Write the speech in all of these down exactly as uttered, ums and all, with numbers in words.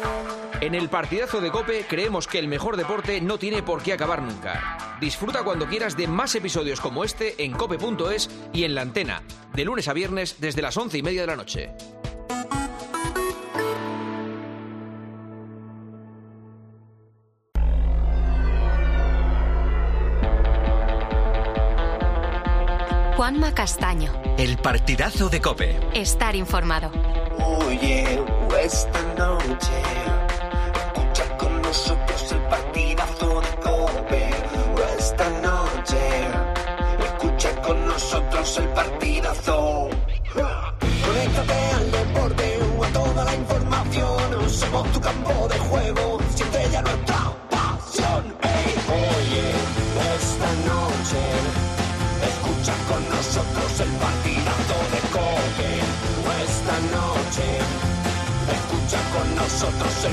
En el partidazo de COPE creemos que el mejor deporte no tiene por qué acabar nunca. Disfruta cuando quieras de más episodios como este en cope punto es y en La Antena, de lunes a viernes desde las once y media de la noche. Juanma Castaño. El partidazo de COPE. Estar informado. Oye, esta noche escucha con nosotros el partidazo de COPE. Esta noche escucha con nosotros el partidazo. Conéctate al deporte o a toda la información. Somos tu campo de juego, siente ya nuestra pasión. Hey, oye, esta noche escucha con nosotros el partidazo de COPE. Esta noche escucha con nosotros el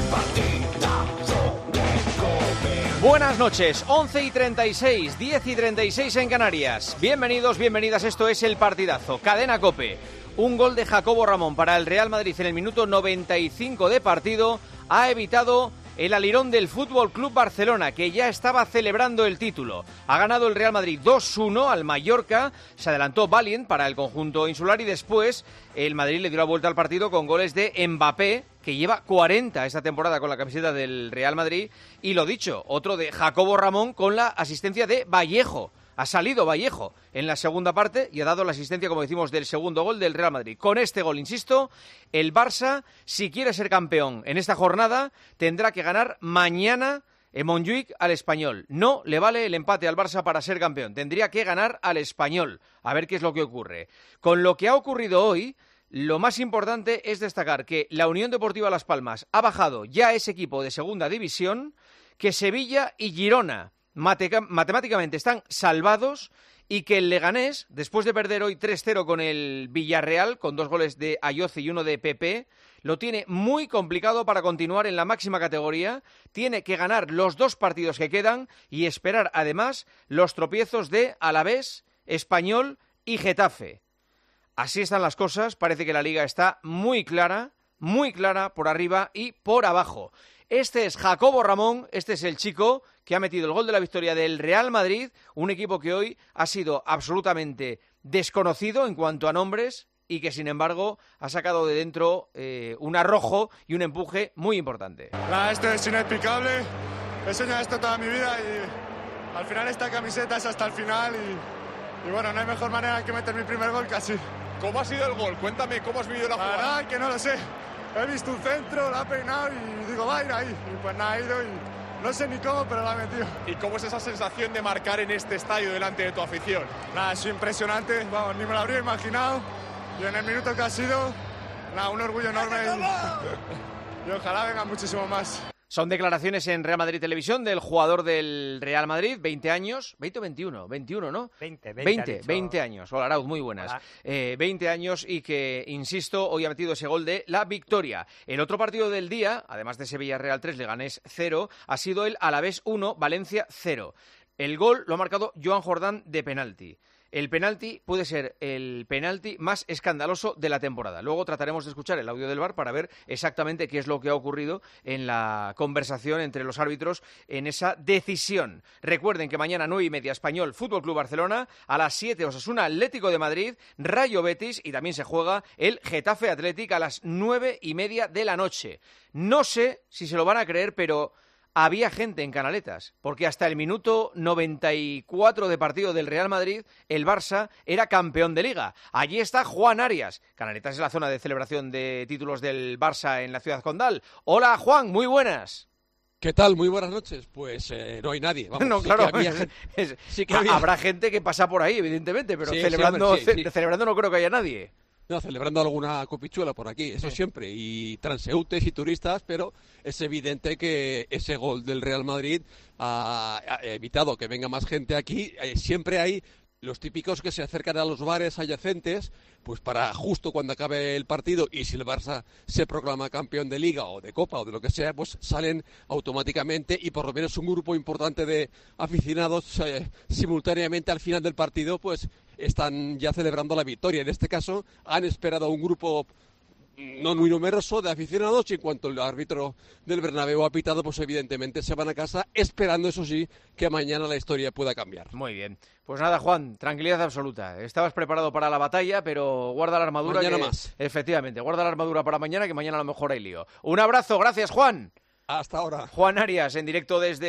partidazo de COPE. Buenas noches, once y treinta y seis, diez y treinta y seis en Canarias. Bienvenidos, bienvenidas, esto es el partidazo. Cadena COPE. Un gol de Jacobo Ramón para el Real Madrid en el minuto noventa y cinco de partido ha evitado el alirón del Fútbol Club Barcelona, que ya estaba celebrando el título. Ha ganado el Real Madrid dos uno al Mallorca, se adelantó Valiant para el conjunto insular y después el Madrid le dio la vuelta al partido con goles de Mbappé, que lleva cuarenta esta temporada con la camiseta del Real Madrid, y lo dicho, otro de Jacobo Ramón con la asistencia de Vallejo. Ha salido Vallejo en la segunda parte y ha dado la asistencia, como decimos, del segundo gol del Real Madrid. Con este gol, insisto, el Barça, si quiere ser campeón en esta jornada, tendrá que ganar mañana en Montjuic al Español. No le vale el empate al Barça para ser campeón. Tendría que ganar al Español. A ver qué es lo que ocurre. Con lo que ha ocurrido hoy, lo más importante es destacar que la Unión Deportiva Las Palmas ha bajado ya ese equipo de segunda división, que Sevilla y Girona matemáticamente están salvados y que el Leganés, después de perder hoy tres cero con el Villarreal, con dos goles de Ayoce y uno de Pepe, lo tiene muy complicado para continuar en la máxima categoría. Tiene que ganar los dos partidos que quedan y esperar además los tropiezos de Alavés, Español y Getafe. Así están las cosas, parece que la liga está muy clara, muy clara por arriba y por abajo. Este es Jacobo Ramón, este es el chico que ha metido el gol de la victoria del Real Madrid, un equipo que hoy ha sido absolutamente desconocido en cuanto a nombres y que, sin embargo, ha sacado de dentro eh, un arrojo y un empuje muy importante. Nah, esto es inexplicable, he soñado esto toda mi vida y al final esta camiseta es hasta el final y, y bueno, no hay mejor manera que meter mi primer gol casi. ¿Cómo ha sido el gol? Cuéntame, ¿cómo has vivido la jugada? La verdad que no lo sé. He visto un centro, la ha peinado y digo, va a ir ahí. Y pues nada, ha ido y no sé ni cómo, pero la ha metido. ¿Y cómo es esa sensación de marcar en este estadio delante de tu afición? Nada, es impresionante, vamos, ni me lo habría imaginado. Y en el minuto que ha sido, nada, un orgullo enorme. Y, y ojalá venga muchísimo más. Son declaraciones en Real Madrid Televisión del jugador del Real Madrid, veinte años, veinte o veintiuno, veintiuno, ¿no? veinte, veinte, veinte, veinte años. Hola, Arauz, muy buenas. Eh, veinte años y que, insisto, hoy ha metido ese gol de la victoria. El otro partido del día, además de ese Villarreal tres, Leganés cero, ha sido el Alavés uno, Valencia cero. El gol lo ha marcado Joan Jordán de penalti. El penalti puede ser el penalti más escandaloso de la temporada. Luego trataremos de escuchar el audio del V A R para ver exactamente qué es lo que ha ocurrido en la conversación entre los árbitros en esa decisión. Recuerden que mañana nueve y media Español Fútbol Club Barcelona, a las siete Osasuna Atlético de Madrid, Rayo Betis y también se juega el Getafe Athletic a las nueve y media de la noche. No sé si se lo van a creer, pero había gente en Canaletas, porque hasta el minuto noventa y cuatro de partido del Real Madrid, el Barça era campeón de Liga. Allí está Juan Arias. Canaletas es la zona de celebración de títulos del Barça en la ciudad condal. Hola, Juan, muy buenas. ¿Qué tal? Muy buenas noches. Pues eh, no hay nadie. Vamos, no, sí claro, que había es, gente, es, sí que había... habrá gente que pasa por ahí, evidentemente, pero sí, celebrando, sí, hombre, sí, ce- celebrando no creo que haya nadie. No, celebrando alguna copichuela por aquí, eso sí. siempre, y transeúntes y turistas, pero es evidente que ese gol del Real Madrid ha, ha evitado que venga más gente aquí. Eh, siempre hay los típicos que se acercan a los bares adyacentes, pues para justo cuando acabe el partido, y si el Barça se proclama campeón de Liga o de Copa o de lo que sea, pues salen automáticamente y por lo menos un grupo importante de aficionados eh, simultáneamente al final del partido, pues están ya celebrando la victoria. En este caso han esperado a un grupo no muy numeroso de aficionados, y en cuanto el árbitro del Bernabéu ha pitado, pues evidentemente se van a casa, esperando, eso sí, que mañana la historia pueda cambiar. Muy bien. Pues nada, Juan, tranquilidad absoluta. Estabas preparado para la batalla, pero guarda la armadura. Mañana que... más. Efectivamente, guarda la armadura para mañana, que mañana a lo mejor hay lío. Un abrazo, gracias, Juan. Hasta ahora. Juan Arias, en directo desde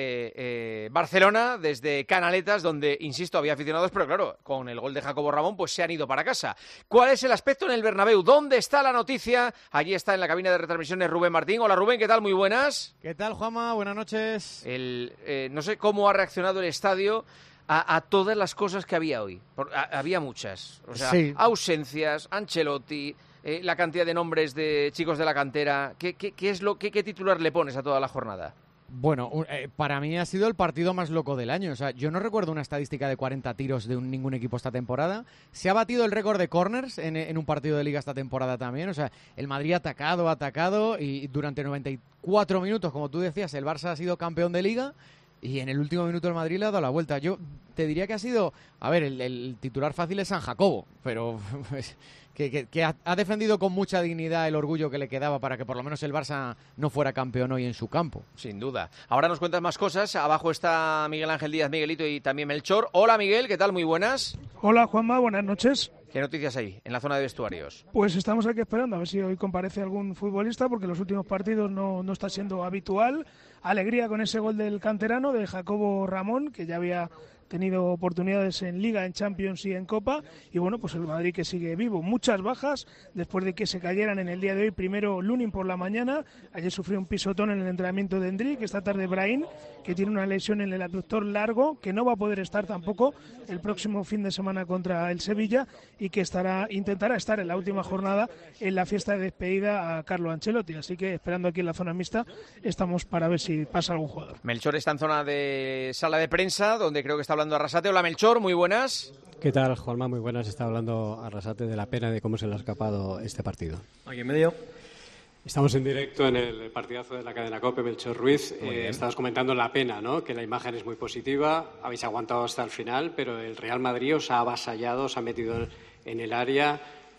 eh, Barcelona, desde Canaletas, donde, insisto, había aficionados, pero claro, con el gol de Jacobo Ramón, pues se han ido para casa. ¿Cuál es el aspecto en el Bernabéu? ¿Dónde está la noticia? Allí está en la cabina de retransmisiones Rubén Martín. Hola, Rubén, ¿qué tal? Muy buenas. ¿Qué tal, Juanma? Buenas noches. El, eh, no sé cómo ha reaccionado el estadio a, a todas las cosas que había hoy. Por, a, había muchas. O sea, sí. Ausencias, Ancelotti... Eh, la cantidad de nombres de chicos de la cantera. ¿Qué, qué, qué es lo qué, qué titular le pones a toda la jornada? Bueno, eh, para mí ha sido el partido más loco del año. O sea, yo no recuerdo una estadística de cuarenta tiros de un, ningún equipo esta temporada. Se ha batido el récord de corners en, en un partido de liga esta temporada también. O sea, el Madrid ha atacado, ha atacado y durante noventa y cuatro minutos, como tú decías, el Barça ha sido campeón de liga. Y en el último minuto el Madrid le ha dado la vuelta. Yo te diría que ha sido... A ver, el, el titular fácil es San Jacobo, pero pues, que, que, que ha, ha defendido con mucha dignidad el orgullo que le quedaba para que por lo menos el Barça no fuera campeón hoy en su campo. Sin duda. Ahora nos cuentas más cosas. Abajo está Miguel Ángel Díaz, Miguelito, y también Melchor. Hola, Miguel, ¿qué tal? Muy buenas. Hola, Juanma, buenas noches. ¿Qué noticias hay en la zona de vestuarios? Pues estamos aquí esperando a ver si hoy comparece algún futbolista, porque los últimos partidos no, no está siendo habitual. Alegría con ese gol del canterano, de Jacobo Ramón, que ya había tenido oportunidades en Liga, en Champions y en Copa, y bueno, pues el Madrid que sigue vivo. Muchas bajas después de que se cayeran en el día de hoy. Primero Lunin por la mañana, ayer sufrió un pisotón en el entrenamiento de Endrick, esta tarde Brahim, que tiene una lesión en el abductor largo, que no va a poder estar tampoco el próximo fin de semana contra el Sevilla, y que estará intentará estar en la última jornada en la fiesta de despedida a Carlo Ancelotti. Así que esperando aquí en la zona mixta, estamos para ver si pasa algún jugador. Melchor está en zona de sala de prensa, donde creo que está hablando Arrasate. Hola, Melchor, muy buenas. ¿Qué tal, Juanma? Muy buenas. Está hablando Arrasate de la pena de cómo se le ha escapado este partido. Aquí en medio. Estamos en directo en el partidazo de la cadena COPE, Melchor Ruiz. Eh, estabas comentando la pena, ¿no? Que la imagen es muy positiva, habéis aguantado hasta el final, pero el Real Madrid os ha avasallado, os ha metido en el área.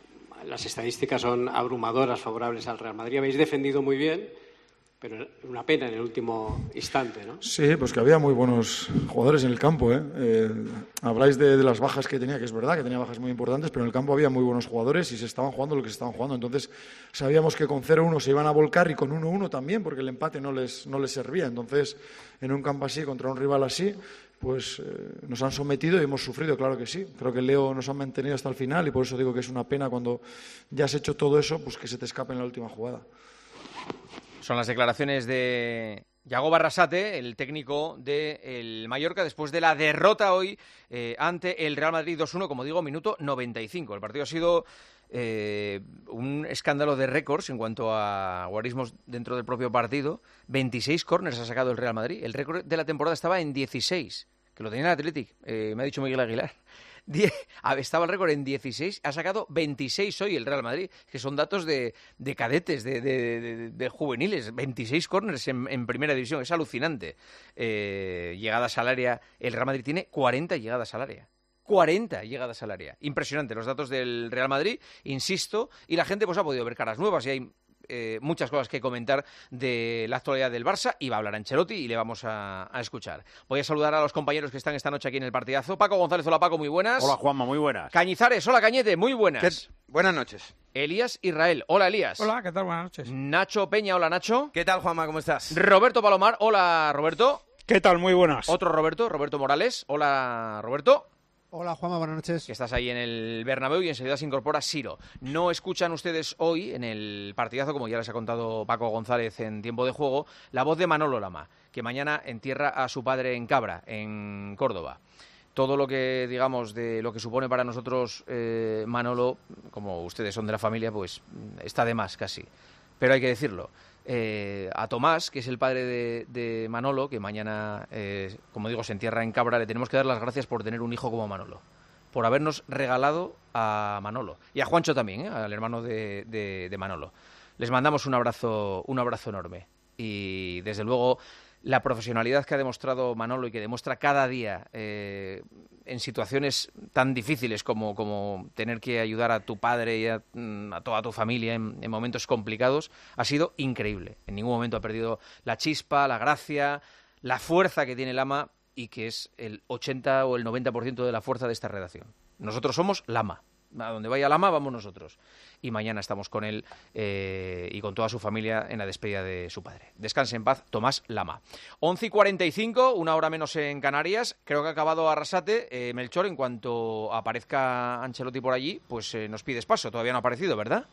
Las estadísticas son abrumadoras, favorables al Real Madrid. Habéis defendido muy bien, pero una pena en el último instante, ¿no? Sí, pues que había muy buenos jugadores en el campo, ¿eh? eh habláis de, de las bajas que tenía, que es verdad que tenía bajas muy importantes, pero en el campo había muy buenos jugadores y se estaban jugando lo que se estaban jugando. Entonces sabíamos que con cero uno se iban a volcar y con uno uno también, porque el empate no les, no les servía. Entonces, en un campo así, contra un rival así, pues eh, nos han sometido y hemos sufrido, claro que sí. Creo que el Leo nos ha mantenido hasta el final y por eso digo que es una pena cuando ya has hecho todo eso, pues que se te escape en la última jugada. Son las declaraciones de Yago Arrasate, el técnico del Mallorca, después de la derrota hoy eh, ante el Real Madrid dos uno, como digo, minuto noventa y cinco. El partido ha sido eh, un escándalo de récords en cuanto a guarismos dentro del propio partido. veintiséis córners ha sacado el Real Madrid. El récord de la temporada estaba en dieciséis, que lo tenía el Athletic, eh, me ha dicho Miguel Aguilar. Die, estaba el récord en dieciséis, ha sacado veintiséis hoy el Real Madrid, que son datos de, de cadetes, de, de, de, de juveniles, veintiséis córners en, en primera división, es alucinante. Eh, llegadas al área, el Real Madrid tiene cuarenta llegadas al área. cuarenta llegadas al área. Impresionante los datos del Real Madrid, insisto, y la gente pues ha podido ver caras nuevas y hay Eh, muchas cosas que comentar de la actualidad del Barça, y va a hablar Ancelotti y le vamos a, a escuchar. Voy a saludar a los compañeros que están esta noche aquí en el partidazo. Paco González, hola Paco, muy buenas. Hola Juanma, muy buenas. Cañizares, hola Cañete, muy buenas. ¿Qué? Buenas noches. Elías Israel, hola Elías. Hola, ¿qué tal? Buenas noches. Nacho Peña, hola Nacho. ¿Qué tal Juanma, cómo estás? Roberto Palomar, hola Roberto. ¿Qué tal? Muy buenas. Otro Roberto, Roberto Morales, hola Roberto. Hola Juanma, buenas noches. Que estás ahí en el Bernabéu y enseguida se incorpora Siro. No escuchan ustedes hoy en el partidazo, como ya les ha contado Paco González en tiempo de juego, la voz de Manolo Lama, que mañana entierra a su padre en Cabra, en Córdoba. Todo lo que, digamos, de lo que supone para nosotros eh, Manolo, como ustedes son de la familia, pues está de más casi. Pero hay que decirlo. Eh, a Tomás, que es el padre de, de Manolo, que mañana, eh, como digo, se entierra en Cabra, le tenemos que dar las gracias por tener un hijo como Manolo, por habernos regalado a Manolo. Y a Juancho también, ¿eh? Al hermano de, de, de Manolo. Les mandamos un abrazo, un abrazo enorme. Y, desde luego, la profesionalidad que ha demostrado Manolo y que demuestra cada día eh, en situaciones tan difíciles como, como tener que ayudar a tu padre y a, a toda tu familia en, en momentos complicados, ha sido increíble. En ningún momento ha perdido la chispa, la gracia, la fuerza que tiene Lama y que es el ochenta o el noventa por ciento de la fuerza de esta redacción. Nosotros somos Lama. A donde vaya Lama vamos nosotros. Y mañana estamos con él eh, y con toda su familia en la despedida de su padre. Descanse en paz, Tomás Lama. once y cuarenta y cinco, una hora menos en Canarias. Creo que ha acabado Arrasate. Eh, Melchor, en cuanto aparezca Ancelotti por allí, pues eh, nos pides paso. Todavía no ha aparecido, ¿verdad?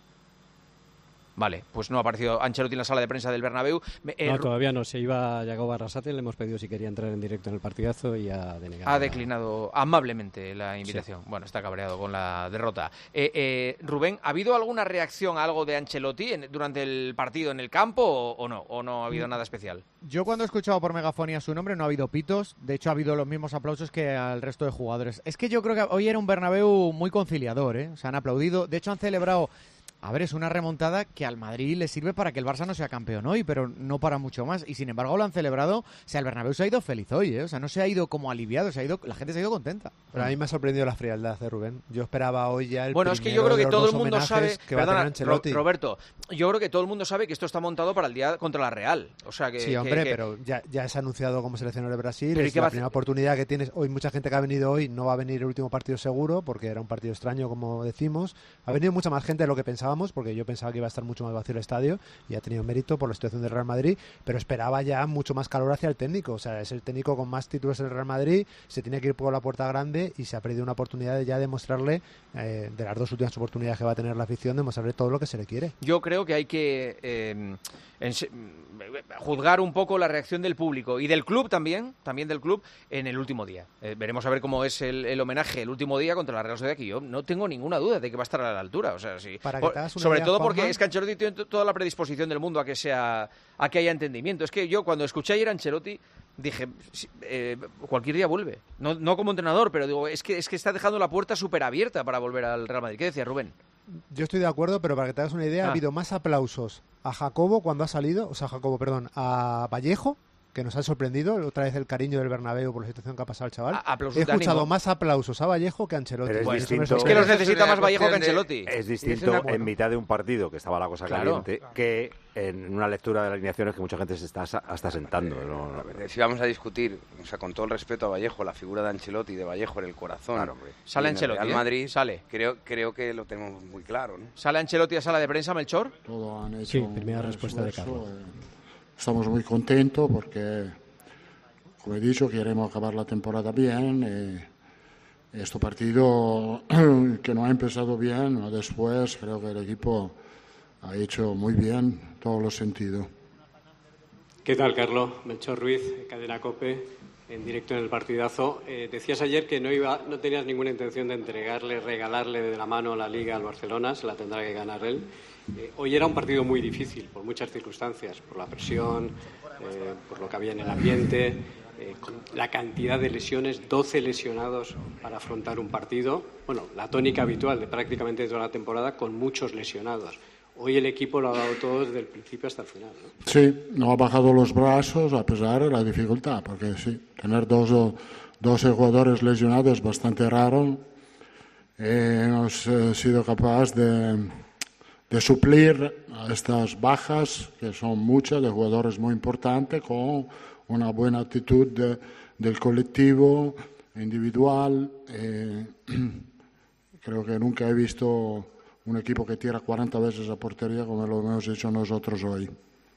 Vale, pues no ha aparecido Ancelotti en la sala de prensa del Bernabéu. Eh, no, todavía no. Se iba, llegó Arrasate, le hemos pedido si quería entrar en directo en el partidazo y ha denegado. Ha declinado amablemente la invitación. Sí. Bueno, está cabreado con la derrota. Eh, eh, Rubén, ¿ha habido alguna reacción a algo de Ancelotti en, durante el partido en el campo o, o no? ¿O no ha habido nada especial? Yo cuando he escuchado por megafonía su nombre no ha habido pitos. De hecho, ha habido los mismos aplausos que al resto de jugadores. Es que yo creo que hoy era un Bernabéu muy conciliador, ¿eh? Se han aplaudido. De hecho, han celebrado... A ver, es una remontada que al Madrid le sirve para que el Barça no sea campeón hoy, pero no para mucho más. Y sin embargo lo han celebrado. O sea, el Bernabéu se ha ido feliz hoy, ¿eh? O sea, no se ha ido como aliviado, se ha ido, la gente se ha ido contenta. Pero a mí me ha sorprendido la frialdad de Rubén. Yo esperaba hoy ya el Bueno, es que yo creo que todo el mundo sabe... Que Perdona, Ro Roberto, yo creo que todo el mundo sabe que esto está montado para el día contra la Real. O sea que... Sí, hombre, que, pero ya, ya es anunciado como seleccionador de Brasil. Pero es la primera oportunidad que tienes. Hoy mucha gente que ha venido hoy no va a venir el último partido seguro, porque era un partido extraño, como decimos. Ha venido mucha más gente de lo que pensábamos, porque yo pensaba que iba a estar mucho más vacío el estadio y ha tenido mérito por la situación del Real Madrid, pero esperaba ya mucho más calor hacia el técnico. O sea, es el técnico con más títulos del Real Madrid, se tiene que ir por la puerta grande y se ha perdido una oportunidad de ya demostrarle, eh, de las dos últimas oportunidades que va a tener la afición, demostrarle todo lo que se le quiere. Yo creo que hay que eh, en, juzgar un poco la reacción del público y del club también, también del club en el último día. Eh, veremos a ver cómo es el, el homenaje el último día contra la Real Sociedad, que yo no tengo ninguna duda de que va a estar a la altura. O sea, sí. Para que te hagas una Sobre idea, todo porque Juanma, es que Ancelotti tiene toda la predisposición del mundo a que sea, a que haya entendimiento. Es que yo cuando escuché ayer a Ancelotti dije, eh, cualquier día vuelve. No, no como entrenador, pero digo, es que, es que está dejando la puerta súper abierta para volver al Real Madrid. ¿Qué decía Rubén? Yo estoy de acuerdo, pero para que te hagas una idea, ah. ha habido más aplausos a Jacobo cuando ha salido, o sea, Jacobo, perdón, a Vallejo, que nos ha sorprendido, otra vez el cariño del Bernabéu por la situación que ha pasado el chaval. A He escuchado más aplausos a Vallejo que a Ancelotti. Es, bueno, distinto, es que los necesita más Vallejo que Ancelotti. Es distinto es en mitad de un partido, que estaba la cosa claro. caliente, que en una lectura de las alineaciones que mucha gente se está hasta sentando. ¿no? Si vamos a discutir, o sea, con todo el respeto a Vallejo, la figura de Ancelotti, de Vallejo en el corazón. Claro, sale Ancelotti, Real Madrid, ¿eh? Sale. Creo, creo que lo tenemos muy claro, ¿no? ¿Sale Ancelotti a sala de prensa, Melchor? Todo han hecho sí, primera respuesta de Carlos. Estamos muy contentos porque, como he dicho, queremos acabar la temporada bien. Eh, este partido que no ha empezado bien, después creo que el equipo ha hecho muy bien todos los sentidos. ¿Qué tal, Carlos? Melchor Ruiz, Cadena COPE, en directo en el partidazo. Eh, decías ayer que no iba, no tenías ninguna intención de entregarle, regalarle de la mano la Liga al Barcelona, se la tendrá que ganar él. Eh, hoy era un partido muy difícil por muchas circunstancias, por la presión, eh, por lo que había en el ambiente, eh, con la cantidad de lesiones, doce lesionados para afrontar un partido. Bueno, la tónica habitual de prácticamente toda la temporada con muchos lesionados. Hoy el equipo lo ha dado todo desde el principio hasta el final, ¿no? Sí, no ha bajado los brazos a pesar de la dificultad, porque sí, tener dos, doce jugadores lesionados es bastante raro. Eh, hemos eh, sido capaces de, de suplir a estas bajas, que son muchas, de jugadores muy importantes, con una buena actitud de, del colectivo, individual. Eh, creo que nunca he visto un equipo que tira cuarenta veces a portería como lo hemos hecho nosotros hoy.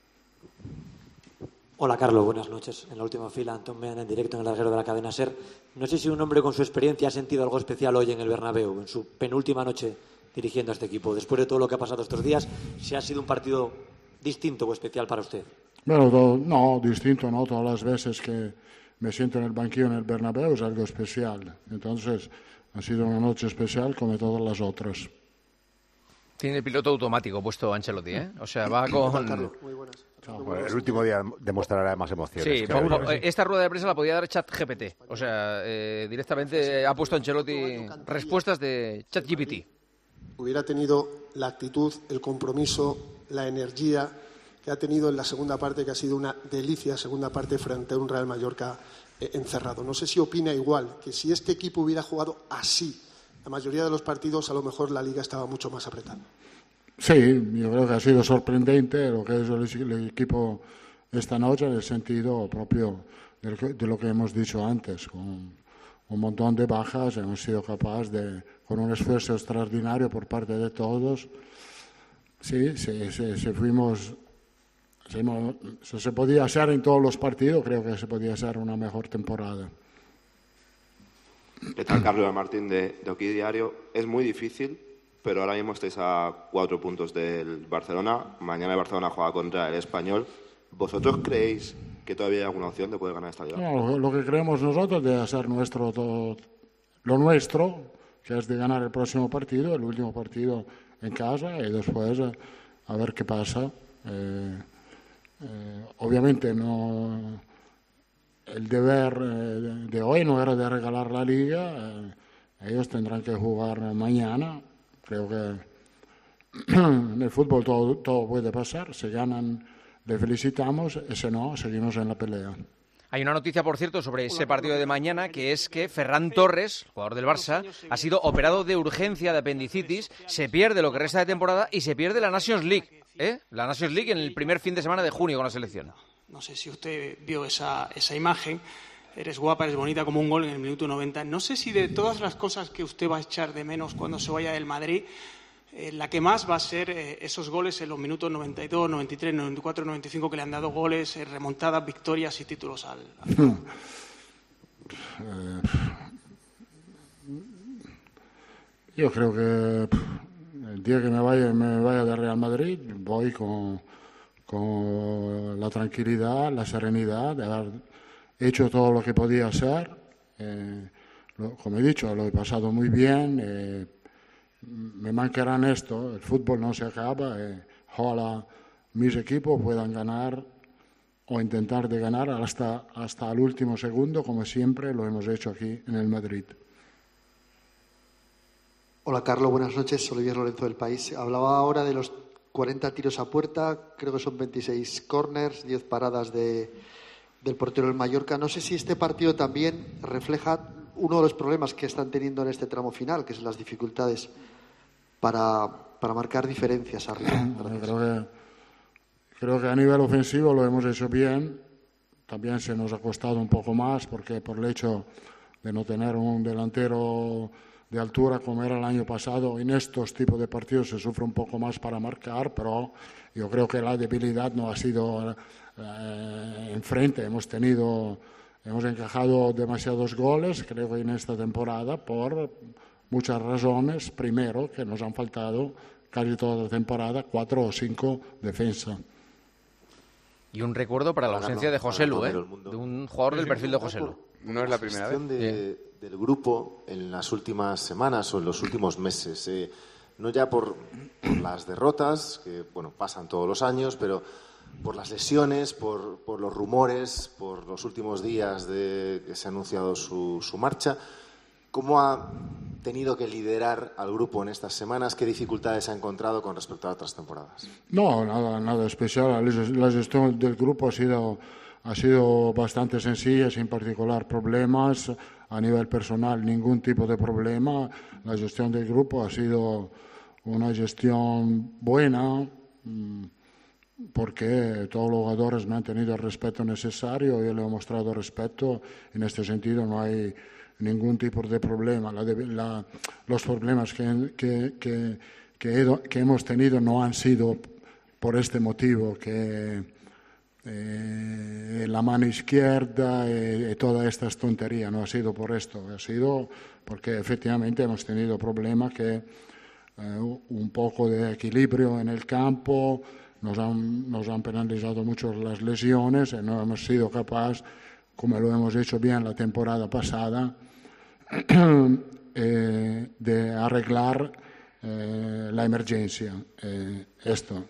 Hola, Carlos, buenas noches. En la última fila, Antón Meana, en directo en el larguero de la cadena SER. No sé si un hombre con su experiencia ha sentido algo especial hoy en el Bernabéu, en su penúltima noche dirigiendo a este equipo. Después de todo lo que ha pasado estos días, ¿si ha sido un partido distinto o especial para usted? Bueno, todo, no, distinto no. Todas las veces que me siento en el banquillo en el Bernabéu es algo especial. Entonces, ha sido una noche especial como todas las otras. Tiene el piloto automático puesto Ancelotti, ¿eh? O sea, va con... Muy buenas. Bueno, el último día demostrará más emociones. Sí, pero, esta rueda de prensa la podía dar ChatGPT. O sea, eh, directamente ha puesto Ancelotti respuestas de ChatGPT. Hubiera tenido la actitud, el compromiso, la energía que ha tenido en la segunda parte, que ha sido una delicia, segunda parte frente a un Real Mallorca eh, encerrado. No sé si opina igual, que si este equipo hubiera jugado así la mayoría de los partidos, a lo mejor la Liga estaba mucho más apretada. Sí, yo creo que ha sido sorprendente lo que es el, el equipo esta noche, en el sentido propio de, de lo que hemos dicho antes, con un montón de bajas, hemos sido capaces de, con un esfuerzo extraordinario por parte de todos, sí, se, se, se fuimos, se, se, se podía hacer en todos los partidos, creo que se podía hacer una mejor temporada. ¿Qué tal, Carlos Martín de, de Aquí Diario? Es muy difícil, pero ahora mismo estáis a cuatro puntos del Barcelona. Mañana el Barcelona juega contra el Español. ¿Vosotros creéis que todavía hay alguna opción de poder ganar esta liga? No, lo que creemos nosotros de hacer nuestro todo, lo nuestro, que es de ganar el próximo partido, el último partido en casa, y después eh, a ver qué pasa. Eh, eh, obviamente no... El deber eh, de hoy no era de regalar la liga, eh, ellos tendrán que jugar mañana. Creo que en el fútbol todo, todo puede pasar, si ganan le felicitamos, y si no, seguimos en la pelea. Hay una noticia, por cierto, sobre ese partido de mañana, que es que Ferran Torres, jugador del Barça, ha sido operado de urgencia de apendicitis, se pierde lo que resta de temporada y se pierde la Nations League, ¿eh? La Nations League en el primer fin de semana de junio con la selección. No sé si usted vio esa, esa imagen. Eres guapa, eres bonita, como un gol en el minuto noventa. No sé si de todas las cosas que usted va a echar de menos cuando se vaya del Madrid, eh, la que más va a ser eh, esos goles en los minutos noventa y dos, noventa y tres, noventa y cuatro, noventa y cinco, que le han dado goles, eh, remontadas, victorias y títulos al... al... eh, yo creo que el día que me vaya, me vaya de Real Madrid, voy con... con la tranquilidad, la serenidad de haber hecho todo lo que podía hacer. Eh, lo, como he dicho, lo he pasado muy bien. Eh, me mancarán esto, el fútbol no se acaba. Eh, ojalá mis equipos puedan ganar o intentar de ganar hasta, hasta el último segundo, como siempre lo hemos hecho aquí en el Madrid. Hola, Carlos, buenas noches. Olivier Lorenzo del País. Hablaba ahora de los cuarenta tiros a puerta, creo que son veintiséis corners, diez paradas de, del portero del Mallorca. No sé si este partido también refleja uno de los problemas que están teniendo en este tramo final, que son las dificultades para, para marcar diferencias arriba. Creo que, creo que a nivel ofensivo lo hemos hecho bien. También se nos ha costado un poco más porque por el hecho de no tener un delantero de altura como era el año pasado, en estos tipos de partidos se sufre un poco más para marcar, pero yo creo que la debilidad no ha sido eh, enfrente. Hemos tenido, hemos encajado demasiados goles, creo que en esta temporada, por muchas razones. Primero, que nos han faltado casi toda la temporada cuatro o cinco defensas. Y un recuerdo para la ausencia de Joselu, ¿eh? De un jugador del perfil de Joselu. No es la primera vez. De, del grupo en las últimas semanas o en los últimos meses, eh, no ya por, por las derrotas, que bueno, pasan todos los años, pero por las lesiones, por, por los rumores, por los últimos días de que se ha anunciado su, su marcha. ¿Cómo ha tenido que liderar al grupo en estas semanas? ¿Qué dificultades ha encontrado con respecto a otras temporadas? No, nada, nada especial. La gestión del grupo ha sido, ha sido bastante sencilla, sin particular problemas. A nivel personal, ningún tipo de problema. La gestión del grupo ha sido una gestión buena, porque todos los jugadores me han tenido el respeto necesario. Yo le he mostrado respeto. En este sentido no hay ningún tipo de problema. La, la, los problemas que, que, que, que, he, que hemos tenido no han sido por este motivo, que eh, la mano izquierda y, y todas estas tonterías. No ha sido por esto, ha sido porque efectivamente hemos tenido problemas que eh, un poco de equilibrio en el campo, nos han, nos han penalizado mucho las lesiones y no hemos sido capaces, como lo hemos hecho bien la temporada pasada, eh, de arreglar eh, la emergencia. Eh, esto.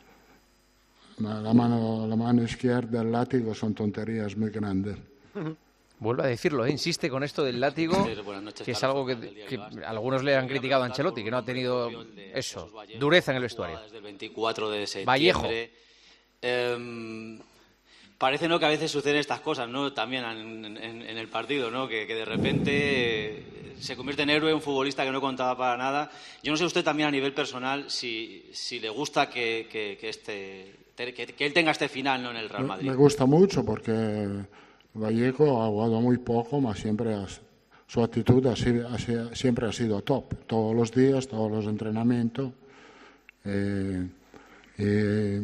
La mano, la mano izquierda, el látigo, son tonterías muy grandes. Vuelve a decirlo, ¿eh? Insiste con esto del látigo, que es algo que, que algunos le han criticado a Ancelotti, que no ha tenido eso, dureza en el vestuario. Desde el veinticuatro de septiembre. Vallejo. Eh, parece, ¿no?, que a veces suceden estas cosas, ¿no?, también en, en, en el partido, ¿no?, que, que de repente se convierte en héroe un futbolista que no contaba para nada. Yo no sé usted también a nivel personal si, si le gusta que, que, que, este, que, que él tenga este final, ¿no?, en el Real Madrid. Me gusta mucho porque Vallejo ha jugado muy poco, pero siempre ha, su actitud ha sido, ha sido, siempre ha sido top, todos los días, todos los entrenamientos. Eh, eh,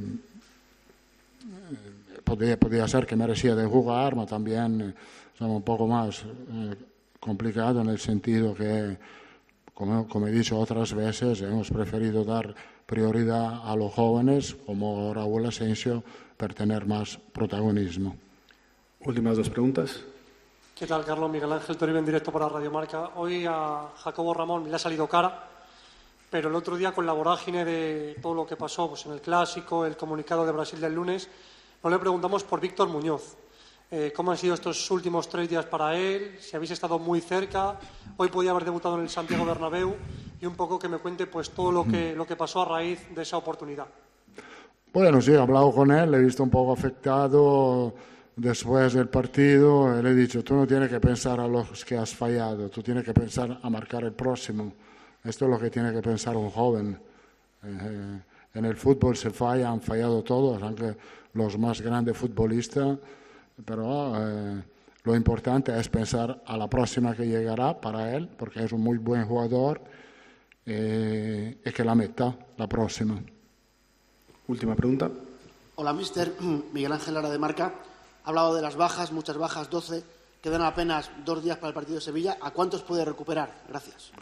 podía, podía ser que merecía de jugar, pero también eh, son un poco más eh, complicado en el sentido que, como, como he dicho otras veces, hemos preferido dar prioridad a los jóvenes como Raúl Asensio para tener más protagonismo. Últimas dos preguntas. ¿Qué tal, Carlos? Miguel Ángel Toribio en directo para Radio Marca. Hoy a Jacobo Ramón le ha salido cara, pero el otro día con la vorágine de todo lo que pasó pues en el Clásico, el comunicado de Brasil del lunes, nos le preguntamos por Víctor Muñoz. Eh, ¿Cómo han sido estos últimos tres días para él? Si habéis estado muy cerca. Hoy podía haber debutado en el Santiago Bernabéu y un poco que me cuente pues todo lo que, lo que pasó a raíz de esa oportunidad. Bueno, sí, he hablado con él, le he visto un poco afectado después del partido. Le he dicho, tú no tienes que pensar a los que has fallado, tú tienes que pensar a marcar el próximo. Esto es lo que tiene que pensar un joven. Eh, en el fútbol se falla, han fallado todos, aunque los más grandes futbolistas, pero eh, lo importante es pensar a la próxima que llegará para él, porque es un muy buen jugador, eh, y que la meta la próxima. Última pregunta. Hola, mister. Miguel Ángel Lara de Marca. Ha hablado de las bajas, muchas bajas, doce. Quedan apenas dos días para el partido de Sevilla. ¿A cuántos puede recuperar? Gracias.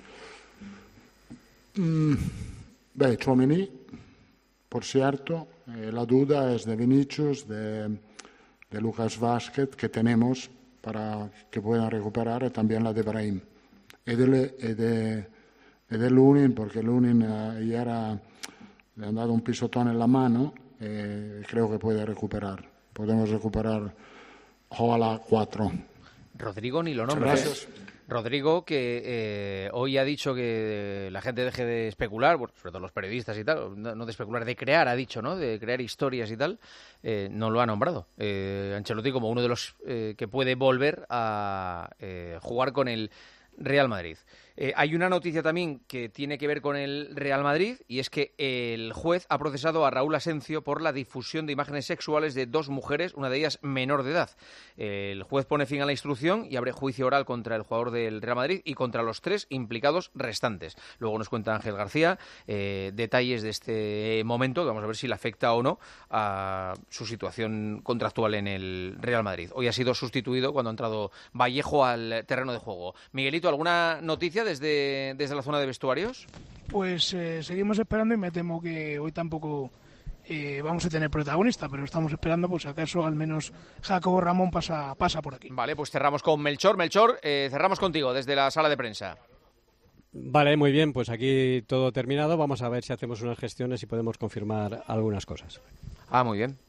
Mm, beh, Tchouaméni, por cierto, eh, la duda es de Vinicius, de, de Lucas Vázquez, que tenemos para que puedan recuperar, y también la de Brahim. Y de, y de, y de Lunin, porque Lunin eh, ayer ha, le han dado un pisotón en la mano, eh, creo que puede recuperar. Podemos recuperar, ojalá, cuatro. Rodrigo ni lo nombra. Gracias. Rodrigo, que eh, hoy ha dicho que la gente deje de especular, bueno, sobre todo los periodistas y tal, no, no de especular, de crear, ha dicho, ¿no? De crear historias y tal, eh, no lo ha nombrado. Eh, Ancelotti como uno de los eh, que puede volver a eh, jugar con el Real Madrid. Eh, hay una noticia también que tiene que ver con el Real Madrid, y es que el juez ha procesado a Raúl Asensio por la difusión de imágenes sexuales de dos mujeres, una de ellas menor de edad. Eh, el juez pone fin a la instrucción y abre juicio oral contra el jugador del Real Madrid y contra los tres implicados restantes. Luego nos cuenta Ángel García eh, detalles de este momento, que vamos a ver si le afecta o no a su situación contractual en el Real Madrid. Hoy ha sido sustituido cuando ha entrado Vallejo al terreno de juego. Miguelito, ¿alguna noticia desde, desde la zona de vestuarios? Pues eh, seguimos esperando y me temo que hoy tampoco eh, vamos a tener protagonista, pero estamos esperando, pues acaso al menos Jacobo Ramón pasa, pasa por aquí. Vale, pues cerramos con Melchor. Melchor, eh, cerramos contigo desde la sala de prensa. Vale, muy bien, pues aquí todo terminado. Vamos a ver si hacemos unas gestiones y podemos confirmar algunas cosas. Ah, muy bien.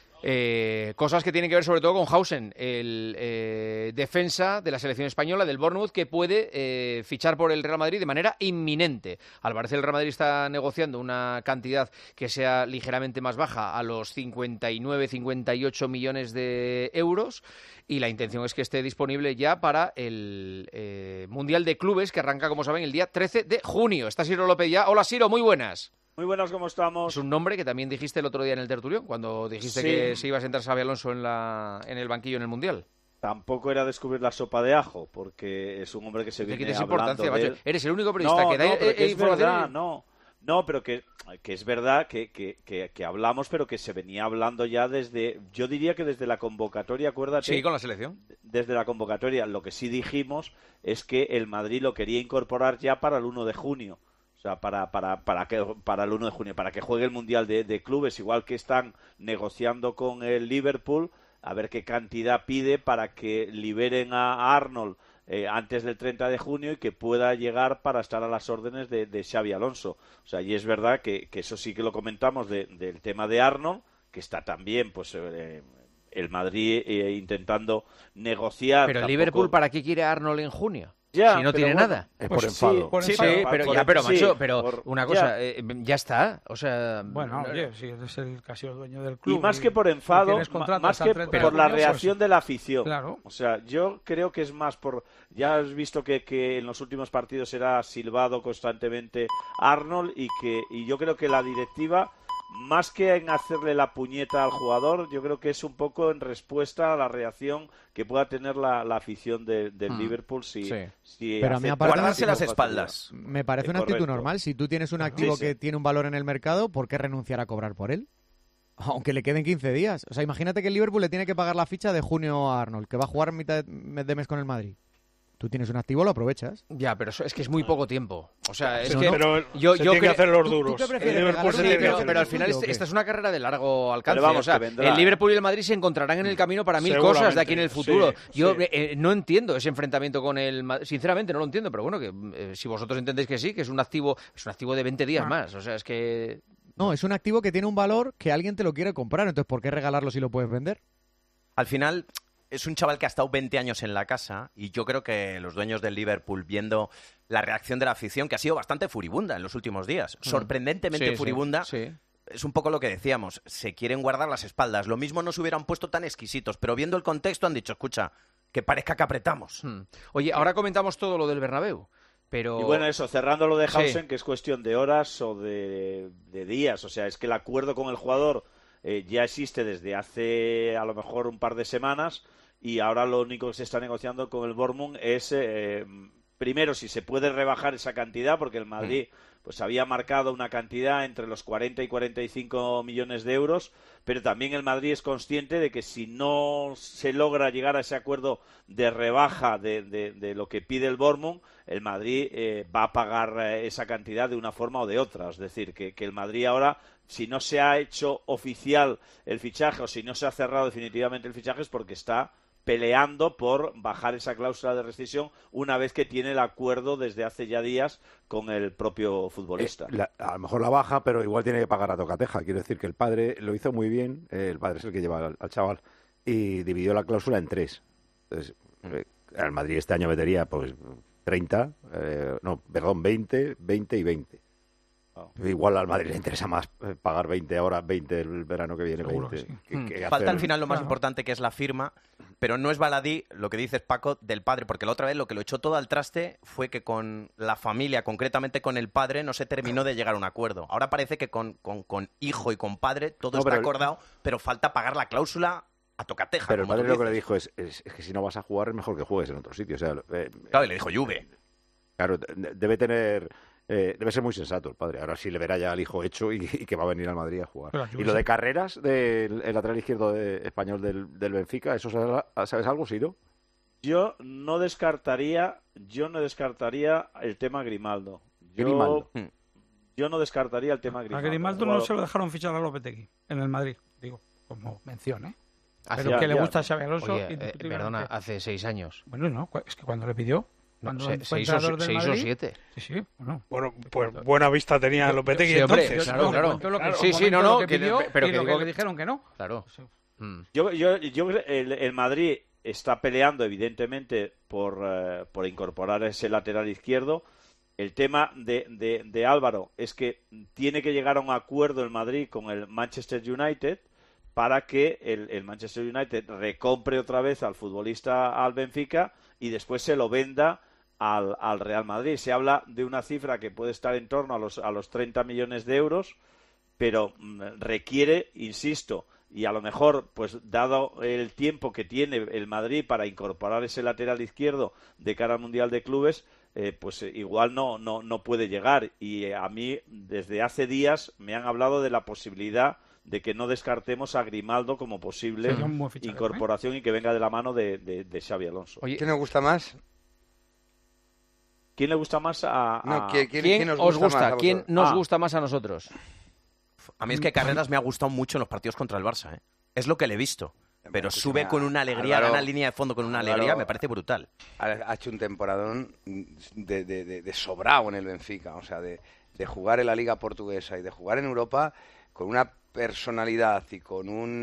Eh, cosas que tienen que ver sobre todo con Hausen, el eh, defensa de la selección española del Bournemouth, que puede eh, fichar por el Real Madrid de manera inminente. Al parecer el Real Madrid está negociando una cantidad que sea ligeramente más baja, a los cincuenta y nueve, cincuenta y ocho millones de euros, y la intención es que esté disponible ya para el eh, Mundial de Clubes, que arranca, como saben, el día trece de junio. Está Siro López ya. Hola, Siro, muy buenas. Muy buenas, ¿cómo estamos? Es un nombre que también dijiste el otro día en el tertulión, cuando dijiste sí. que se iba a sentar Xabi Alonso en, la, en el banquillo en el Mundial. Tampoco era descubrir la sopa de ajo, porque es un hombre que se viene hablando importancia, de él. Eres el único periodista no, que da no, pero que es información. Verdad, no, no, pero que, que es verdad que, que, que, que hablamos, pero que se venía hablando ya desde, yo diría que desde la convocatoria, acuérdate. Sí, con la selección. Desde la convocatoria, lo que sí dijimos es que el Madrid lo quería incorporar ya para el uno de junio. O sea, para, para, para, que, para el uno de junio, para que juegue el Mundial de, de Clubes, igual que están negociando con el Liverpool, a ver qué cantidad pide para que liberen a Arnold eh, antes del treinta de junio y que pueda llegar para estar a las órdenes de, de Xabi Alonso. O sea, y es verdad que, que eso sí que lo comentamos de, del tema de Arnold, que está también pues eh, el Madrid eh, intentando negociar. Pero el tampoco... Liverpool, ¿para qué quiere a Arnold en junio? Ya, si no tiene bueno, nada. Es por pues enfado. Sí, Por sí, enfado. sí, pero, Por- ya, pero sí, macho, pero por- una cosa, ya. eh, ya está. O sea, Bueno, no- oye, si eres el casi el dueño del Y club. más que por enfado, tienes ma- contrato más hasta que el treinta de por la junio, pues, reacción de la afición. Claro. O sea, yo creo que es más por... Ya has visto que, que en los últimos partidos era silbado constantemente Arnold y que y yo creo que la directiva, más que en hacerle la puñeta al jugador, yo creo que es un poco en respuesta a la reacción que pueda tener la, la afición de- del Hmm. Liverpool si, Sí. si Pero a mí acepta- aparte Guardarse las espaldas. Me parece una Correcto. actitud normal. Si tú tienes un activo Sí, sí. que tiene un valor en el mercado, ¿por qué renunciar a cobrar por él? Aunque le queden quince días. O sea, imagínate que el Liverpool le tiene que pagar la ficha de junio a Arnold, que va a jugar en mitad de de mes con el Madrid. Tú tienes un activo, lo aprovechas. Ya, pero eso, es que es muy poco tiempo. O sea, es Pero que no- Pero yo, se yo tienen que cre- hacer los ¿Tú- duros. ¿Tú qué El prefieres? Liverpool regalar se un- tiene que pero, hacer pero al los final duros, este- ¿o qué? esta es una carrera de largo alcance. Pero vamos, o sea, que vendrá. el Liverpool y el Madrid se encontrarán en el camino para mil Seguramente, cosas de aquí en el futuro. sí, yo sí. eh, no entiendo ese enfrentamiento con el Madrid. Sinceramente no lo entiendo, pero bueno, que eh, si vosotros entendéis que sí, que es un activo, es un activo de veinte días Ah. más. O sea, es que... No, es un activo que tiene un valor que alguien te lo quiere comprar. Entonces, ¿por qué regalarlo si lo puedes vender? Al final es un chaval que ha estado veinte años en la casa y yo creo que los dueños del Liverpool, viendo la reacción de la afición, que ha sido bastante furibunda en los últimos días, Mm. sorprendentemente Sí, sí, furibunda, sí. es un poco lo que decíamos, se quieren guardar las espaldas. Lo mismo no se hubieran puesto tan exquisitos, pero viendo el contexto han dicho, escucha, que parezca que apretamos. Hmm. Oye, ahora comentamos todo lo del Bernabéu, pero... Y bueno, eso, cerrando lo de Sí. Hausen, que es cuestión de horas o de, de días. O sea, es que el acuerdo con el jugador eh, ya existe desde hace a lo mejor un par de semanas y ahora lo único que se está negociando con el Bournemouth es, eh, primero, si se puede rebajar esa cantidad, porque el Madrid pues había marcado una cantidad entre los cuarenta y cuarenta y cinco millones de euros, pero también el Madrid es consciente de que si no se logra llegar a ese acuerdo de rebaja de, de- de lo que pide el Bournemouth, el Madrid eh, va a pagar eh, esa cantidad de una forma o de otra. Es decir, que, que el Madrid ahora, si no se ha hecho oficial el fichaje o si no se ha cerrado definitivamente el fichaje, es porque está peleando por bajar esa cláusula de rescisión una vez que tiene el acuerdo desde hace ya días con el propio futbolista. Eh, la- a lo mejor la baja, pero igual tiene que pagar a tocateja. Quiero decir que el padre lo hizo muy bien, eh, el padre es el que lleva al, al chaval, y dividió la cláusula en tres. Entonces, eh, el Madrid este año metería pues treinta, eh, no, perdón, veinte, veinte y veinte. Igual al Madrid le interesa más eh, pagar veinte ahora, veinte el verano que viene, Seguro veinte. que sí. que- Mm. que Falta hacer- al final lo más Claro. importante, que es la firma, pero no es baladí lo que dices, Paco, del padre, porque la otra vez lo que lo echó todo al traste fue que con la familia, concretamente con el padre, no se terminó de llegar a un acuerdo. Ahora parece que con, con, con hijo y con padre todo No, está pero el- acordado, pero falta pagar la cláusula a tocateja. Pero el como tú padre lo que le dices. dijo es, es, es que si no vas a jugar es mejor que juegues en otro sitio. O sea, eh, Claro, y le dijo Juve. Claro, de- debe tener... eh, debe ser muy sensato el padre. Ahora sí le verá ya al hijo hecho y, y que va a venir al Madrid a jugar. Pero yo Y lo sí. de Carreras, del el lateral izquierdo de- español del, del Benfica, ¿eso sabes, sabes algo, Siro? Yo no descartaría, yo no descartaría el tema Grimaldo. Yo, Grimaldo. yo no descartaría el tema A Grimaldo. Grimaldo no Jugador- se lo dejaron fichar a Lopetegui en el Madrid, digo, como mención, ¿eh? Hace- Pero que le ya. gusta a Xabi Alonso. Oye, eh, indiscutiblemente. perdona, hace seis años. Bueno, no, cu- es que cuando le pidió. No, Cuando se- fue seis o- entrenador del seis o Madrid, siete. Sí, sí, bueno. Bueno, pues buena vista tenía Lopetegui Sí, hombre, entonces. claro, No, claro. contó lo que- Claro. Sí, sí, comentó no, lo no, que que- pidió pero y que lo digo que que- le dijeron que no. Claro. Yo, yo, yo creo que el, el Madrid está peleando, evidentemente, por, eh, por incorporar ese lateral izquierdo. El tema de, de, de Álvaro es que tiene que llegar a un acuerdo el Madrid con el Manchester United para que el, el Manchester United recompre otra vez al futbolista al Benfica y después se lo venda al, al Real Madrid. Se habla de una cifra que puede estar en torno a los, a los treinta millones de euros, pero mm, requiere, insisto, y a lo mejor, pues dado el tiempo que tiene el Madrid para incorporar ese lateral izquierdo de cara al Mundial de Clubes, eh, pues eh, igual no, no, no puede llegar. Y eh, a mí, desde hace días, me han hablado de la posibilidad de que no descartemos a Grimaldo como posible Sería un buen fichaje, incorporación y que venga de la mano de, de, de Xabi Alonso. ¿Quién nos gusta más? ¿Quién le gusta más a...? No, a- ¿quién- quién- ¿Quién quién nos os gusta gusta? más a ¿Quién vosotros? nos Ah. gusta más a nosotros? A mí es que Carreras me ha gustado mucho en los partidos contra el Barça, ¿eh? Es lo que le he visto. Pero sube con una alegría, Álvaro- gana línea de fondo con una Álvaro- alegría, me parece brutal. Ha ha hecho un temporadón de, de, de, de sobrado en el Benfica, o sea, de, de jugar en la Liga Portuguesa y de jugar en Europa con una personalidad y con un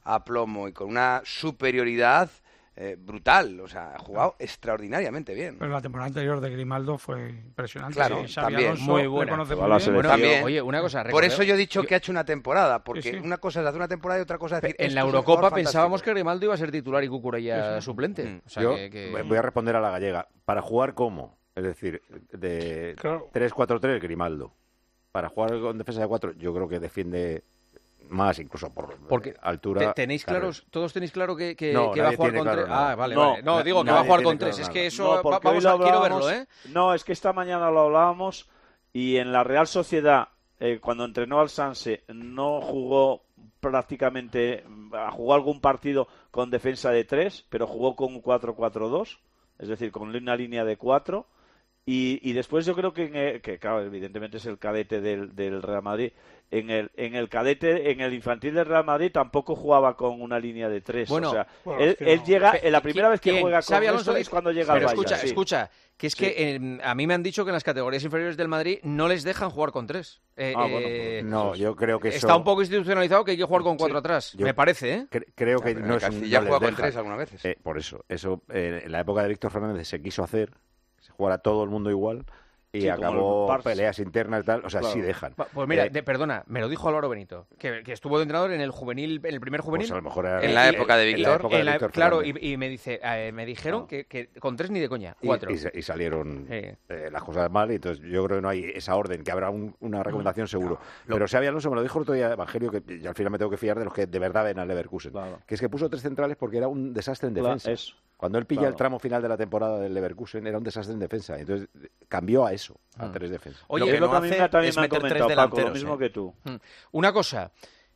a plomo y con una superioridad eh, brutal, o sea, ha jugado extraordinariamente bien. Pero la temporada anterior de Grimaldo fue impresionante. Claro, Sí, Xavi también. Alonso Muy buena. le conoce Bueno, muy bien. bueno, también. Oye, una cosa, Por eso yo he dicho yo- que ha hecho una temporada, porque Sí, sí. una cosa es hacer una temporada y otra cosa es decir... En esto la es un Eurocopa jugador pensábamos fantástico. que Grimaldo iba a ser titular y Cucurella suplente. O sea, Yo que- que- voy a responder a la gallega. ¿Para jugar cómo? Es decir, de tres cuatro tres Grimaldo. Para jugar con defensa de cuatro, yo creo que defiende más, incluso por Porque eh, altura. te- tenéis carrera. claros, todos tenéis claro que, que, No, que va a nadie jugar tiene con claro tres. nada. Ah, vale, No, vale. No, digo que nadie va a jugar tiene con tres. claro Es nada. que eso No, va- porque vamos hoy a lo quiero hablábamos- verlo, ¿eh? No, es que esta mañana lo hablábamos y en la Real Sociedad, eh, cuando entrenó al Sanse, no jugó prácticamente, jugó algún partido con defensa de tres, pero jugó con un cuatro cuatro dos, es decir, con una línea de cuatro. Y, y después yo creo que, en el- que claro, evidentemente es el cadete del, del Real Madrid. En el, en el cadete, en el infantil del Real Madrid tampoco jugaba con una línea de tres. Bueno, o sea, bueno, él, es que él no. llega, Pe- en la primera vez que ¿quién? juega con Xavi Alonso eso dice- es cuando llega Pero al Bayern. escucha, sí. escucha, que es Sí. que en- a mí me han dicho que en las categorías inferiores del Madrid no les dejan jugar con tres. Eh, Ah, bueno, eh, no, yo creo que está eso- un poco institucionalizado que hay que jugar con cuatro atrás. Yo me parece, ¿eh? cre- creo que Ya, pero no en es un, Castilla no les juega con deja. tres algunas veces. Eh, por eso, eso eh, en la época de Víctor Fernández se quiso hacer, se jugara todo el mundo igual y Sí, como acabó el Barça. peleas internas y tal, o sea, Claro. sí dejan. Va- Pues mira, Eh, de- perdona, me lo dijo Álvaro Benito, que, que estuvo de entrenador en el juvenil, en el primer juvenil. Pues a lo mejor era- En la y- época de y- Víctor. en la época de En la Víctor claro, Fernández. y, y me dice, eh, me dijeron que, que con tres ni de coña, y- cuatro. Y, sa- y salieron Sí. eh, las cosas mal, y entonces yo creo que no hay esa orden, que habrá un- una recomendación seguro. Pero Xavi Alonso me lo dijo el otro día Evangelio, que y al final me tengo que fiar de los que de verdad ven al Leverkusen, que es que puso tres centrales porque era un desastre en Claro, defensa. eso. Cuando él pilla Claro. el tramo final de la temporada del Leverkusen era un desastre en defensa, entonces cambió a eso, a Mm. tres defensas. Oye, Lo que es lo no que a mí hace me- también es me han meter tres comentado, Paco, lo delanteros, mismo ¿eh? que tú. Una cosa,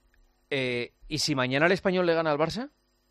eh, ¿y si mañana el Español le gana al Barça?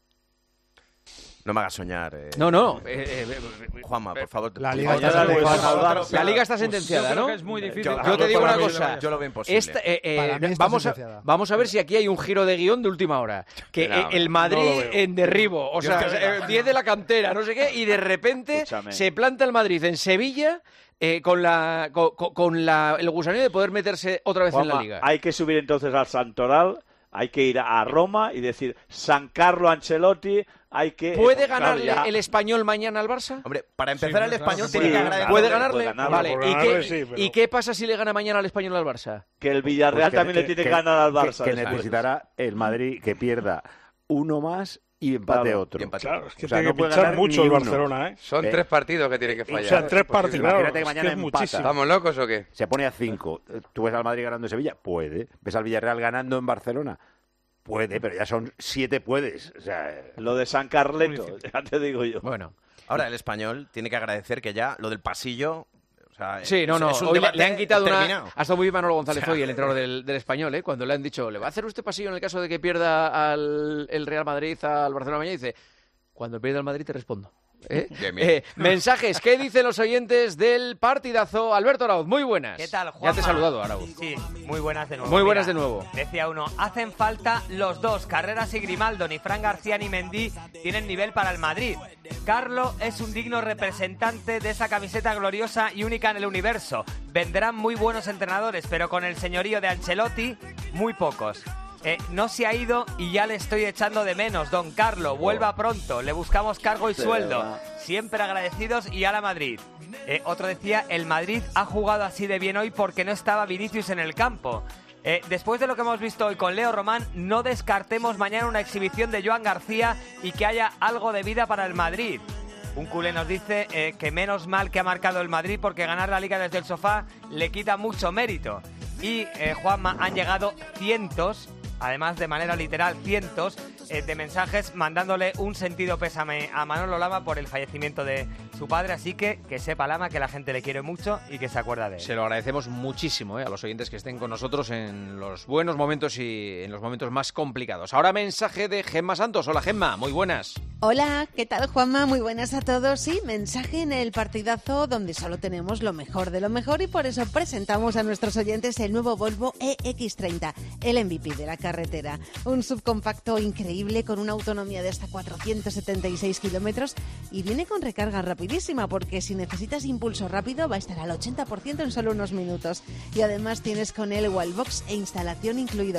No me hagas soñar. eh. No, no. eh, eh, Juanma, por favor. La por liga favor, está te lo sentenciada. paso al Barça. La liga está sentenciada, Yo creo ¿no? que es muy difícil. Yo, Yo te digo una para mí- cosa. yo lo veo imposible. Esta, eh, eh, Para mí está vamos, a, sentenciada. vamos a ver si aquí hay un giro de guión de última hora. Que No, eh, no, el Madrid no lo veo. en derribo, o Yo sea, es que- eh, diez de la cantera, no sé qué, y de repente Escúchame. se planta el Madrid en Sevilla eh, con, la, con, con- con la, el gusanillo de poder meterse otra vez en la Juanma, liga. hay que subir entonces al Santoral, hay que ir a Roma y decir San Carlo Ancelotti, hay que... ¿Puede claro, ganarle ya. el Español mañana al Barça? Hombre, para empezar el español sí, tiene que puede agradecer. ¿Puede ganarle? puede ganarle. Vale. Por ¿Y, ganarle, qué, sí, pero- ¿Y qué pasa si le gana mañana al Español al Barça? Que el Villarreal Pues que- también le que- tiene que que- ganar al que- Barça. Que, después. necesitará el Madrid que pierda uno más y empate Claro, otro. y empate Claro, otro. es que tiene que pinchar mucho el Barcelona, ¿eh? Son tres partidos que tiene que fallar. O sea, tres Pues partidos, imagínate claro, que es mañana que es empata. muchísimo. ¿Estamos locos o qué? Se pone a cinco. ¿Tú ves al Madrid ganando en Sevilla? Puede. ¿Ves al Villarreal ganando en Barcelona? Puede, pero ya son siete puedes. O sea, Lo de San Carleto, ya te digo yo. Bueno. Ahora el español tiene que agradecer que ya lo del pasillo. O sea, Sí, no, es- no. es un Hoy le, debate le han quitado terminado. una. Ha estado muy bien Manolo González O sea, hoy, el entrenador del, del Español, ¿eh? Cuando le han dicho, ¿le va a hacer usted pasillo en el caso de que pierda al el Real Madrid al Barcelona mañana? Y dice, cuando pierda el Madrid te respondo. ¿Eh? Bien, bien. Eh, mensajes, ¿qué dicen los oyentes del partidazo? Alberto Arauz, muy buenas. ¿Qué tal, Ya te he Juanma? saludado, Arauz. Sí, muy buenas de nuevo. Muy buenas Mira, de nuevo. Decía uno, hacen falta los dos, Carreras y Grimaldo, ni Fran García ni Mendy tienen nivel para el Madrid. Carlo es un digno representante de esa camiseta gloriosa y única en el universo. Vendrán muy buenos entrenadores, pero con el señorío de Ancelotti, muy pocos. Eh, no se ha ido y ya le estoy echando de menos. Don Carlo, vuelva pronto. Le buscamos cargo y De sueldo. verdad. Siempre agradecidos y a la Madrid. Eh, otro decía, el Madrid ha jugado así de bien hoy porque no estaba Vinicius en el campo. Eh, después de lo que hemos visto hoy con Leo Román, no descartemos mañana una exhibición de Joan García y que haya algo de vida para el Madrid. Un culé nos dice eh, que menos mal que ha marcado el Madrid porque ganar la Liga desde el sofá le quita mucho mérito. Y, eh, Juanma, han llegado cientos, además de manera literal cientos, eh, de mensajes mandándole un sentido pésame a Manolo Lama por el fallecimiento de su padre, así que que sepa Lama que la gente le quiere mucho y que se acuerda de él. Se lo agradecemos muchísimo, ¿eh? A los oyentes que estén con nosotros en los buenos momentos y en los momentos más complicados. Ahora mensaje de Gemma Santos. Hola, Gemma, muy buenas. Hola, ¿qué tal, Juanma? Muy buenas a todos. Sí, mensaje en el partidazo donde solo tenemos lo mejor de lo mejor y por eso presentamos a nuestros oyentes el nuevo Volvo E X treinta, el M V P de la carretera. Un subcompacto increíble con una autonomía de hasta cuatrocientos setenta y seis kilómetros y viene con recarga rapidísima porque si necesitas impulso rápido va a estar al ochenta por ciento en solo unos minutos. Y además tienes con él Wallbox e instalación incluidos.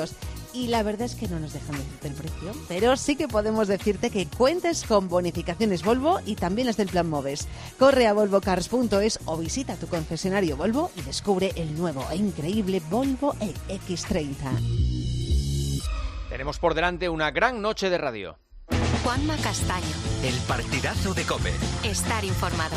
y la verdad es que no nos dejan decirte el precio, pero sí que podemos decirte que cuentes con bonificaciones Volvo y también las del Plan Moves. Corre a volvo cars punto es o visita tu concesionario Volvo y descubre el nuevo e increíble Volvo E X treinta. Tenemos por delante una gran noche de radio. Juanma Castaño. El partidazo de COPE. Estar informado.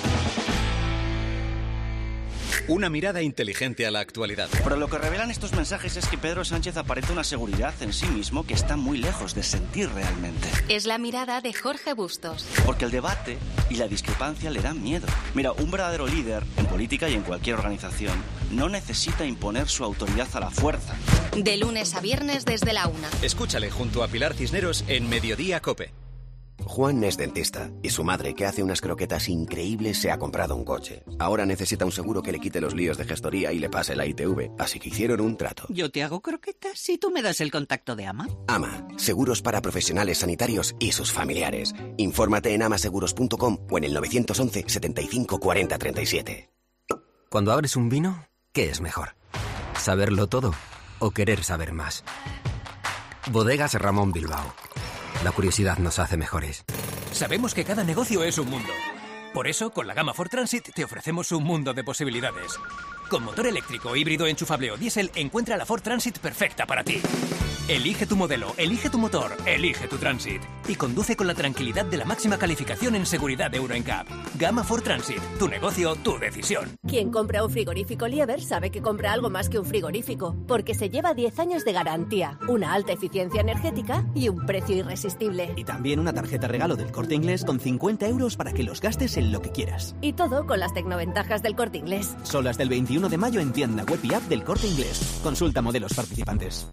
Una mirada inteligente a la actualidad. Pero lo que revelan estos mensajes es que Pedro Sánchez aparenta una seguridad en sí mismo que está muy lejos de sentir realmente. Es la mirada de Jorge Bustos. Porque el debate y la discrepancia le dan miedo. Mira, un verdadero líder, en política y en cualquier organización, no necesita imponer su autoridad a la fuerza. De lunes a viernes desde la una. Escúchale junto a Pilar Cisneros en Mediodía COPE. Juan es dentista y su madre, que hace unas croquetas increíbles, se ha comprado un coche. Ahora necesita un seguro que le quite los líos de gestoría y le pase la I T V, así que hicieron un trato. Yo te hago croquetas y tú me das el contacto de Ama. Ama, seguros para profesionales sanitarios y sus familiares. Infórmate en amaseguros punto com o en el nueve once, setenta y cinco, cuarenta, treinta y siete. Cuando abres un vino, ¿qué es mejor? ¿Saberlo todo o querer saber más? Bodegas Ramón Bilbao. La curiosidad nos hace mejores. Sabemos que cada negocio es un mundo. Por eso, con la gama Ford Transit te ofrecemos un mundo de posibilidades. Con motor eléctrico, híbrido, enchufable o diésel, encuentra la Ford Transit perfecta para ti. Elige tu modelo, elige tu motor, elige tu Transit. Y conduce con la tranquilidad de la máxima calificación en seguridad Euro N C A P. Gama Ford Transit. Tu negocio, tu decisión. Quien compra un frigorífico Lieber sabe que compra algo más que un frigorífico, porque se lleva diez años de garantía, una alta eficiencia energética y un precio irresistible. Y también una tarjeta regalo del Corte Inglés con cincuenta euros para que los gastes en lo que quieras. Y todo con las tecnoventajas del Corte Inglés. Solo hasta el veintiuno de mayo en tienda web y app del Corte Inglés. Consulta modelos participantes.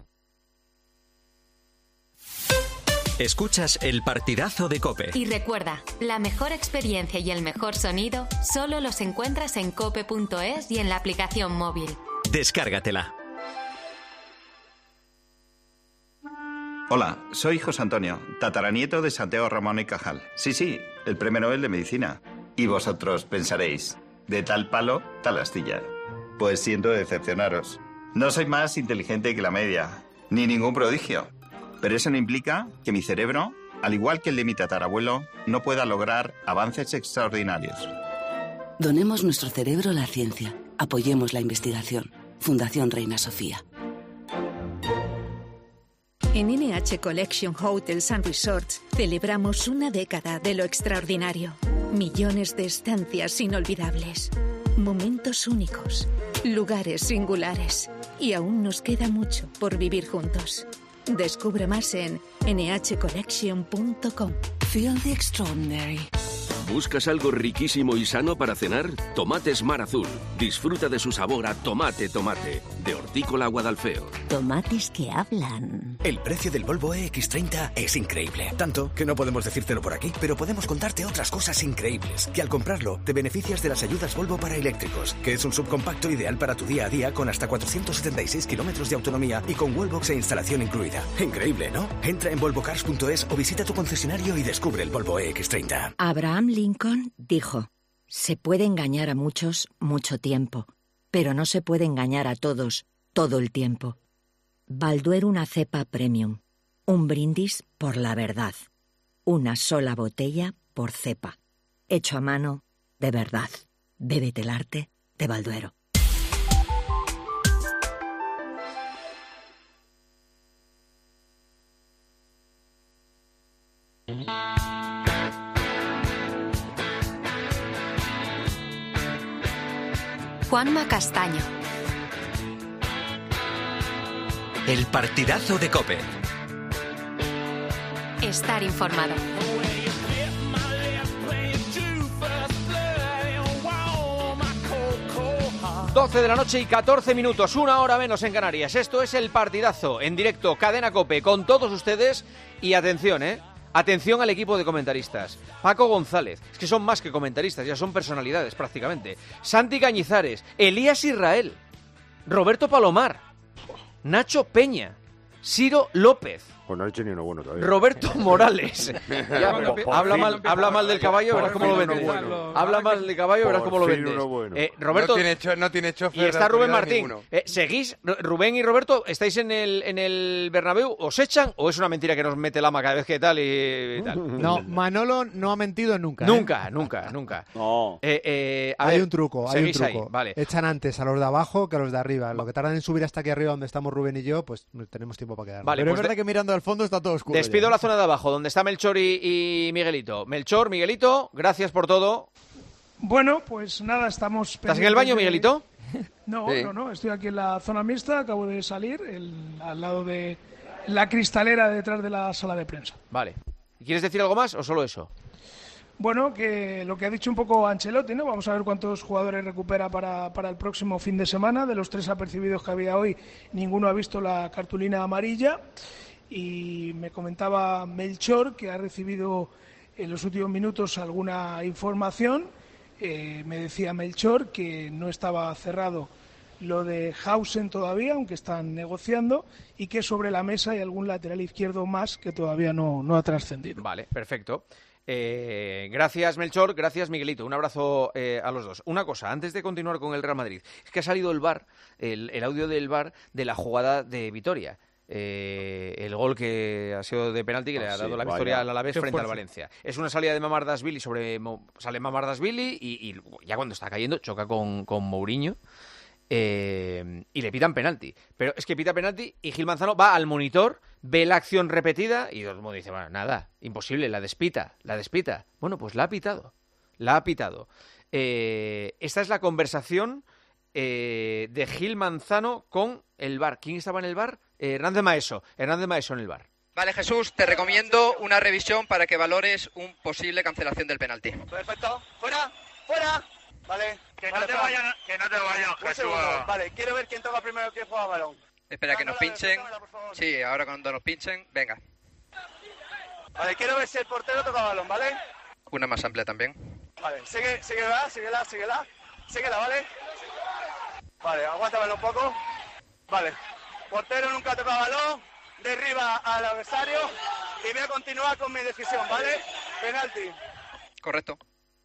Escuchas el partidazo de COPE. Y recuerda, la mejor experiencia y el mejor sonido solo los encuentras en cope punto es y en la aplicación móvil. Descárgatela. Hola, soy José Antonio, tataranieto de Santiago Ramón y Cajal. Sí, sí, el premio Nobel de Medicina. Y vosotros pensaréis, de tal palo, tal astilla. Pues siento decepcionaros. No soy más inteligente que la media, ni ningún prodigio. Pero eso no implica que mi cerebro, al igual que el de mi tatarabuelo, no pueda lograr avances extraordinarios. Donemos nuestro cerebro a la ciencia. Apoyemos la investigación. Fundación Reina Sofía. En N H Collection Hotels and Resorts celebramos una década de lo extraordinario. Millones de estancias inolvidables. Momentos únicos. Lugares singulares. Y aún nos queda mucho por vivir juntos. Descubre más en ene hache collection punto com. Feel the extraordinary. ¿Buscas algo riquísimo y sano para cenar? Tomates Mar Azul. Disfruta de su sabor a tomate tomate. De Hortícola Guadalfeo. Tomates que hablan. El precio del Volvo E X treinta es increíble. Tanto que no podemos decírtelo por aquí, pero podemos contarte otras cosas increíbles. Que al comprarlo te beneficias de las ayudas Volvo para eléctricos, que es un subcompacto ideal para tu día a día con hasta cuatrocientos setenta y seis kilómetros de autonomía y con wallbox e instalación incluida. Increíble, ¿no? Entra en volvo cars punto es o visita tu concesionario y descubre el Volvo E X treinta. Abraham Lincoln dijo: se puede engañar a muchos mucho tiempo, pero no se puede engañar a todos todo el tiempo. Balduero, una cepa premium. Un brindis por la verdad. Una sola botella por cepa. Hecho a mano de verdad. Bébete el arte de Balduero. Juanma Castaño. El partidazo de COPE. Estar informado. doce de la noche y catorce minutos, una hora menos en Canarias. Esto es el partidazo en directo, Cadena COPE, con todos ustedes. Y atención, ¿eh? Atención al equipo de comentaristas. Paco González, es que son más que comentaristas, ya son personalidades prácticamente. Santi Cañizares, Elías Israel, Roberto Palomar, Nacho Peña, Ciro López, Pues no ha hecho ni uno bueno todavía. Roberto Morales. Ya, Cuando pero por habla fin, mal, habla mal del caballo, verás cómo lo vendes. bueno. Habla mal del caballo, verás Por cómo lo fin vendes. uno bueno. Eh, Roberto, no tiene, cho- no tiene chofer y está de Rubén autoridad Martín. ninguno. Eh, ¿Seguís? Rubén y Roberto, ¿estáis en el, en el Bernabéu? ¿Os echan o es una mentira que nos mete el ama cada vez que tal y, y tal? No, Manolo no ha mentido nunca. ¿eh? Nunca, nunca, nunca. No. Eh, eh, a Hay ver, un truco, hay un seguís ahí, truco. vale. Echan antes a los de abajo que a los de arriba. Lo que tardan en subir hasta aquí arriba donde estamos Rubén y yo, pues tenemos tiempo para quedarnos. Vale, Pero pues es verdad de- que mirando al fondo está todo oscuro. Despido ya. la zona de abajo, donde está Melchor y, y Miguelito. Melchor, Miguelito, gracias por todo. Bueno, pues nada, estamos... ¿Estás en el baño, pendientes de- Miguelito? No, Sí. no, no, estoy aquí en la zona mixta, acabo de salir, el- al lado de la cristalera detrás de la sala de prensa. Vale. ¿Quieres decir algo más o solo eso? Bueno, que lo que ha dicho un poco Ancelotti, ¿no? Vamos a ver cuántos jugadores recupera para, para el próximo fin de semana. De los tres apercibidos que había hoy, ninguno ha visto la cartulina amarilla. Y me comentaba Melchor que ha recibido en los últimos minutos alguna información. Eh, me decía Melchor que no estaba cerrado lo de Hausen todavía, aunque están negociando, y que sobre la mesa hay algún lateral izquierdo más que todavía no, no ha trascendido. Vale, perfecto. Eh, gracias, Melchor. Gracias, Miguelito. Un abrazo eh, a los dos. Una cosa, antes de continuar con el Real Madrid, es que ha salido el V A R, el, el audio del V A R de la jugada de Vitoria. Eh, el gol que ha sido de penalti que le ha Ah, dado sí, la vaya. victoria al Alavés Qué frente al fuerza. Valencia. Es una salida de Mamardashvili sobre Mo- sale Mamardashvili y, y ya cuando está cayendo choca con, con Mourinho. Eh, y le pitan penalti. Pero es que pita penalti y Gil Manzano va al monitor, ve la acción repetida y todo el mundo dice, bueno, nada, imposible, la despita, la despita. Bueno, pues la ha pitado, la ha pitado. Eh, esta es la conversación eh, de Gil Manzano con el V A R. ¿Quién estaba en el V A R? Eh, Hernández Maeso, Hernández Maeso en el V A R. Vale, Jesús, te recomiendo una revisión para que valores un posible cancelación del penalti. Perfecto. Fuera, fuera. Vale. Que Vale, no te fuera. vayan a- que no te vayan, Un Jesús. segundo. Vale, quiero ver quién toca primero, quién juega balón. Espera que nos pinchen. Sí, ahora cuando nos pinchen, venga. Vale, quiero ver si el portero toca balón, ¿vale? Una más amplia también. Vale, sigue, síguela, síguela, síguela. Síguela, ¿vale? Vale, aguántamelo un poco. Vale. Portero nunca toca balón. Derriba al adversario. Y voy a continuar con mi decisión, ¿vale? Penalti. Correcto.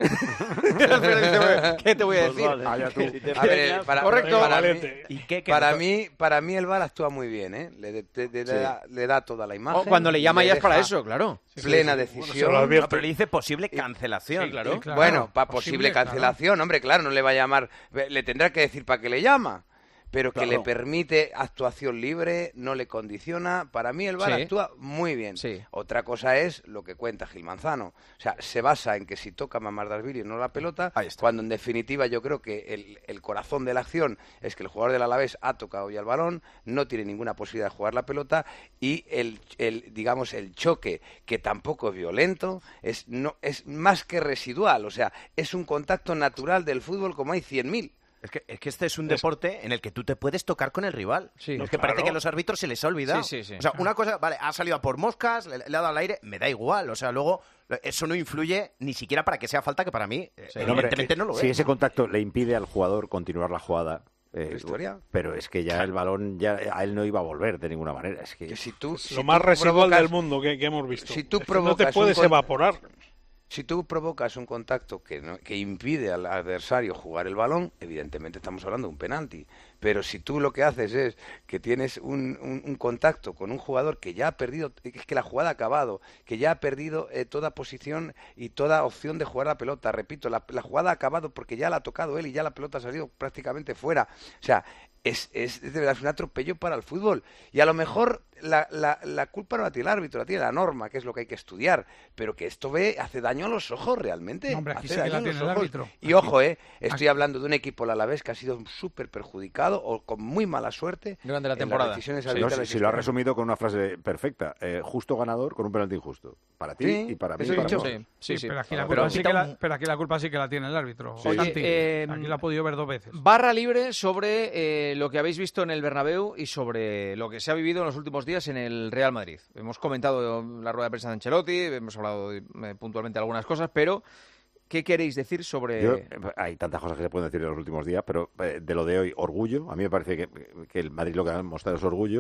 ¿Qué te voy a Pues decir? vale. Allá tú. A ver, para, Correcto. para, mí, Valente. ¿Y qué- qué para, no- mí, para mí el V A R actúa muy bien, ¿eh? Le, de- de- de- Sí. le da, le da toda la imagen. Oh, cuando le llama ya es para deja eso, claro. Plena Sí, sí, sí. decisión. Bueno, se lo advierte. No, pero le dice posible cancelación. Sí, claro. Bueno, para posible, cancelación, hombre, claro, no le va a llamar, le tendrá que decir para qué le llama, pero que Claro. le permite actuación libre, no le condiciona. Para mí el V A R Sí. actúa muy bien. Otra cosa es lo que cuenta Gil Manzano. O sea, se basa en que si toca Mamardashvili no la pelota, cuando en definitiva yo creo que el, el corazón de la acción es que el jugador del Alavés ha tocado ya el balón, no tiene ninguna posibilidad de jugar la pelota y el, el digamos el choque, que tampoco es violento, es no es más que residual, o sea, es un contacto natural del fútbol como hay cien mil. Es que, es que este es un deporte en el que tú te puedes tocar con el rival. Sí. es No, que parece claro. que a los árbitros se les ha olvidado. Sí, sí, sí. O sea, una cosa, vale, ha salido a por moscas, le, le ha dado al aire, me da igual. O sea, luego eso no influye ni siquiera para que sea falta, que para mí, eh, No, hombre, evidentemente no lo si es. ese contacto le impide al jugador continuar la jugada, eh, historia? pero es que ya el balón ya a él no iba a volver de ninguna manera. Es que, si tú Lo más residual del mundo que, que hemos visto. Si tú Es que no provocas te puedes un con- evaporar. Si tú provocas un contacto que, no- que impide al adversario jugar el balón, evidentemente estamos hablando de un penalti. Pero si tú lo que haces es que tienes un, un- un contacto con un jugador que ya ha perdido, es que la jugada ha acabado, que ya ha perdido eh, toda posición y toda opción de jugar la pelota. Repito, la, la jugada ha acabado porque ya la ha tocado él y ya la pelota ha salido prácticamente fuera. O sea, es, es, de verdad, es un atropello para el fútbol. Y a lo mejor la, la, la culpa no la tiene el árbitro, la tiene la norma, que es lo que hay que estudiar. Pero que esto ve hace daño a los ojos realmente. No, hombre, aquí Hace sí que daño la a los tiene el ojos. árbitro. Y ojo, eh, Aquí- estoy hablando de un equipo, el Alavés, que ha sido súper perjudicado o con muy mala suerte durante la en temporada. las decisiones No, arbitrales. si, si lo has resumido con una frase perfecta, eh, justo ganador con un penalti injusto. Para ti Sí, y para mí. eso y he para dicho. todos. Sí, pero aquí, la Pero culpa sí pita que la, un- pero aquí la culpa sí que la tiene el árbitro. Sí. Santi. Oye, eh, Aquí la ha podido ver dos veces. Barra libre sobre eh, lo que habéis visto en el Bernabéu y sobre lo que se ha vivido en los últimos días en el Real Madrid. Hemos comentado la rueda de prensa de Ancelotti, hemos hablado eh, puntualmente de algunas cosas, pero ¿qué queréis decir sobre...? Yo, eh, hay tantas cosas que se pueden decir en los últimos días, pero eh, de lo de hoy, orgullo. A mí me parece que, que el Madrid lo que ha mostrado es orgullo.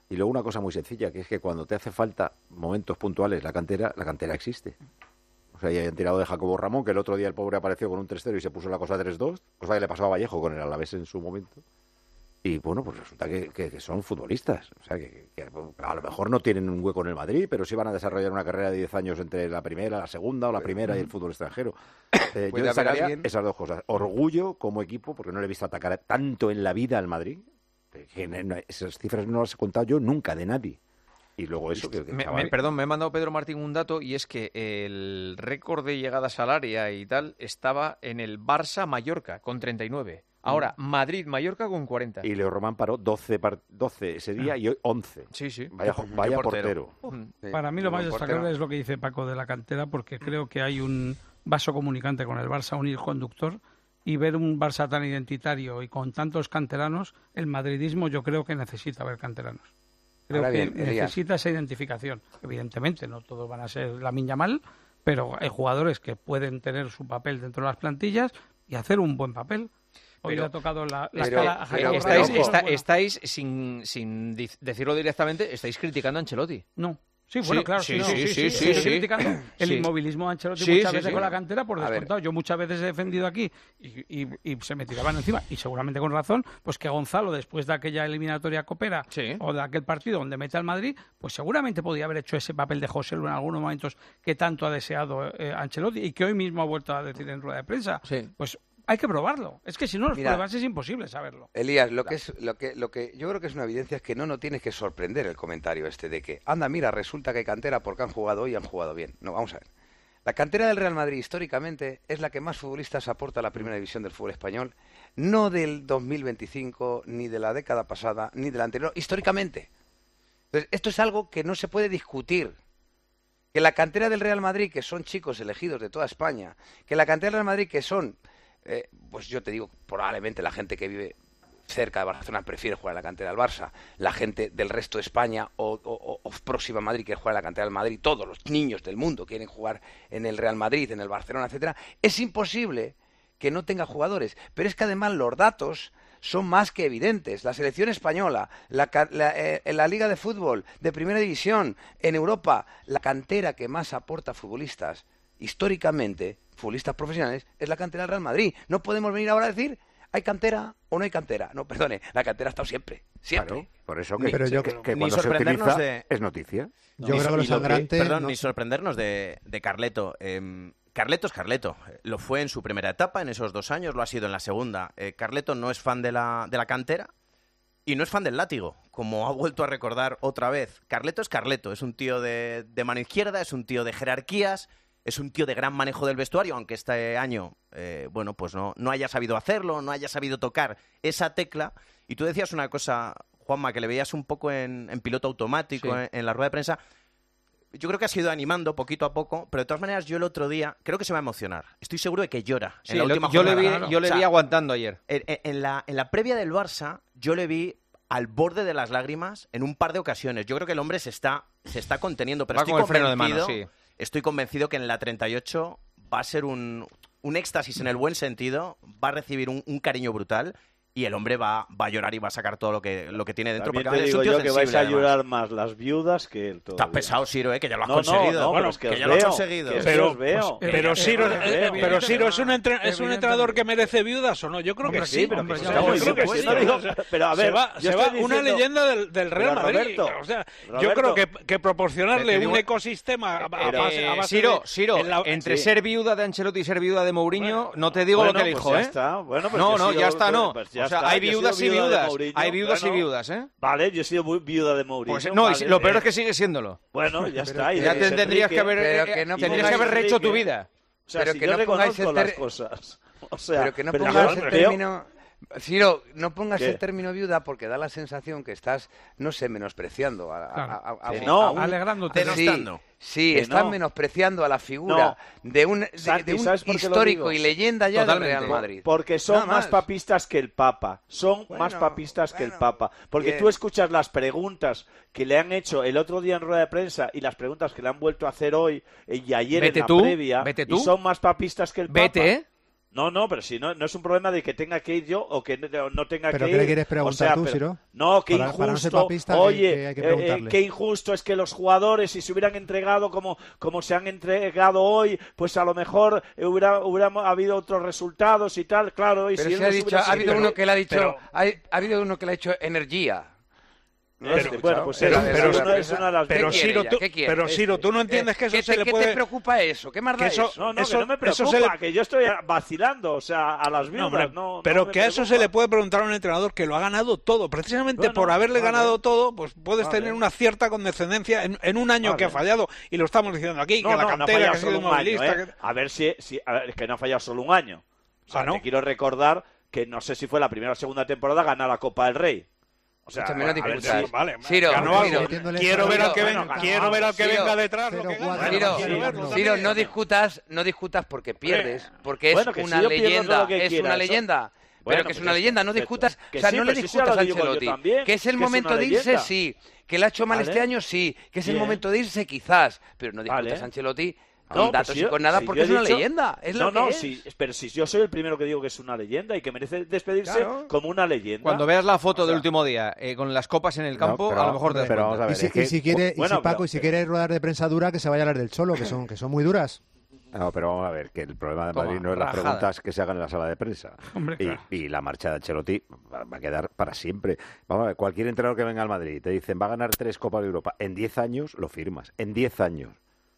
Y luego una cosa muy sencilla, que es que cuando te hace falta momentos puntuales la cantera, la cantera existe. O sea, ya han tirado de Jacobo Ramón, que el otro día el pobre apareció con un tres cero y se puso la cosa tres dos, cosa que le pasó a Vallejo con el Alavés en su momento. Y bueno, pues resulta que, que, que son futbolistas. O sea, que, que a lo mejor no tienen un hueco en el Madrid, pero sí van a desarrollar una carrera de diez años entre la primera, la segunda o la primera y el fútbol extranjero. Eh, yo destacaría alguien... esas dos cosas. Orgullo como equipo, porque no le he visto atacar tanto en la vida al Madrid. Que no, esas cifras no las he contado yo nunca de nadie. Y luego eso que, que me, chaval... me, perdón, me ha mandado Pedro Martín un dato y es que el récord de llegadas al área y tal estaba en el Barça-Mallorca con treinta y nueve. Ahora, mm. Madrid-Mallorca con cuarenta. Y Leo Román paró doce, par... doce ese día y hoy once. Sí, sí. Vaya, vaya portero. portero. Sí. Para mí lo más destacable es lo que dice Paco de la cantera, porque creo que hay un vaso comunicante con el Barça, un hilo conductor, y ver un Barça tan identitario y con tantos canteranos, el madridismo yo creo que necesita ver canteranos. Creo Ahora que bien, necesita esa identificación. Evidentemente, no todos van a ser Lamine Yamal, pero hay jugadores que pueden tener su papel dentro de las plantillas y hacer un buen papel. Hoy pero, le ha tocado la, la pero, escala a pero estáis, está, bueno. estáis sin, sin decirlo directamente, estáis criticando a Ancelotti. No. Sí, bueno, sí, claro, sí, sí, no, sí, sí, sí, sí, sí, sí, sí. criticando el sí. inmovilismo de Ancelotti sí, muchas sí, veces sí. con la cantera por descontado. Yo muchas veces he defendido aquí y, y, y se me tiraban encima, y seguramente con razón, pues que Gonzalo, después de aquella eliminatoria copera sí. o de aquel partido donde mete al Madrid, pues seguramente podía haber hecho ese papel de José Lu en algunos momentos que tanto ha deseado eh, Ancelotti y que hoy mismo ha vuelto a decir en rueda de prensa. Sí. Pues hay que probarlo. Es que si no los Mira, pruebas es imposible saberlo. Elías, lo que es lo que lo que yo creo que es una evidencia es que no no tienes que sorprender el comentario este de que anda, mira, resulta que hay cantera porque han jugado hoy y han jugado bien. No, vamos a ver. La cantera del Real Madrid históricamente es la que más futbolistas aporta a la primera división del fútbol español, no del dos mil veinticinco ni de la década pasada ni de la anterior, históricamente. Entonces, esto es algo que no se puede discutir. Que la cantera del Real Madrid, que son chicos elegidos de toda España, que la cantera del Real Madrid, que son Eh, pues yo te digo, probablemente la gente que vive cerca de Barcelona prefiere jugar en la cantera del Barça, la gente del resto de España o, o, o próxima a Madrid quiere jugar en la cantera del Madrid, todos los niños del mundo quieren jugar en el Real Madrid, en el Barcelona, etcétera. Es imposible que no tenga jugadores, pero es que además los datos son más que evidentes. La selección española, la, la, eh, la Liga de Fútbol de Primera División en Europa, la cantera que más aporta futbolistas históricamente, futbolistas profesionales, es la cantera del Real Madrid. No podemos venir ahora a decir, ¿hay cantera o no hay cantera? No, perdone, la cantera ha estado siempre, siempre. Claro, por eso que, pero yo, que, que ni cuando se utiliza de... es noticia. Yo creo que lo sangrante... Perdón, no... ni sorprendernos de, de Carleto. Eh, Carleto es Carleto. Lo fue en su primera etapa, en esos dos años, lo ha sido en la segunda. Eh, Carleto no es fan de la, de la cantera y no es fan del látigo, como ha vuelto a recordar otra vez. Carleto es Carleto, es un tío de, de mano izquierda, es un tío de jerarquías, es un tío de gran manejo del vestuario, aunque este año, eh, bueno, pues no, no haya sabido hacerlo, no haya sabido tocar esa tecla. Y tú decías una cosa, Juanma, que le veías un poco en, en piloto automático, sí. en, en la rueda de prensa. Yo creo que ha sido animando poquito a poco, pero de todas maneras yo el otro día creo que se va a emocionar. Estoy seguro de que llora. Sí, en la lo, última yo jornada. le vi, claro. yo le o sea, vi aguantando ayer. En, en, la, en la previa del Barça, yo le vi al borde de las lágrimas en un par de ocasiones. Yo creo que el hombre se está, se está conteniendo, pero va estoy con el convencido, freno de mano, sí. Estoy convencido que en la treinta y ocho va a ser un, un éxtasis en el buen sentido, va a recibir un, un cariño brutal. Y el hombre va, va a llorar y va a sacar todo lo que, lo que tiene dentro. También porque te digo yo que vais a llorar más las viudas que él todavía. Estás pesado, Siro, ¿eh? Que ya lo has no, conseguido. No, no, bueno, es que, que ya veo, lo has conseguido. Que pero, os veo. Pues, pero, Siro, eh, eh, pero Siro, ¿es un, entre, ¿es un entrenador que merece viudas o no? Yo creo hombre, que sí. sí, pero hombre, que yo creo creo que sí. No digo, pero a ver, se va, se va diciendo, una leyenda del, del Real Madrid. Roberto, o sea, Roberto, yo creo que, que proporcionarle digo, un ecosistema a, a base, a base Siro, de, Siro, en la, entre sí. ser viuda de Ancelotti y ser viuda de Mourinho, bueno, no te digo bueno, lo que dijo, pues ¿eh? Ya está. Bueno, pues no, no, sido, ya está, no. Pues ya o sea, está, hay viudas y viudas. Hay viudas bueno, y viudas, ¿eh? Vale, yo he sido muy viuda de Mourinho. Pues no, vale, y lo peor eh, es que sigue siéndolo. Bueno, ya está. Y ya te tendrías que haber, pero que no tendrías que haber rehecho tu vida. O sea, pero si que yo no reconozco pongáis las ter... cosas. O sea, pero que no pero pongas yo, el pero... término... Ciro, no pongas ¿Qué? el término viuda porque da la sensación que estás, no sé, menospreciando a, claro. a, a, a, que no, a un... alegrándote, denostando. Sí, que estás no. menospreciando a la figura no. de un, de, Santi, de un histórico histórico y leyenda ya Totalmente. del Real Madrid. Porque son Nada más. más papistas que el Papa. Son bueno, más papistas bueno, que el Papa. Porque bien. tú escuchas las preguntas que le han hecho el otro día en rueda de prensa y las preguntas que le han vuelto a hacer hoy y ayer vete en la tú, previa vete tú. y son más papistas que el Papa. Vete, ¿eh? No, no, pero si no, no es un problema de que tenga que ir yo o que no, no tenga ¿Pero que qué ir. le quieres preguntar o sea, tú, pero, Siro? No, qué Para- injusto. para no ser papista, ¿qué- Oye, qué hay que eh, preguntarle? eh, qué injusto es que los jugadores, si se hubieran entregado como, como se han entregado hoy, pues a lo mejor hubiera, hubiera habido otros resultados y tal, claro. Y Pero si se él ha no dicho, hubiera ha habido sido- uno que le ha dicho, pero- ha, ha habido uno que le ha hecho energía. ¿No Pero- has escuchado? bueno, pues Pero- es- pero- es una- es una de las- Pero ¿Qué quiere Siro, ella? tú, ¿Qué quiere? pero Siro, tú no entiendes que eso ¿Qué se te, le qué puede... te preocupa eso? ¿Qué más da que eso- eso? No, no, eso- que no me eso preocupa, se le- que yo estoy vacilando, o sea, a las No, viudas, hombre, no, no pero me que a eso preocupa. se le puede preguntar a un entrenador que lo ha ganado todo. Precisamente Bueno, por haberle vale. ganado todo, pues puedes Vale. tener una cierta condescendencia en, en un año Vale. que ha fallado. Y lo estamos diciendo aquí, No, que la no, no ha cantera, fallado que ha sido solo un año, movilista... ¿eh? que- A ver si, si a ver, es que no ha fallado solo un año. O sea, Ah, ¿no? te quiero recordar que no sé si fue la primera o segunda temporada ganar la Copa del Rey. O sea, Escúchame, no a ver discutas. si- Vale, Siro, ganó Siro, algo. Quiero ver al que Bueno, venga, ganó quiero algo. ver al que Siro, venga detrás lo que cero, gana. cuatro, Siro, Quiero verlo Siro, también. no discutas, no discutas porque pierdes, porque es Bueno, que si una yo pierdo todo leyenda, lo que es quiera, una eso- leyenda. Bueno, Pero que es pues una ya leyenda, está, no perfecto. discutas, Que o sea, sí, no le pero sí, sí, discutas ahora a lo digo yo Ancelotti. también, Que es el que es momento una de irse, leyenda. sí. Que le ha hecho mal Vale. este año, sí. Que es el Bien. momento de irse, quizás. Pero no discutas Vale. a Ancelotti con No, pues datos si y yo- con nada, si porque yo es he una dicho- leyenda. Es no, lo que no, es. sí, pero si yo soy el primero que digo que es una leyenda y que merece despedirse Claro. como una leyenda. Cuando veas la foto O sea, del último día eh, con las copas en el campo, No, pero- a lo mejor te das pero cuenta. vamos a ver, Y si, es que- y si quiere, y Bueno, si Paco, pero- y si quiere ruedar de prensa dura, que se vaya a las del Cholo, que son, que son muy duras. No, pero vamos a ver, que el problema de Toma, Madrid no es las rajada. preguntas que se hagan en la sala de prensa. Hombre, y, claro. y la marcha de Ancelotti va va a quedar para siempre. Vamos a ver, cualquier entrenador que venga al Madrid y te dicen va a ganar tres Copas de Europa, en diez años lo firmas, en diez años.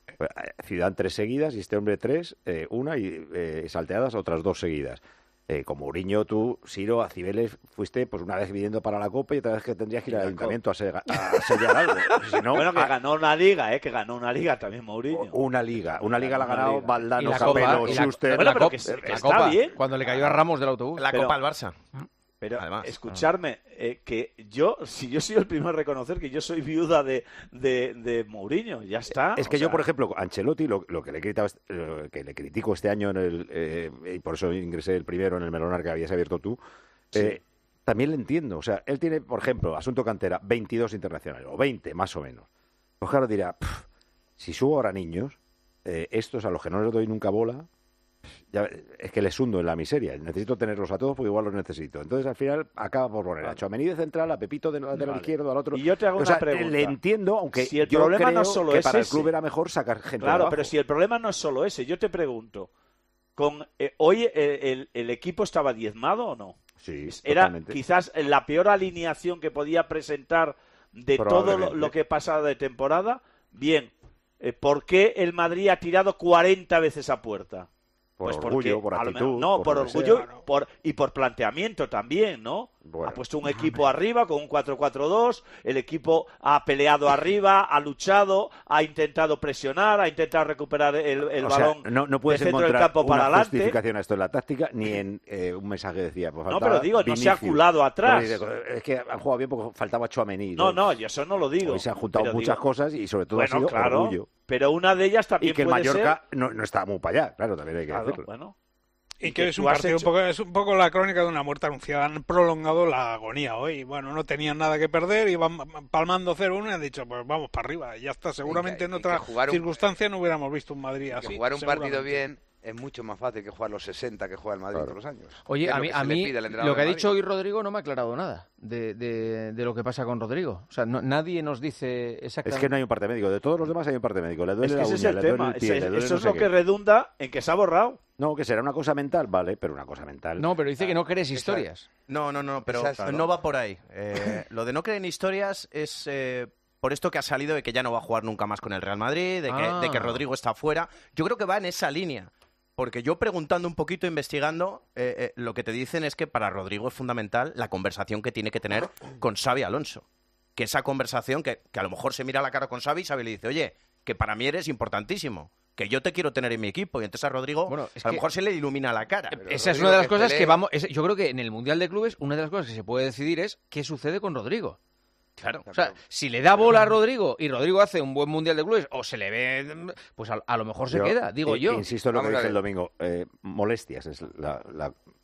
Zidane tres seguidas y este hombre tres, eh, una y eh, salteadas otras dos seguidas. Eh, con Mourinho, tú, Siro, a Cibeles, fuiste pues una vez pidiendo para la Copa y otra vez que tendrías que ir al ayuntamiento a, sega- a sellar algo. Si no, bueno, que a- ganó una liga, ¿eh? Que ganó una liga también Mourinho. una liga. Una liga la ha Una ganado liga. Y Valdano, la copa, Capello, y la- Schuster. Bueno, la pero copa, que se- que la está copa, bien. cuando le cayó a Ramos del autobús. La Pero- Copa al Barça. Pero Además, escucharme, eh, que yo, si yo soy el primero a reconocer que yo soy viuda de, de, de Mourinho, ya está. Es que o yo, sea, por ejemplo, Ancelotti, lo, lo que le he criticado, lo que le critico este año en el, eh, y por eso ingresé el primero en el Melonar que habías abierto tú, eh, también le entiendo. O sea, él tiene, por ejemplo, asunto cantera, veintidós internacionales, o veinte más o menos. Pues claro, dirá, "Pff, si subo ahora niños, eh, estos a los que no les doy nunca bola, ya, es que les hundo en la miseria. Necesito tenerlos a todos porque igual los necesito. Entonces, al final, acaba por poner a Tchouaméni de central, a Pepito de lateral Vale. izquierdo, al otro. Y yo te hago O una sea, pregunta. le entiendo, aunque Si el yo problema creo no solo que es para el ese. club era mejor sacar gente de Claro, abajo. pero si el problema no es solo ese, yo te pregunto, con eh, hoy eh, el, el equipo estaba diezmado o no? Sí, Era totalmente. quizás la peor alineación que podía presentar de todo lo, Probablemente. lo que pasaba de temporada. Bien, eh, ¿por qué el Madrid ha tirado cuarenta veces a puerta? Por Pues orgullo, porque, por a lo actitud, mejor- no, por por, lo que orgullo sea. por, y por planteamiento también, ¿no? Bueno. Ha puesto un equipo arriba con un cuatro cuatro dos, el equipo ha peleado arriba, ha luchado, ha intentado presionar, ha intentado recuperar el, el O sea, balón no, no puedes del centro del encontrar campo para una adelante. justificación a esto en la táctica ni en eh, un mensaje que decía. Pues No, faltaba pero digo, no se ha Vinicius. culado atrás. Porque, Es que han jugado bien porque faltaba Tchouaméni. No, no, yo eso no lo digo. Hoy se han juntado pero muchas digo- cosas y sobre todo bueno, ha sido claro, orgullo. pero una de ellas también Y que el puede Mallorca ser... no, no está muy para allá, claro, también hay que Claro, decirlo. bueno. Y que es tú un has partido, hecho- un poco, es un poco la crónica de una muerte anunciada. Han prolongado la agonía hoy. Bueno, no tenían nada que perder, iban palmando cero uno y han dicho, pues vamos para arriba. Y ya está. Seguramente Y que- en y que otra jugar un- circunstancia no hubiéramos visto un Madrid Que así. jugar un partido seguramente. bien es mucho más fácil que jugar los sesenta que juega el Madrid todos los años. Oye, Es a lo mí, que a se le mí pide al entrenador lo que ha del dicho Madrid. hoy Rodrigo no me ha aclarado nada de, de, de lo que pasa con Rodrigo. O sea, no- nadie nos dice Es exactamente... que no hay un parte médico. De todos los demás hay un parte médico. Le duele Es que la ese uña, es el le duele tema. el pie, Ese- le duele eso no es sé lo qué. que redunda en que se ha borrado. No, que será una cosa mental, vale, pero una cosa mental. No, pero dice que no crees historias. No, no, no, pero Exacto. no va por ahí. Eh, lo de no creer en historias es eh, por esto que ha salido de que ya no va a jugar nunca más con el Real Madrid, de que, Ah. de que Rodrigo está fuera. Yo creo que va en esa línea. Porque yo preguntando un poquito, investigando, eh, eh, lo que te dicen es que para Rodrigo es fundamental la conversación que tiene que tener con Xavi Alonso. Que esa conversación, que, que a lo mejor se mira a la cara con Xavi y Xavi le dice, oye, que para mí eres importantísimo, que yo te quiero tener en mi equipo. Y entonces a Rodrigo Bueno, es a lo que- mejor se le ilumina la cara. Esa es una de las cosas que vamos... es- yo creo que en el Mundial de Clubes una de las cosas que se puede decidir es qué sucede con Rodrigo. Claro. O sea, si le da bola a Rodrigo y Rodrigo hace un buen Mundial de Clubes o se le ve, pues a, a lo mejor se Yo, queda, digo eh, yo. Insisto en lo Vamos que a dije el ver. domingo. eh, molestias es la, la-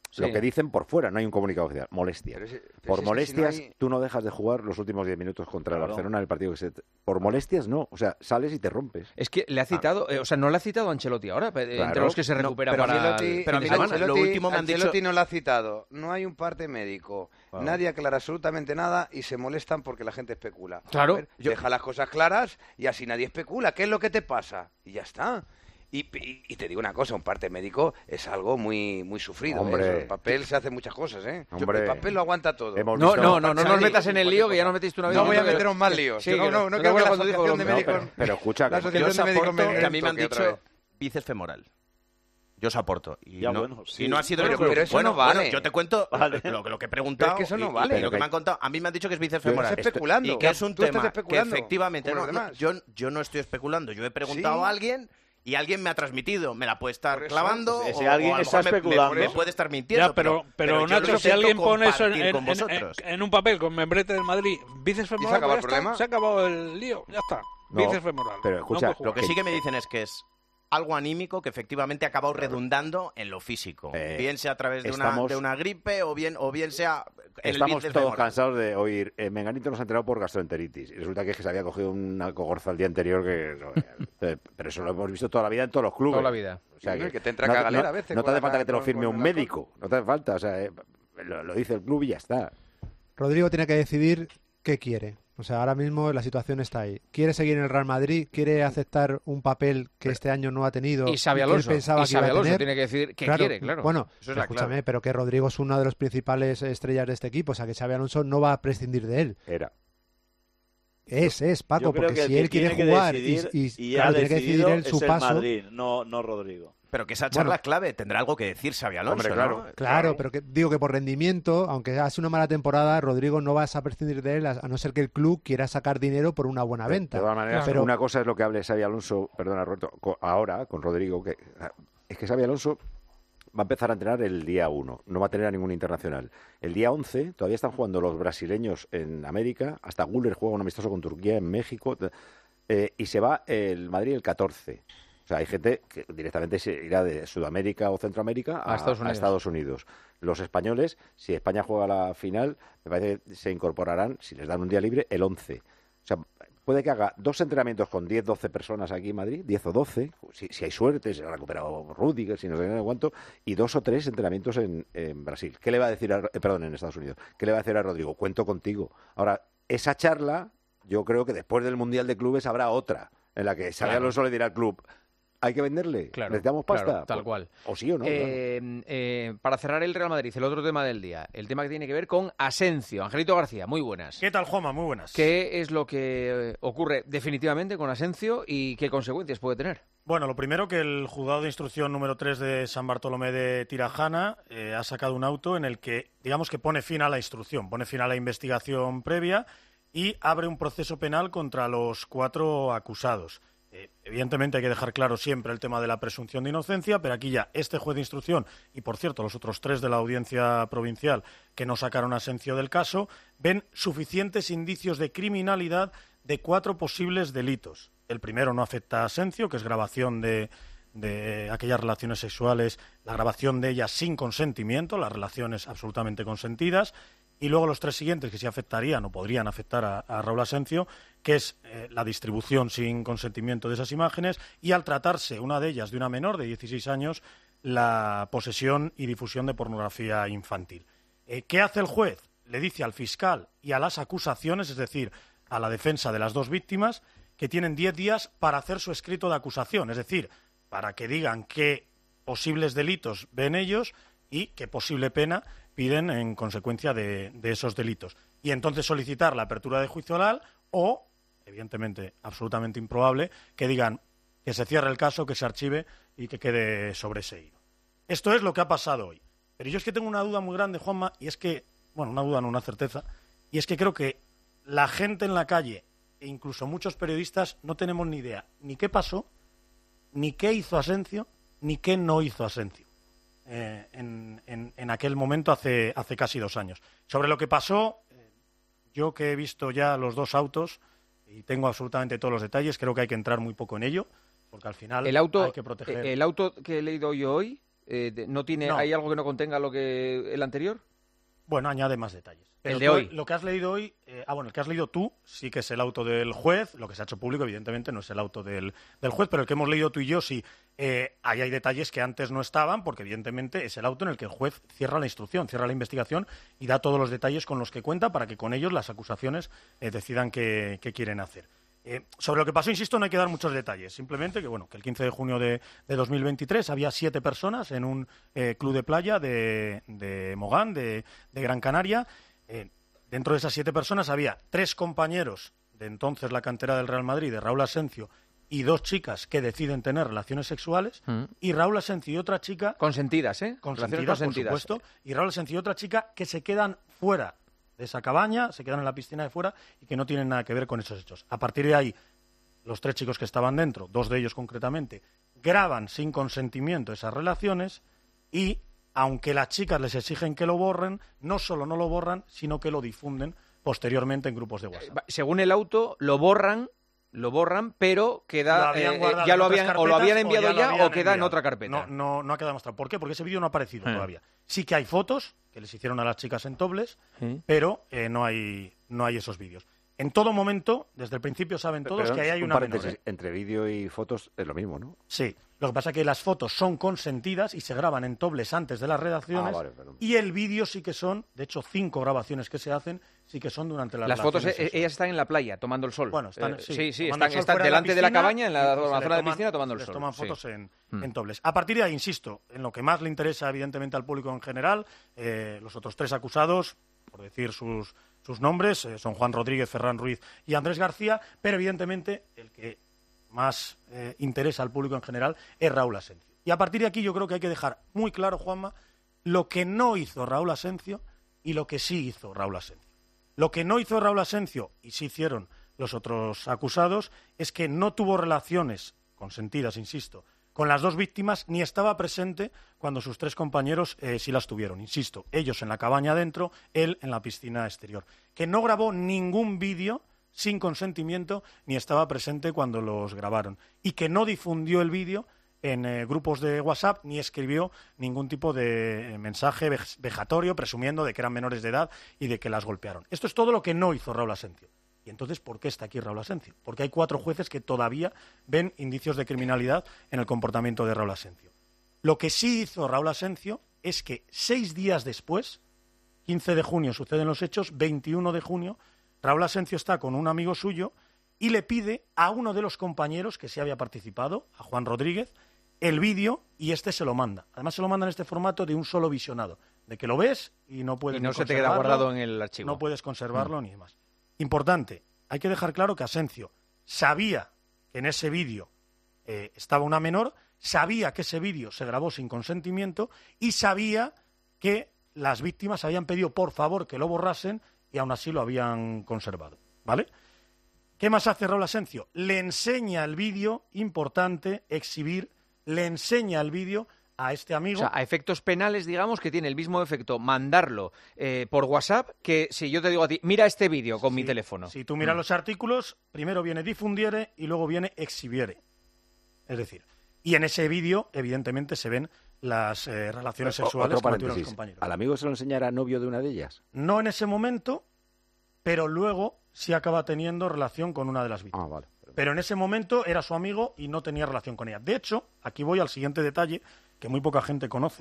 Sí. Lo que dicen por fuera, no hay un comunicado oficial. Molestia. Pero es, pero por es molestias, si no hay... tú no dejas de jugar los últimos diez minutos contra claro. el Barcelona en el partido que se... Por molestias, no. O sea, sales y te rompes. Es que le ha citado, ah. eh, o sea, no le ha citado a Ancelotti ahora, claro. entre los que se recupera no, pero para Ancelotti, el pero Ancelotti, Ancelotti, lo último me han Ancelotti dicho... no lo ha citado. No hay un parte médico. Wow. Nadie aclara absolutamente nada y se molestan porque la gente especula. Claro. Ver, yo... Deja las cosas claras y así nadie especula. ¿Qué es lo que te pasa? Y ya está. Y, y, y te digo una cosa, un parte médico es algo muy muy sufrido. Hombre. ¿eh? El papel se hace muchas cosas, ¿eh? Hombre. El papel lo aguanta todo. No, no, no, no, no nos metas en el lío, que ya nos metiste una vez. No voy a meteros más líos. Sí, no, no, no, no quiero que la asociación de médicos... No, pero, pero escucha, la asociación de médicos me que a mí me han dicho bíceps femoral. Yo os aporto. Y, ya, no, bueno, sí. y no ha sido bueno, el club. Pero eso bueno, no vale. Bueno, yo te cuento vale. lo, lo que he preguntado. Pero es que eso no y, vale. Y lo que me han contado. A mí me han dicho que es bíceps femoral. Estás especulando. Y que es un Tú tema estás especulando, que efectivamente... como No, los demás. yo, yo no estoy especulando. Yo he preguntado ¿Sí? a alguien... Y alguien me ha transmitido, me la puede estar eso, clavando pues ese o, alguien o a lo está mejor especulando. Me, me, me puede estar mintiendo. Ya, pero, pero, pero Nacho, no si alguien pone eso en, en, con en, en un papel con membrete del Madrid, bíceps femoral, ¿Y se acaba el está, problema? Se ha acabado el lío, ya está. No, bíceps femoral. Pero escucha, no lo que sí que me dicen es que es algo anímico que efectivamente ha acabado redundando en lo físico. Eh, bien sea a través de, estamos, una, de una gripe o bien, o bien sea en estamos el bíceps todos femoral. cansados de oír eh, Menganito nos ha enterado por gastroenteritis y resulta que es que se había cogido una cogorza el día anterior que no, pero eso lo hemos visto toda la vida en todos los clubes. Toda la vida. O sea, que, que te entra no, cagalera no, a veces. No te hace falta que te lo firme un médico, no te hace falta, o sea, eh, lo, lo dice el club y ya está. Rodrigo tiene que decidir qué quiere. O sea, ahora mismo la situación está ahí. ¿Quiere seguir en el Real Madrid? ¿Quiere aceptar un papel que este año no ha tenido? Y Xabi Alonso, que él pensaba y Xabi que iba a Alonso tener? tiene que decidir qué claro, quiere, claro. Bueno, Eso es escúchame, clave. pero que Rodrigo es una de las principales estrellas de este equipo. O sea, que Xabi Alonso no va a prescindir de él. Era. Es, es, Paco, porque si él quiere que jugar decidir, y, y, y claro, ha tiene que decidir él su es el paso. Madrid, no, no Rodrigo. Pero que esa charla Bueno, clave tendrá algo que decir Xabi Alonso, hombre, claro, ¿no? Claro, claro, pero que digo que por rendimiento, aunque hace una mala temporada, Rodrigo no vas a prescindir de él a, a no ser que el club quiera sacar dinero por una buena venta. De todas maneras, pero una cosa es lo que hable Xabi Alonso, perdona Roberto, co- ahora con Rodrigo, que es que Xabi Alonso va a empezar a entrenar el día uno, no va a tener a ningún internacional. El día once todavía están jugando los brasileños en América, hasta Güler juega un amistoso con Turquía en México, eh, y se va el Madrid el catorce. O sea, hay gente que directamente se irá de Sudamérica o Centroamérica a, a, Estados, Unidos. a Estados Unidos. Los españoles, si España juega la final, me parece que se incorporarán, si les dan un día libre, el once. O sea, puede que haga dos entrenamientos con diez, doce personas aquí en Madrid, diez o doce, si, si hay suerte, se ha recuperado Rudiger, si no sé cuánto, y dos o tres entrenamientos en, en Brasil. ¿Qué le va a decir, a, eh, perdón, en Estados Unidos? ¿Qué le va a decir a Rodrigo? Cuento contigo. Ahora, esa charla, yo creo que después del Mundial de Clubes habrá otra, en la que Xabi Alonso le dirá al club, hay que venderle, claro, necesitamos pasta. Claro, tal pues, cual. O sí o no. Eh, claro. eh, para cerrar el Real Madrid, el otro tema del día, el tema que tiene que ver con Asensio. Angelito García, muy buenas. ¿Qué tal, Juanma? Muy buenas. ¿Qué es lo que eh, ocurre definitivamente con Asensio y qué consecuencias puede tener? Bueno, lo primero que el juzgado de instrucción número tres de San Bartolomé de Tirajana eh, ha sacado un auto en el que, digamos que pone fin a la instrucción, pone fin a la investigación previa y abre un proceso penal contra los cuatro acusados. Eh, evidentemente hay que dejar claro siempre el tema de la presunción de inocencia, pero aquí ya este juez de instrucción y, por cierto, los otros tres de la audiencia provincial que no sacaron a Asensio del caso, ven suficientes indicios de criminalidad de cuatro posibles delitos. El primero no afecta a Asensio, que es grabación de, de aquellas relaciones sexuales, la grabación de ellas sin consentimiento, las relaciones absolutamente consentidas. Y luego los tres siguientes que sí afectarían o podrían afectar a, a Raúl Asensio, que es eh, la distribución sin consentimiento de esas imágenes y, al tratarse una de ellas de una menor de dieciséis años, la posesión y difusión de pornografía infantil. Eh, ¿Qué hace el juez? Le dice al fiscal y a las acusaciones, es decir, a la defensa de las dos víctimas, que tienen diez días para hacer su escrito de acusación, es decir, para que digan qué posibles delitos ven ellos y qué posible pena piden en consecuencia de, de esos delitos. Y entonces solicitar la apertura de juicio oral o, evidentemente, absolutamente improbable, que digan que se cierre el caso, que se archive y que quede sobreseído. Esto es lo que ha pasado hoy. Pero yo es que tengo una duda muy grande, Juanma, y es que, bueno, una duda, no una certeza, y es que creo que la gente en la calle e incluso muchos periodistas no tenemos ni idea ni qué pasó, ni qué hizo Asensio, ni qué no hizo Asensio. Eh, en, en, en aquel momento hace, hace casi dos años. Sobre lo que pasó, eh, yo que he visto ya los dos autos y tengo absolutamente todos los detalles, creo que hay que entrar muy poco en ello, porque al final el auto, hay que proteger. El auto que he leído yo hoy Eh, de- ¿no tiene, No. ¿Hay algo que no contenga lo que el anterior? Bueno, añade más detalles. Pero El de tú, hoy. Lo que has leído hoy, eh, ah, bueno, el que has leído tú sí que es el auto del juez. Lo que se ha hecho público, evidentemente, no es el auto del, del juez, pero el que hemos leído tú y yo sí. Eh, ahí hay detalles que antes no estaban, porque evidentemente es el auto en el que el juez cierra la instrucción, cierra la investigación y da todos los detalles con los que cuenta para que con ellos las acusaciones eh, decidan qué, qué quieren hacer. Eh, sobre lo que pasó, insisto, no hay que dar muchos detalles. Simplemente que, bueno, que el quince de junio de, de dos mil veintitrés había siete personas en un eh, club de playa de, de Mogán, de, de Gran Canaria. Eh, dentro de esas siete personas había tres compañeros de entonces la cantera del Real Madrid, de Raúl Asencio, y dos chicas que deciden tener relaciones sexuales, Mm. y Raúl Asencio y otra chica... Consentidas, ¿eh? Consentidas, Relaciones consentidas. por supuesto. Y Raúl Asencio y otra chica que se quedan fuera de esa cabaña, se quedan en la piscina de fuera y que no tienen nada que ver con esos hechos. A partir de ahí, los tres chicos que estaban dentro, dos de ellos concretamente, graban sin consentimiento esas relaciones y, aunque las chicas les exigen que lo borren, no solo no lo borran, sino que lo difunden posteriormente en grupos de WhatsApp. Según el auto, lo borran, lo borran, pero queda, Lo habían eh, guardado ya en lo otras habían, o lo carpetas habían o enviado ya lo ya, habían o queda en enviado. otra carpeta. No, no, no ha quedado mostrado. ¿Por qué? Porque ese vídeo no ha aparecido Eh. todavía. Sí que hay fotos que les hicieron a las chicas en topless, Sí. pero eh, no hay no hay esos vídeos. En todo momento, desde el principio saben todos Pero, que ahí hay un una menor. paréntesis, ¿eh? entre vídeo y fotos es lo mismo, ¿no? Sí. Lo que pasa es que las fotos son consentidas y se graban en topless antes de las redacciones, Ah, vale, perdón. y el vídeo sí que son, de hecho, cinco grabaciones que se hacen sí que son durante las Las fotos, relaciones eh, sexuales. ellas están en la playa, tomando el sol. Bueno, están, Eh, sí, sí, sí, tomando están, el sol están fuera delante de la piscina cabaña, en la, y- y en se la le zona de toman- piscina, tomando el les sol. toman sí. fotos en, Mm. en topless. A partir de ahí, insisto, en lo que más le interesa, evidentemente, al público en general, eh, los otros tres acusados, por decir sus, sus nombres, eh, son Juan Rodríguez, Ferran Ruiz y Andrés García, pero evidentemente el que más eh, interesa al público en general es Raúl Asencio. Y a partir de aquí yo creo que hay que dejar muy claro, Juanma, lo que no hizo Raúl Asencio y lo que sí hizo Raúl Asencio. Lo que no hizo Raúl Asencio, y sí hicieron los otros acusados, es que no tuvo relaciones consentidas, insisto, con las dos víctimas, ni estaba presente cuando sus tres compañeros eh, sí las tuvieron. Insisto, ellos en la cabaña adentro, él en la piscina exterior. Que no grabó ningún vídeo sin consentimiento, ni estaba presente cuando los grabaron. Y que no difundió el vídeo en eh, grupos de WhatsApp, ni escribió ningún tipo de eh, mensaje vej- vejatorio presumiendo de que eran menores de edad y de que las golpearon. Esto es todo lo que no hizo Raúl Asencio. Y entonces, ¿por qué está aquí Raúl Asencio? Porque hay cuatro jueces que todavía ven indicios de criminalidad en el comportamiento de Raúl Asencio. Lo que sí hizo Raúl Asencio es que seis días después, quince de junio suceden los hechos, veintiuno de junio, Raúl Asencio está con un amigo suyo y le pide a uno de los compañeros que sí había participado, a Juan Rodríguez, el vídeo, y este se lo manda. Además se lo manda en este formato de un solo visionado, de que lo ves y no puedes Y no ni se te queda conservarlo, guardado en el archivo. No puedes conservarlo Mm. ni demás. Importante, hay que dejar claro que Asencio sabía que en ese vídeo eh, estaba una menor, sabía que ese vídeo se grabó sin consentimiento y sabía que las víctimas habían pedido por favor que lo borrasen y aún así lo habían conservado, ¿vale? ¿Qué más hace Raúl Asencio? Le enseña el vídeo, importante, exhibir, le enseña el vídeo a este amigo. O sea, a efectos penales, digamos, que tiene el mismo efecto mandarlo eh, por WhatsApp que si yo te digo a ti, mira este vídeo con mi teléfono. Si tú miras Mm. los artículos, primero viene difundiere y luego viene exhibiere. Es decir, y en ese vídeo, evidentemente, se ven las eh, relaciones O- sexuales otro que tuvieron los paréntesis. compañeros. ¿Al amigo se lo enseñará novio de una de ellas? No en ese momento, pero luego sí acaba teniendo relación con una de las víctimas. Ah, vale. Pero en ese momento era su amigo y no tenía relación con ella. De hecho, aquí voy al siguiente detalle que muy poca gente conoce.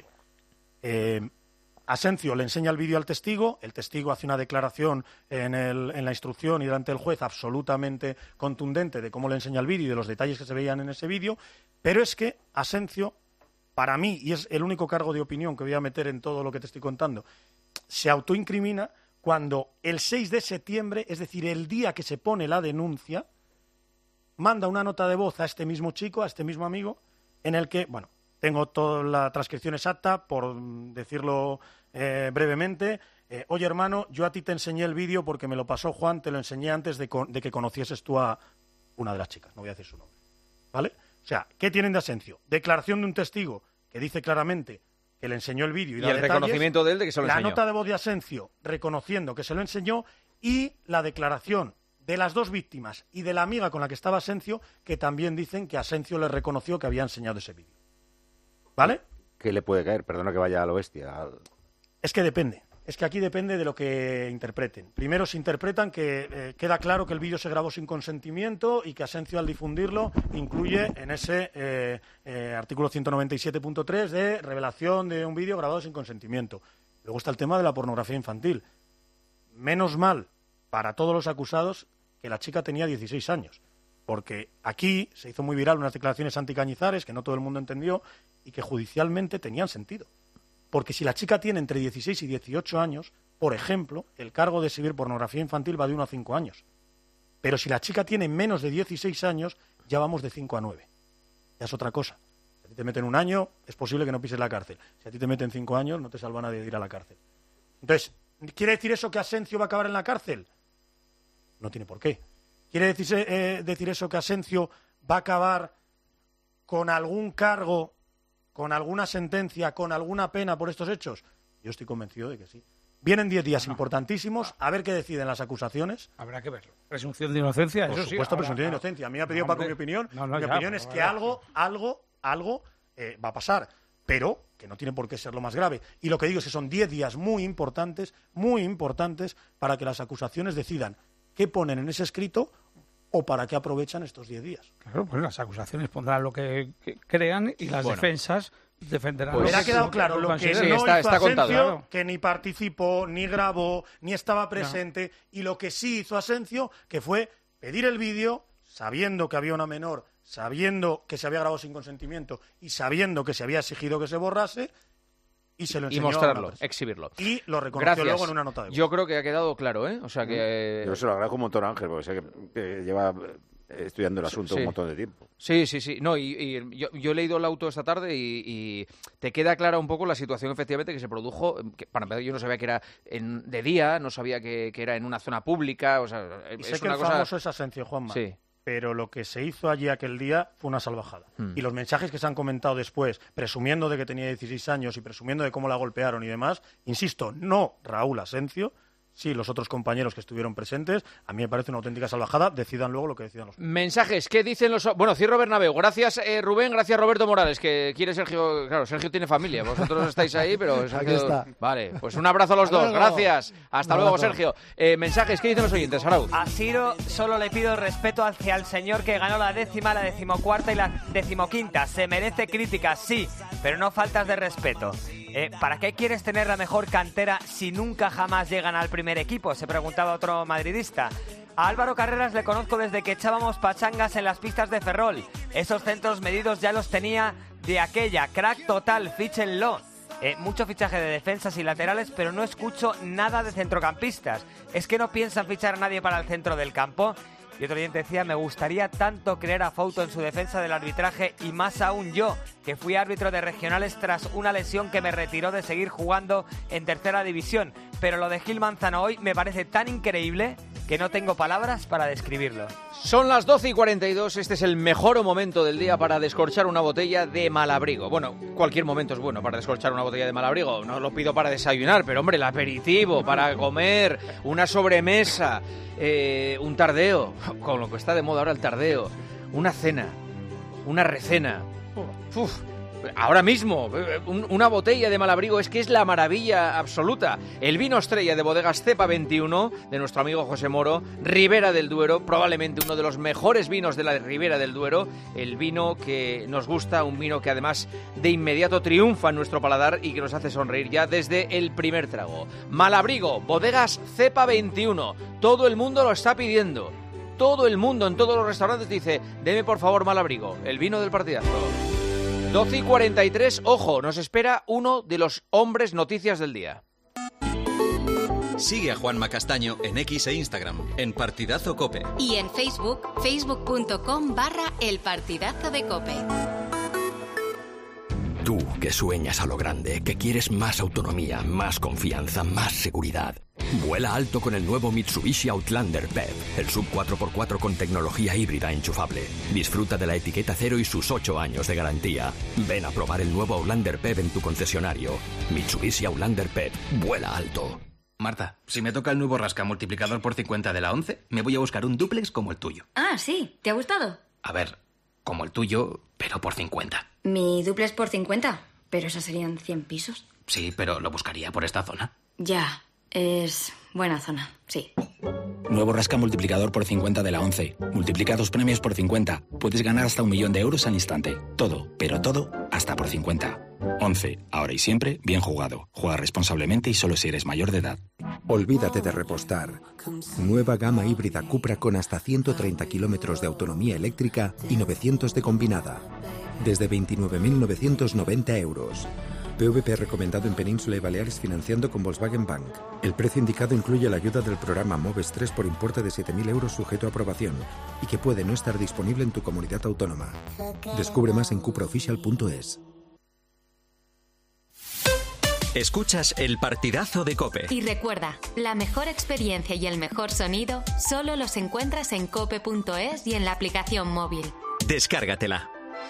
Eh, Asencio le enseña el vídeo al testigo, el testigo hace una declaración en, el- en la instrucción y delante del juez absolutamente contundente de cómo le enseña el vídeo y de los detalles que se veían en ese vídeo, pero es que Asencio, para mí, y es el único cargo de opinión que voy a meter en todo lo que te estoy contando, se autoincrimina cuando el seis de septiembre, es decir, el día que se pone la denuncia, manda una nota de voz a este mismo chico, a este mismo amigo, en el que, bueno, tengo toda la transcripción exacta, por mm, decirlo eh, brevemente. Eh, Oye, hermano, yo a ti te enseñé el vídeo porque me lo pasó Juan, te lo enseñé antes de, con- de que conocieses tú a una de las chicas, no voy a decir su nombre. ¿Vale? O sea, ¿qué tienen de Asencio? Declaración de un testigo que dice claramente que le enseñó el vídeo y, Y da el detalles. reconocimiento de él de que se lo La enseñó. nota de voz de Asencio reconociendo que se lo enseñó y la declaración de las dos víctimas y de la amiga con la que estaba Asencio, que también dicen que Asencio le reconoció que había enseñado ese vídeo. ¿Vale? Que ¿qué le puede caer? Perdona que vaya a lo bestia. Al... Es que depende. Es que aquí depende de lo que interpreten. Primero se interpretan que eh, queda claro que el vídeo se grabó sin consentimiento y que Asencio, al difundirlo, incluye en ese eh, eh, artículo ciento noventa y siete punto tres de revelación de un vídeo grabado sin consentimiento. Luego está el tema de la pornografía infantil. Menos mal para todos los acusados que la chica tenía dieciséis años, porque aquí se hizo muy viral unas declaraciones anticañizares que no todo el mundo entendió y que judicialmente tenían sentido. Porque si la chica tiene entre dieciséis y dieciocho años, por ejemplo, el cargo de exhibir pornografía infantil va de uno a cinco años. Pero si la chica tiene menos de dieciséis años, ya vamos de cinco a nueve. Ya es otra cosa. Si a ti te meten un año, es posible que no pises la cárcel. Si a ti te meten cinco años, no te salva nadie de ir a la cárcel. Entonces, ¿quiere decir eso que Asencio va a acabar en la cárcel? No tiene por qué. ¿Quiere decir, eh, decir eso que Asencio va a acabar con algún cargo, con alguna sentencia, con alguna pena por estos hechos? Yo estoy convencido de que sí. Vienen diez días no. importantísimos, a ver qué deciden las acusaciones. Habrá que verlo. Presunción de inocencia, por eso supuesto, sí. presunción de inocencia. A mí me ha pedido no, Paco mi opinión. No, no, mi ya, opinión es que algo, algo, algo eh, va a pasar, pero que no tiene por qué ser lo más grave. Y lo que digo es que son diez días muy importantes, muy importantes, para que las acusaciones decidan qué ponen en ese escrito o para qué aprovechan estos diez días. Claro, pues las acusaciones pondrán lo que, que crean y las bueno. defensas defenderán. Pues lo ha quedado claro lo que sí, no está, hizo está Asencio, contado, claro. que ni participó, ni grabó, ni estaba presente, no. y lo que sí hizo Asencio, que fue pedir el vídeo, sabiendo que había una menor, sabiendo que se había grabado sin consentimiento y sabiendo que se había exigido que se borrase, y se lo enseñó y mostrarlo, exhibirlo. Y lo reconoció Gracias. luego en una nota de voz. Yo creo que ha quedado claro, ¿eh? O sea que... Yo se lo agradezco un montón a Ángel, porque sé que, que lleva estudiando el asunto sí. un montón de tiempo. Sí, sí, sí. No, y, y yo, yo he leído el auto esta tarde y, y te queda clara un poco la situación efectivamente que se produjo. Que, para empezar, yo no sabía que era en, de día, no sabía que, que era en una zona pública. O sea, y es sé que una el cosa... famoso es Asencio, Juanma. Sí. Pero lo que se hizo allí aquel día fue una salvajada. Hmm. Y los mensajes que se han comentado después, presumiendo de que tenía dieciséis años y presumiendo de cómo la golpearon y demás, insisto, no Raúl Asencio, sí los otros compañeros que estuvieron presentes, a mí me parece una auténtica salvajada, decidan luego lo que decidan los... Mensajes, ¿qué dicen los...? Bueno, cierro Bernabéu. Gracias, eh, Rubén, gracias, Roberto Morales, que quiere Sergio... Claro, Sergio tiene familia, vosotros estáis ahí, pero... Sergio... Aquí está. Vale, pues un abrazo a los dos, gracias. Hasta Un luego, abrazo. Sergio. Eh, mensajes, ¿qué dicen los oyentes, Arauz? A Ciro solo le pido respeto hacia el señor que ganó la décima, la decimocuarta y la decimoquinta. Se merece críticas, sí, pero no faltas de respeto. Eh, ¿Para qué quieres tener la mejor cantera si nunca jamás llegan al primer equipo? Se preguntaba otro madridista. A Álvaro Carreras le conozco desde que echábamos pachangas en las pistas de Ferrol. Esos centros medidos ya los tenía de aquella. Crack total, fíchenlo. Eh, mucho fichaje de defensas y laterales, pero no escucho nada de centrocampistas. ¿Es que no piensan fichar a nadie para el centro del campo? Y otro oyente decía, me gustaría tanto creer a Fouto en su defensa del arbitraje y más aún yo, que fui árbitro de regionales tras una lesión que me retiró de seguir jugando en tercera división. Pero lo de Gil Manzano hoy me parece tan increíble que no tengo palabras para describirlo. Son las doce y cuarenta y dos, este es el mejor momento del día para descorchar una botella de Malabrigo. Bueno, cualquier momento es bueno para descorchar una botella de Malabrigo, no lo pido para desayunar, pero hombre, el aperitivo, para comer, una sobremesa, eh, un tardeo, con lo que está de moda ahora el tardeo, una cena, una recena. Uf, ahora mismo, una botella de Malabrigo es que es la maravilla absoluta. El vino estrella de Bodegas Cepa veintiuno, de nuestro amigo José Moro, Ribera del Duero, probablemente uno de los mejores vinos de la Ribera del Duero, el vino que nos gusta, un vino que además de inmediato triunfa en nuestro paladar y que nos hace sonreír ya desde el primer trago. Malabrigo, Bodegas Cepa veintiuno, todo el mundo lo está pidiendo. Todo el mundo en todos los restaurantes dice, deme por favor Malabrigo, el vino del partidazo. doce y cuarenta y tres, ojo, nos espera uno de los hombres noticias del día. Sigue a Juanma Castaño en X e Instagram, en Partidazo Cope. Y en Facebook, facebook.com barra El Partidazo de Cope. Tú, que sueñas a lo grande, que quieres más autonomía, más confianza, más seguridad. Vuela alto con el nuevo Mitsubishi Outlander P E V, el sub cuatro por cuatro con tecnología híbrida enchufable. Disfruta de la etiqueta cero y sus ocho años de garantía. Ven a probar el nuevo Outlander P E V en tu concesionario. Mitsubishi Outlander P E V, vuela alto. Marta, si me toca el nuevo rasca multiplicador por cincuenta de la once, me voy a buscar un dúplex como el tuyo. Ah, sí, ¿te ha gustado? A ver, como el tuyo, pero por cincuenta. Mi dúplex por cincuenta, Pero esos serían cien pisos. Sí, pero lo buscaría por esta zona. Ya, es buena zona, sí. Nuevo rasca multiplicador por cincuenta de la ONCE. Multiplica tus premios por cincuenta. Puedes ganar hasta un millón de euros al instante. Todo, pero todo, hasta por cincuenta. ONCE, ahora y siempre, bien jugado. Juega responsablemente y solo si eres mayor de edad. Olvídate de repostar. Nueva gama híbrida Cupra con hasta ciento treinta kilómetros de autonomía eléctrica y novecientos de combinada. Desde veintinueve mil novecientos noventa euros. P V P recomendado en Península y Baleares financiando con Volkswagen Bank. El precio indicado incluye la ayuda del programa Moves tres por importe de siete mil euros sujeto a aprobación y que puede no estar disponible en tu comunidad autónoma. Descubre más en cupraofficial punto es. Escuchas el partidazo de COPE. Y recuerda, la mejor experiencia y el mejor sonido solo los encuentras en cope punto es y en la aplicación móvil. Descárgatela.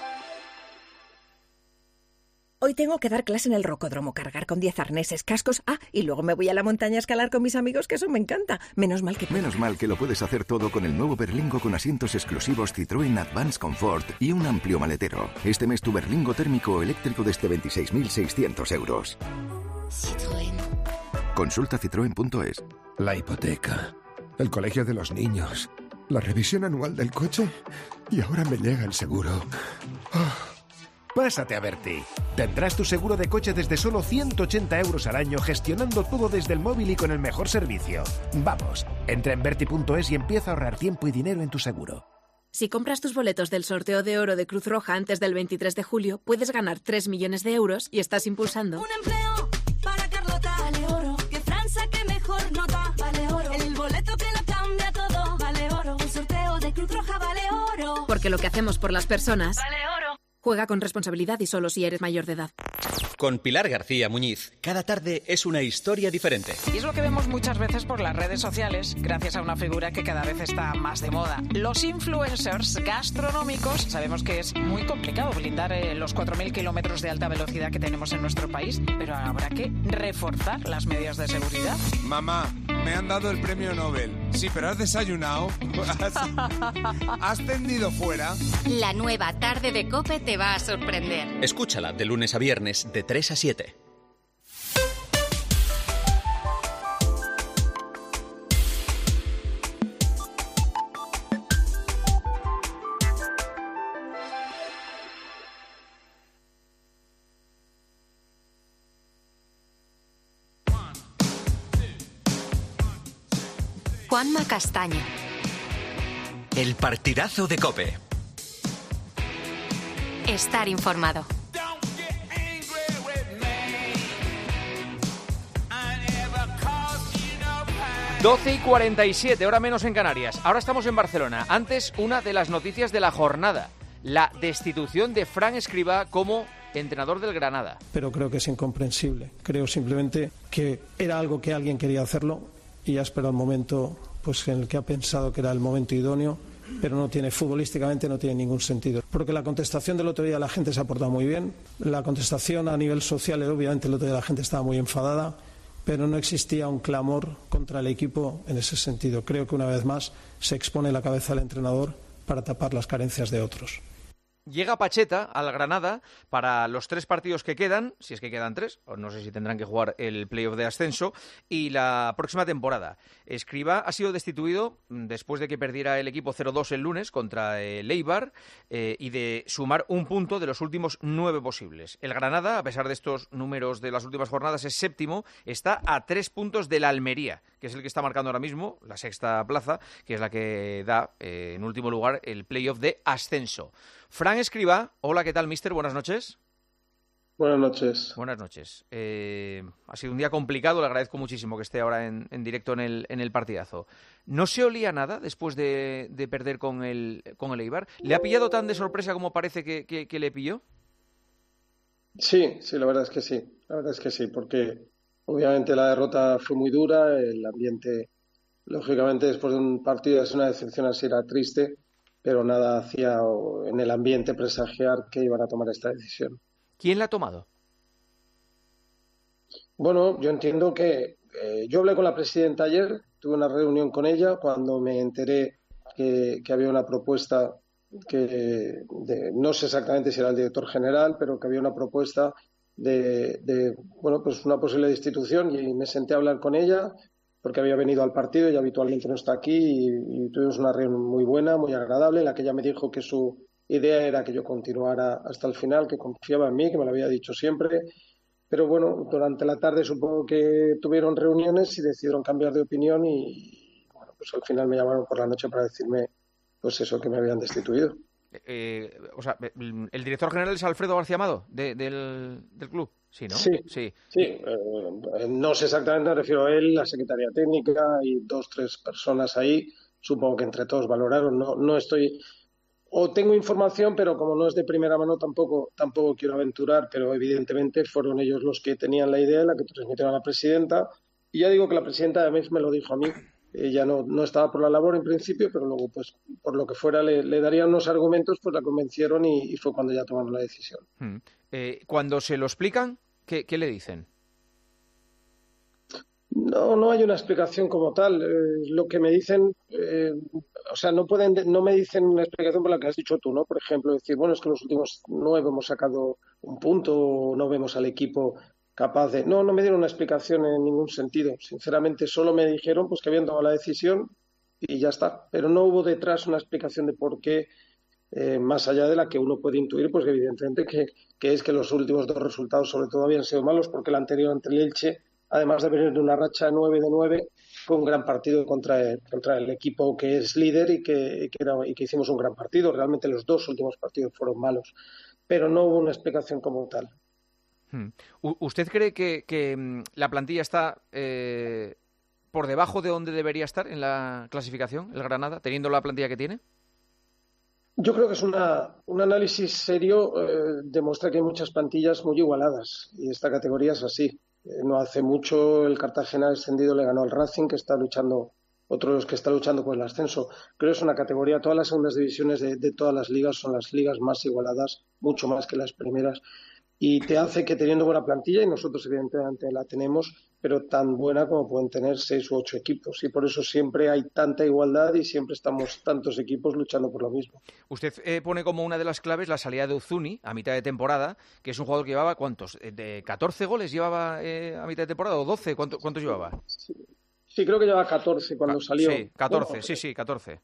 Hoy tengo que dar clase en el rocódromo, cargar con diez arneses, cascos, ah, y luego me voy a la montaña a escalar con mis amigos, que eso me encanta. Menos mal que... Menos mal que lo puedes hacer todo con el nuevo Berlingo con asientos exclusivos Citroën Advance Comfort y un amplio maletero. Este mes tu Berlingo térmico o eléctrico desde veintiséis mil seiscientos euros. Citroën. Consulta citroen punto es. La hipoteca, el colegio de los niños, la revisión anual del coche y ahora me llega el seguro. Oh. Pásate a Berti. Tendrás tu seguro de coche desde solo ciento ochenta euros al año, gestionando todo desde el móvil y con el mejor servicio. Vamos, entra en Berti punto es y empieza a ahorrar tiempo y dinero en tu seguro. Si compras tus boletos del sorteo de oro de Cruz Roja antes del veintitrés de julio, puedes ganar tres millones de euros y estás impulsando. Un empleo para Carlota. Vale oro. Que Fran saque mejor nota. Vale oro. El boleto que lo cambia todo. Vale oro. El sorteo de Cruz Roja vale oro. Porque lo que hacemos por las personas... Vale oro. Juega con responsabilidad y solo si eres mayor de edad. Con Pilar García Muñiz, cada tarde es una historia diferente. Y es lo que vemos muchas veces por las redes sociales, gracias a una figura que cada vez está más de moda. Los influencers gastronómicos. Sabemos que es muy complicado blindar eh, los cuatro mil kilómetros de alta velocidad que tenemos en nuestro país, pero habrá que reforzar las medidas de seguridad. Mamá, me han dado el premio Nobel. Sí, pero ¿has desayunado? ¿Has, ¿Has tendido fuera? La nueva tarde de COPE te va a sorprender. Escúchala de lunes a viernes de tres a siete. Juanma Castaño. El partidazo de COPE. Estar informado. doce y cuarenta y siete, hora menos en Canarias. Ahora estamos en Barcelona. Antes, una de las noticias de la jornada. La destitución de Fran Escribá como entrenador del Granada. Pero creo que es incomprensible. Creo simplemente que era algo que alguien quería hacerlo y ha esperado el momento pues, en el que ha pensado que era el momento idóneo, pero no tiene, futbolísticamente no tiene ningún sentido. Porque la contestación del otro día la gente se ha portado muy bien. La contestación a nivel social, obviamente el otro día la gente estaba muy enfadada, pero no existía un clamor contra el equipo en ese sentido. Creo que una vez más se expone la cabeza del entrenador para tapar las carencias de otros. Llega Pacheta al Granada para los tres partidos que quedan, si es que quedan tres, o no sé si tendrán que jugar el playoff de ascenso, y la próxima temporada. Escribá ha sido destituido después de que perdiera el equipo cero dos el lunes contra el Eibar eh, y de sumar un punto de los últimos nueve posibles. El Granada, a pesar de estos números de las últimas jornadas, es séptimo, está a tres puntos del Almería, que es el que está marcando ahora mismo la sexta plaza, que es la que da eh, en último lugar el playoff de ascenso. Fran Escribá, hola, ¿qué tal, mister? Buenas noches. Buenas noches. Buenas noches. Eh, ha sido un día complicado, le agradezco muchísimo que esté ahora en, en directo en el, en el partidazo. ¿No se olía nada después de, de perder con el, con el Eibar? ¿Le ha pillado tan de sorpresa como parece que, que, que le pilló? Sí, sí, la verdad es que sí. La verdad es que sí, porque obviamente la derrota fue muy dura, el ambiente, lógicamente, después de un partido es una decepción así, era triste, pero nada hacía en el ambiente presagiar que iban a tomar esta decisión. ¿Quién la ha tomado? Bueno, yo entiendo que eh, yo hablé con la presidenta ayer, tuve una reunión con ella cuando me enteré que, que había una propuesta que de, no sé exactamente si era el director general, pero que había una propuesta de, de, bueno, pues una posible destitución, y me senté a hablar con ella porque había venido al partido y habitualmente no está aquí, y, y tuvimos una reunión muy buena, muy agradable, en la que ella me dijo que su idea era que yo continuara hasta el final, que confiaba en mí, que me lo había dicho siempre. Pero bueno, durante la tarde supongo que tuvieron reuniones y decidieron cambiar de opinión, y bueno, pues al final me llamaron por la noche para decirme pues eso, que me habían destituido. Eh, o sea, el director general es Alfredo García Amado, de, del, del club. Sí, ¿no? Sí, sí. sí. Eh, no sé exactamente, me refiero a él, la secretaria técnica y dos, tres personas ahí. Supongo que entre todos valoraron. No, no estoy... O tengo información, pero como no es de primera mano tampoco, tampoco quiero aventurar, pero evidentemente fueron ellos los que tenían la idea, la que transmitieron a la presidenta. Y ya digo que la presidenta además me lo dijo a mí. Ella no, no estaba por la labor en principio, pero luego, pues, por lo que fuera, le, le darían unos argumentos, pues la convencieron y, y fue cuando ya tomaron la decisión. Hmm. Eh, cuando se lo explican, ¿qué, qué le dicen? No, no hay una explicación como tal. Eh, lo que me dicen, eh, o sea, no pueden, no me dicen una explicación por la que has dicho tú, ¿no? Por ejemplo, decir, bueno, es que en los últimos nueve hemos sacado un punto, o no vemos al equipo capaz de... No, no me dieron una explicación en ningún sentido. Sinceramente, solo me dijeron pues que habían tomado la decisión y ya está. Pero no hubo detrás una explicación de por qué, eh, más allá de la que uno puede intuir, pues evidentemente que, que es que los últimos dos resultados sobre todo habían sido malos, porque el anterior ante el Elche, además de venir de una racha de nueve de nueve, fue un gran partido contra el, contra el equipo que es líder y que, que, era, y que hicimos un gran partido. Realmente los dos últimos partidos fueron malos, pero no hubo una explicación como tal. Hmm. ¿Usted cree que, que la plantilla está eh, por debajo de donde debería estar en la clasificación, el Granada, teniendo la plantilla que tiene? Yo creo que es una, un análisis serio. Eh, demuestra que hay muchas plantillas muy igualadas y esta categoría es así. Eh, no hace mucho el Cartagena descendido le ganó al Racing, que está luchando, otro de los que está luchando por el ascenso. Creo que es una categoría, todas las segundas divisiones de, de todas las ligas son las ligas más igualadas, mucho más que las primeras. Y te hace que teniendo buena plantilla, y nosotros evidentemente la tenemos, pero tan buena como pueden tener seis u ocho equipos. Y por eso siempre hay tanta igualdad y siempre estamos tantos equipos luchando por lo mismo. Usted eh, pone como una de las claves la salida de Uzuni a mitad de temporada, que es un jugador que llevaba, ¿cuántos? ¿De catorce goles llevaba eh, a mitad de temporada o doce? ¿Cuánto, ¿Cuántos llevaba? Sí, sí, creo que llevaba catorce cuando Ca- salió. Sí, catorce, Bueno, sí, sí, catorce.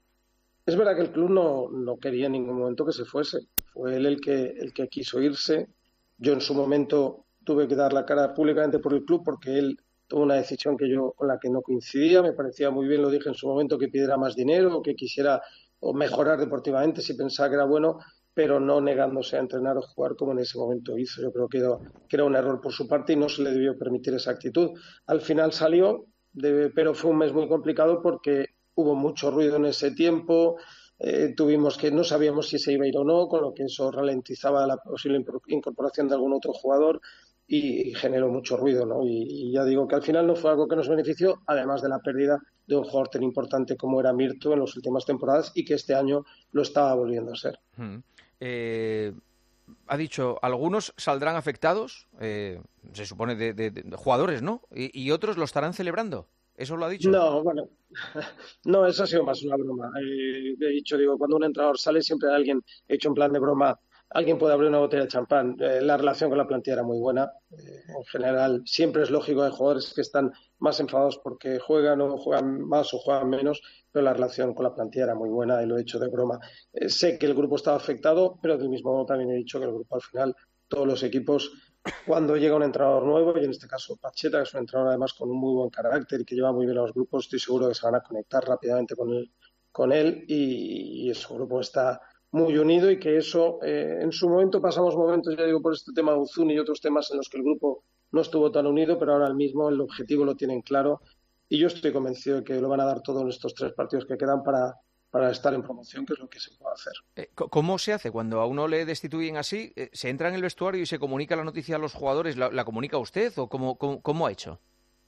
es verdad que el club no, no quería en ningún momento que se fuese. Fue él el que, el que quiso irse. Yo en su momento tuve que dar la cara públicamente por el club porque él tomó una decisión que yo con la que no coincidía. Me parecía muy bien, lo dije en su momento, que pidiera más dinero o que quisiera o mejorar deportivamente si pensaba que era bueno, pero no negándose a entrenar o jugar como en ese momento hizo. Yo creo que era, que era un error por su parte y no se le debió permitir esa actitud. Al final salió, de, pero fue un mes muy complicado porque hubo mucho ruido en ese tiempo. Eh, tuvimos que no sabíamos si se iba a ir o no, con lo que eso ralentizaba la posible incorporación de algún otro jugador y, y generó mucho ruido, ¿no? Y, y ya digo que al final no fue algo que nos benefició, además de la pérdida de un jugador tan importante como era Mirto en las últimas temporadas y que este año lo estaba volviendo a ser. Hmm. Eh, ha dicho, algunos saldrán afectados, eh, se supone de, de, de jugadores, ¿no? Y, y otros lo estarán celebrando. ¿Eso lo ha dicho? No, bueno, no, eso ha sido más una broma. Eh, he dicho, digo, cuando un entrenador sale siempre hay alguien hecho en plan de broma, alguien puede abrir una botella de champán. Eh, la relación con la plantilla era muy buena. Eh, en general, siempre es lógico, hay jugadores que están más enfadados porque juegan o juegan más o juegan menos, pero la relación con la plantilla era muy buena y lo he hecho de broma. Eh, sé que el grupo estaba afectado, pero del mismo modo también he dicho que el grupo al final, todos los equipos, cuando llega un entrenador nuevo, y en este caso Pacheta, que es un entrenador además con un muy buen carácter y que lleva muy bien a los grupos, estoy seguro que se van a conectar rápidamente con él, con él y, y su grupo está muy unido y que eso, eh, en su momento pasamos momentos, ya digo, por este tema de Uzuni y otros temas en los que el grupo no estuvo tan unido, pero ahora mismo el objetivo lo tienen claro y yo estoy convencido de que lo van a dar todo en estos tres partidos que quedan para... para estar en promoción, que es lo que se puede hacer. Eh, ¿Cómo se hace cuando a uno le destituyen así? Eh, ¿Se entra en el vestuario y se comunica la noticia a los jugadores? ¿La, la comunica usted o cómo, cómo, cómo ha hecho?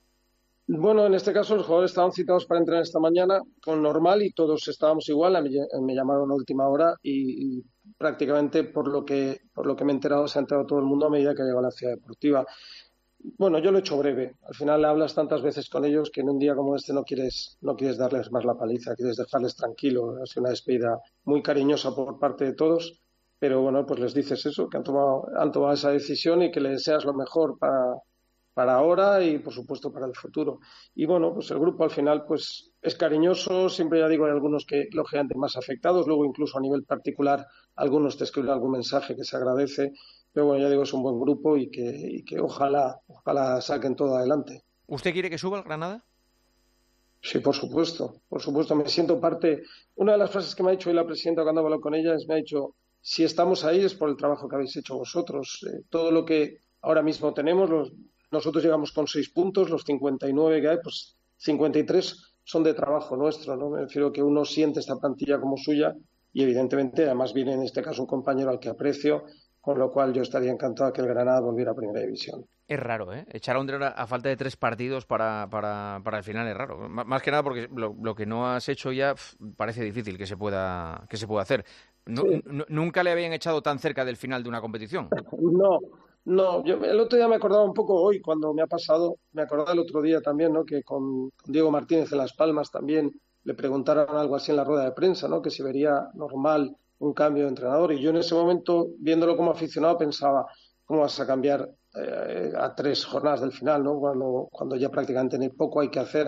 Bueno, en este caso los jugadores estaban citados para entrenar esta mañana con normal y todos estábamos igual. Me, me llamaron a última hora y, y prácticamente por lo que por lo que me he enterado se ha enterado todo el mundo a medida que ha llegado a la ciudad deportiva. Bueno, yo lo he hecho breve. Al final hablas tantas veces con ellos que en un día como este no quieres no quieres darles más la paliza, quieres dejarles tranquilo. Ha sido una despedida muy cariñosa por parte de todos, pero bueno, pues les dices eso, que han tomado, han tomado esa decisión y que les deseas lo mejor para, para ahora y por supuesto para el futuro. Y bueno, pues el grupo al final pues es cariñoso, siempre ya digo, hay algunos que lógicamente más afectados, luego incluso a nivel particular algunos te escriben algún mensaje que se agradece, pero bueno, ya digo, es un buen grupo y que, y que ojalá, ojalá saquen todo adelante. ¿Usted quiere que suba el Granada? Sí, por supuesto, por supuesto, me siento parte. Una de las frases que me ha dicho hoy la presidenta cuando he hablado con ella es, me ha dicho, si estamos ahí es por el trabajo que habéis hecho vosotros. Eh, todo lo que ahora mismo tenemos, los, nosotros llegamos con seis puntos, los cincuenta y nueve que hay, pues cincuenta y tres son de trabajo nuestro, ¿no? Me refiero que uno siente esta plantilla como suya y evidentemente además viene en este caso un compañero al que aprecio, con lo cual yo estaría encantado de que el Granada volviera a Primera División. Es raro, ¿eh? Echar a un entrenador a falta de tres partidos para, para, para el final es raro. M- más que nada porque lo, lo que no has hecho ya pf, parece difícil que se pueda que se pueda hacer. No, Sí. n- nunca le habían echado tan cerca del final de una competición. No, no, yo el otro día me acordaba un poco hoy cuando me ha pasado, me acordaba el otro día también, ¿no? Que con, con Diego Martínez en Las Palmas también le preguntaron algo así en la rueda de prensa, ¿no? Que si vería normal un cambio de entrenador y yo en ese momento, viéndolo como aficionado, pensaba, ¿cómo vas a cambiar eh, a tres jornadas del final, ¿no? Cuando, cuando ya prácticamente ni poco hay que hacer.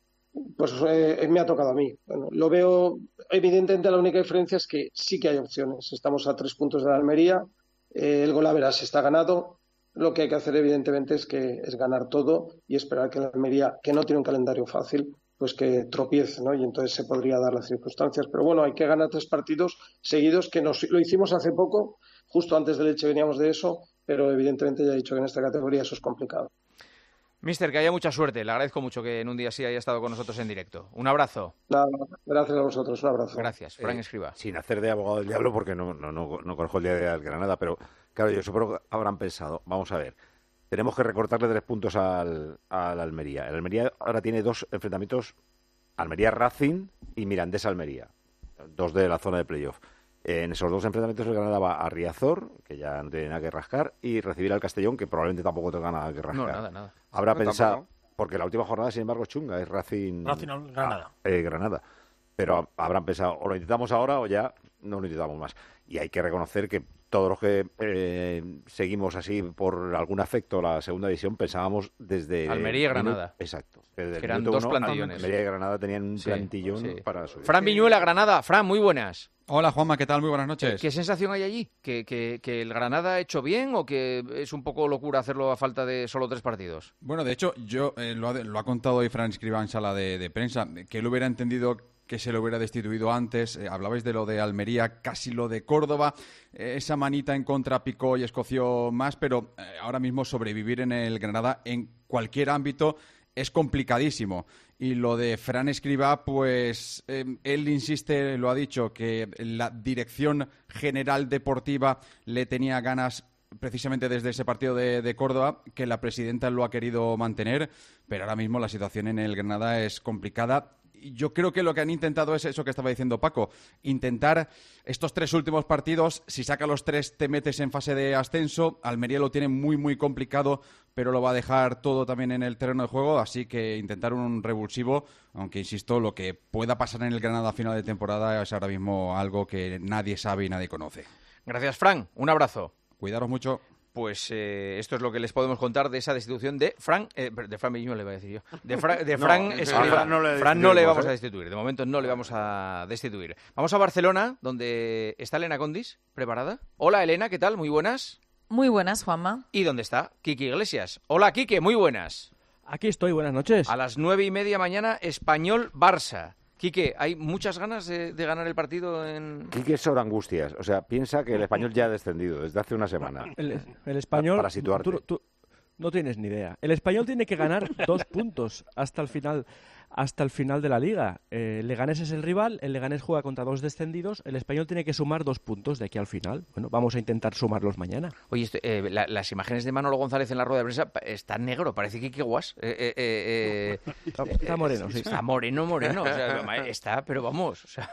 Pues eh, me ha tocado a mí. Bueno, lo veo, evidentemente la única diferencia es que sí que hay opciones. Estamos a tres puntos de la Almería, eh, el Golaveras está ganado. Lo que hay que hacer evidentemente es que es ganar todo y esperar que la Almería, que no tiene un calendario fácil, pues que tropiece, ¿no? Y entonces se podría dar las circunstancias. Pero bueno, hay que ganar tres partidos seguidos, que nos, lo hicimos hace poco, justo antes del Elche veníamos de eso, pero evidentemente ya he dicho que en esta categoría eso es complicado. Mister, que haya mucha suerte. Le agradezco mucho que en un día así haya estado con nosotros en directo. Un abrazo. Nada, gracias a vosotros, un abrazo. Gracias. Frank Eh, Escribá. Sin hacer de abogado del diablo, porque no, no, no, no conozco el día del Granada, pero claro, yo supongo que habrán pensado, vamos a ver, tenemos que recortarle tres puntos al, al Almería. El Almería ahora tiene dos enfrentamientos, Almería-Racing y Mirandés-Almería, dos de la zona de playoff. En esos dos enfrentamientos el Granada va a Riazor, que ya no tiene nada que rascar, y recibir al Castellón, que probablemente tampoco tenga nada que rascar. No, nada, nada. Habrá No, pensado, tampoco. porque la última jornada, sin embargo, es chunga, es Racing... Racing, no, Granada. Ah, eh, Granada. Pero habrán pensado, o lo intentamos ahora o ya no lo intentamos más. Y hay que reconocer que todos los que eh, seguimos así por algún afecto la segunda división pensábamos desde... Almería y Granada. Exacto. Desde el Que eran minuto dos uno, plantillones. Almería y Granada tenían un Sí, plantillón sí. para subir. Fran Viñuela, Granada. Fran, muy buenas. Hola Juanma, ¿qué tal? Muy buenas noches. ¿Qué sensación hay allí? ¿Que, que, que el Granada ha hecho bien o que es un poco locura hacerlo a falta de solo tres partidos? Bueno, de hecho, yo eh, lo, ha, lo ha contado hoy Fran Escribá en sala de, de prensa, que él hubiera entendido que se lo hubiera destituido antes. Eh, hablabais de lo de Almería, casi lo de Córdoba. Eh, esa manita en contra picó y escoció más, pero eh, ahora mismo sobrevivir en el Granada en cualquier ámbito es complicadísimo. Y lo de Fran Escribá, pues eh, él insiste, lo ha dicho, que la dirección general deportiva le tenía ganas precisamente desde ese partido de, de Córdoba, que la presidenta lo ha querido mantener, pero ahora mismo la situación en el Granada es complicada. Yo creo que lo que han intentado es eso que estaba diciendo Paco, intentar estos tres últimos partidos, si saca los tres te metes en fase de ascenso. Almería lo tiene muy muy complicado, pero lo va a dejar todo también en el terreno de juego, así que intentar un revulsivo, aunque insisto, lo que pueda pasar en el Granada a final de temporada es ahora mismo algo que nadie sabe y nadie conoce. Gracias, Fran. Un abrazo. Cuidaros mucho. Pues eh, esto es lo que les podemos contar de esa destitución de Fran, eh, de Fran Viñuela, le voy a decir yo, de, Fra, de No, Fran a Escribá. Fran no le Fran no le vamos destituimos, ¿eh? a destituir, de momento no le vamos a destituir. Vamos a Barcelona, donde está Elena Condis, preparada. Hola Elena, ¿qué tal? Muy buenas. Muy buenas, Juanma. ¿Y dónde está? Kiki Iglesias. Hola Kike, muy buenas. Aquí estoy, buenas noches. A las nueve y media mañana, Español-Barça. Quique, ¿hay muchas ganas de, de ganar el partido en...? Quique es sobre angustias. O sea, piensa que el Español ya ha descendido desde hace una semana. El, el Español... Para situarte. Tú, tú no tienes ni idea. El Español tiene que ganar dos puntos hasta el final, hasta el final de la Liga. Eh, el Leganés es el rival, el Leganés juega contra dos descendidos, el Español tiene que sumar dos puntos de aquí al final. Bueno, vamos a intentar sumarlos mañana. Oye, esto, eh, la, las imágenes de Manolo González en la rueda de prensa está negro, parece Quique Guas. Eh, eh, eh, está, está moreno, sí. Está moreno, moreno. O sea, está, pero vamos. O sea,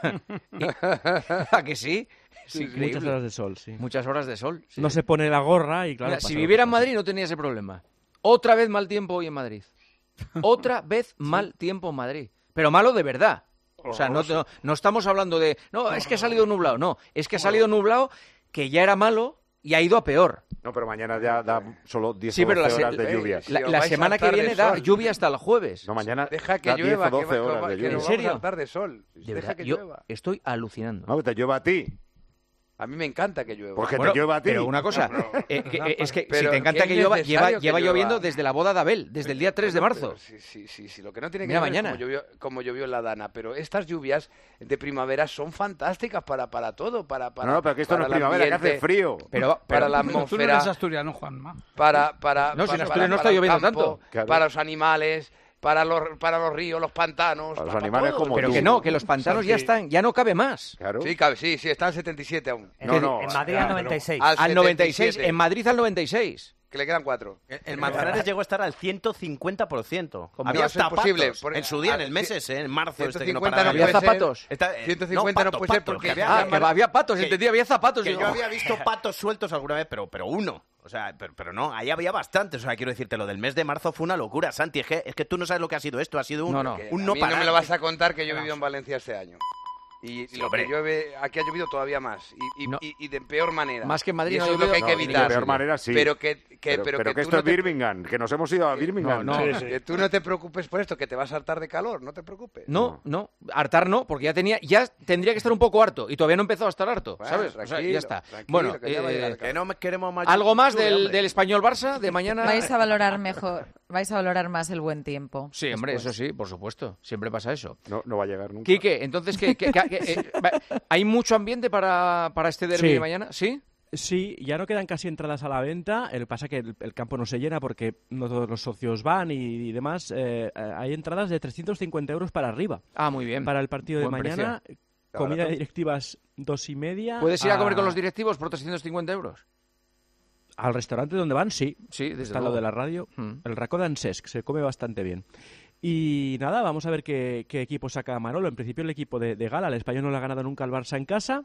¿a que sí? Sí, muchas horas de sol, sí. Muchas horas de sol. Sí. No se pone la gorra y claro... Mira, si viviera en Madrid no tenía ese problema. Otra vez mal tiempo hoy en Madrid. Otra vez mal tiempo en Madrid. Pero malo de verdad. O sea, no, no, no estamos hablando de... No, es que ha salido nublado. No, es que ha salido nublado que ya era malo y ha ido a peor. No, pero mañana ya da solo diez Sí, o pero doce la se- horas de eh, lluvia. la- la semana que viene da lluvia hasta el jueves. No, mañana Deja que da diez llueva, o doce que, va- horas que va- de que lluvia. nos ¿En vamos serio? a hartar de sol. De Deja verdad, que yo llueva. estoy alucinando. No, te llueva a ti. A mí me encanta que llueva. Porque Bueno, te llueva a ti. pero una cosa, eh, que- eh, es que si Pero te encanta que que es llueva, necesario lleva, que lleva llueva. lloviendo desde la boda de Abel, desde el día tres de marzo. Sí, sí, sí, sí, lo que no tiene que Mira, ver mañana. es como llovió, como llovió en la Dana, pero estas lluvias de primavera son fantásticas para, para todo, para, para No, no, pero que esto no para es el primavera, que hace ambiente, frío. Pero, para pero- la Tú no atmósfera, eres asturiano, Juanma. para, para, No, si en para, Asturias para- no está para el lloviendo campo, tanto. Claro. para los animales, para los, para los ríos, los pantanos. Para los para animales todo. como pero tú. que no, que los pantanos ya están, ya no cabe más. Claro. Sí, cabe, sí, sí, está al setenta y siete aún. En, No, no, en Madrid ah, al noventa y seis. Al Al noventa y seis, setenta y siete. en Madrid al noventa y seis. Que le quedan cuatro. El Manzanares llegó a estar al ciento cincuenta por ciento. ¿Cómo Había va a ser zapatos posible? Por- en su día, a- en el mes ese, en marzo. este que no ciento cincuenta paraba no de ¿Había puede llover. zapatos? Está- eh, ciento cincuenta no patos, puede ser patos, porque que había- Ah, que había patos, que- entendí, había zapatos. Que digo, yo había visto patos sueltos alguna vez, pero, pero uno. O sea, pero, pero no, ahí había bastantes. O sea, quiero decirte, lo del mes de marzo fue una locura, Santi. Es que, es que tú no sabes lo que ha sido esto. Ha sido un No, no. un a no mí no parar. me lo vas a contar que yo he vivido en Valencia este año. Y Sí, lo hombre. que llueve, aquí ha llovido todavía más. Y, y, No. y- y de peor manera. Más que en Madrid Y no eso ha es lo que hay llovido, que no, evitar. de peor manera sí. Pero que, que, pero, pero pero que que tú esto no es te- Birmingham, que nos hemos ido a Birmingham. no. Sí, sí. Que tú no te preocupes por esto, que te vas a hartar de calor, no te preocupes. No, no, hartar no, porque ya tenía, ya tendría que estar un poco harto y todavía no he empezado a estar harto, Bueno, ¿sabes? O sea, tranquilo, ya está. tranquilo, Bueno, que ya va a eh, llegar el Que no me queremos más. algo más lluvia, del, hombre. del Español Barça de mañana. Vais a valorar mejor, vais a valorar más el buen tiempo. Sí, hombre, después. eso sí, por supuesto. Siempre pasa eso. No, no va a llegar nunca. Quique, entonces, ¿qué, qué- qué- qué- eh, va- ¿hay mucho ambiente para, para este derbi Sí. de mañana? ¿Sí? Sí, ya no quedan casi entradas a la venta. El pasa que el, el campo no se llena porque no todos los socios van y, y demás. Eh, eh, hay entradas de trescientos cincuenta euros para arriba. Ah, muy bien. Para el partido de Buen mañana. precio. Comida Barato. de directivas dos y media. ¿Puedes ir a comer con a- los directivos por trescientos cincuenta euros? Al restaurante donde van, sí. Sí, desde Está al lado luego. de la radio. Mm. El Racó d'Ancesc, se come bastante bien. Y nada, vamos a ver qué, qué equipo saca Manolo. En principio el equipo de, de Gala. El Español no le ha ganado nunca al Barça en casa,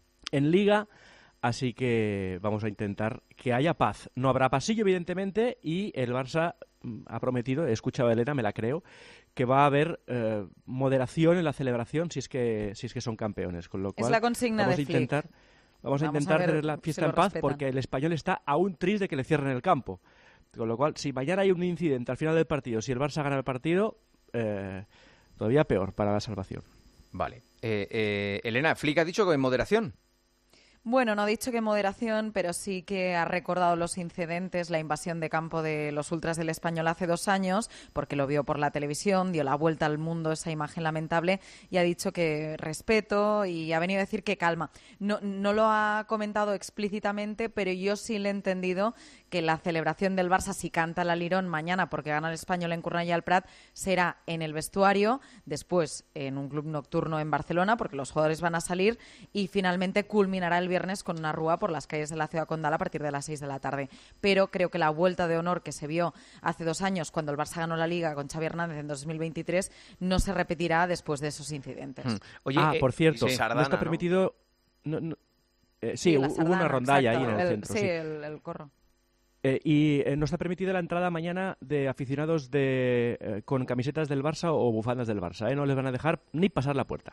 en Liga. Así que vamos a intentar que haya paz. No habrá pasillo, evidentemente, y el Barça mm, ha prometido, he escuchado a Elena, me la creo, que va a haber eh, moderación en la celebración si es que si es que son campeones. Con lo cual, la consigna vamos de a Flick. intentar, Vamos a Vamos a intentar ver tener la si fiesta lo en paz respetan. porque el Español está aún triste de que le cierren el campo. Con lo cual, si mañana hay un incidente al final del partido, si el Barça gana el partido, eh, todavía peor para la salvación. Vale. Eh, eh, Elena, Flick ha dicho que en moderación. Bueno, no ha dicho que moderación, pero sí que ha recordado los incidentes, la invasión de campo de los ultras del Español hace dos años, porque lo vio por la televisión, dio la vuelta al mundo esa imagen lamentable y ha dicho que respeto y ha venido a decir que calma. No, no lo ha comentado explícitamente, pero yo sí le he entendido que la celebración del Barça, si canta la Lirón mañana porque gana el Español en Cornellà al Prat, será en el vestuario, después en un club nocturno en Barcelona, porque los jugadores van a salir, y finalmente culminará el viernes con una rúa por las calles de la ciudad condal a partir de las seis de la tarde. Pero creo que la vuelta de honor que se vio hace dos años cuando el Barça ganó la Liga con Xavi Hernández en dos mil veintitrés no se repetirá después de esos incidentes. Hmm. Oye, ah, eh, por cierto, sí. no Sardana, está ¿no? permitido... no- no- eh, sí, la hubo sardana, una rondalla exacto. ahí en el, El- centro. Sí, sí. el, el corro. Eh, y eh, no está permitida la entrada mañana de aficionados de eh, con camisetas del Barça o bufandas del Barça. ¿eh? No les van a dejar ni pasar la puerta.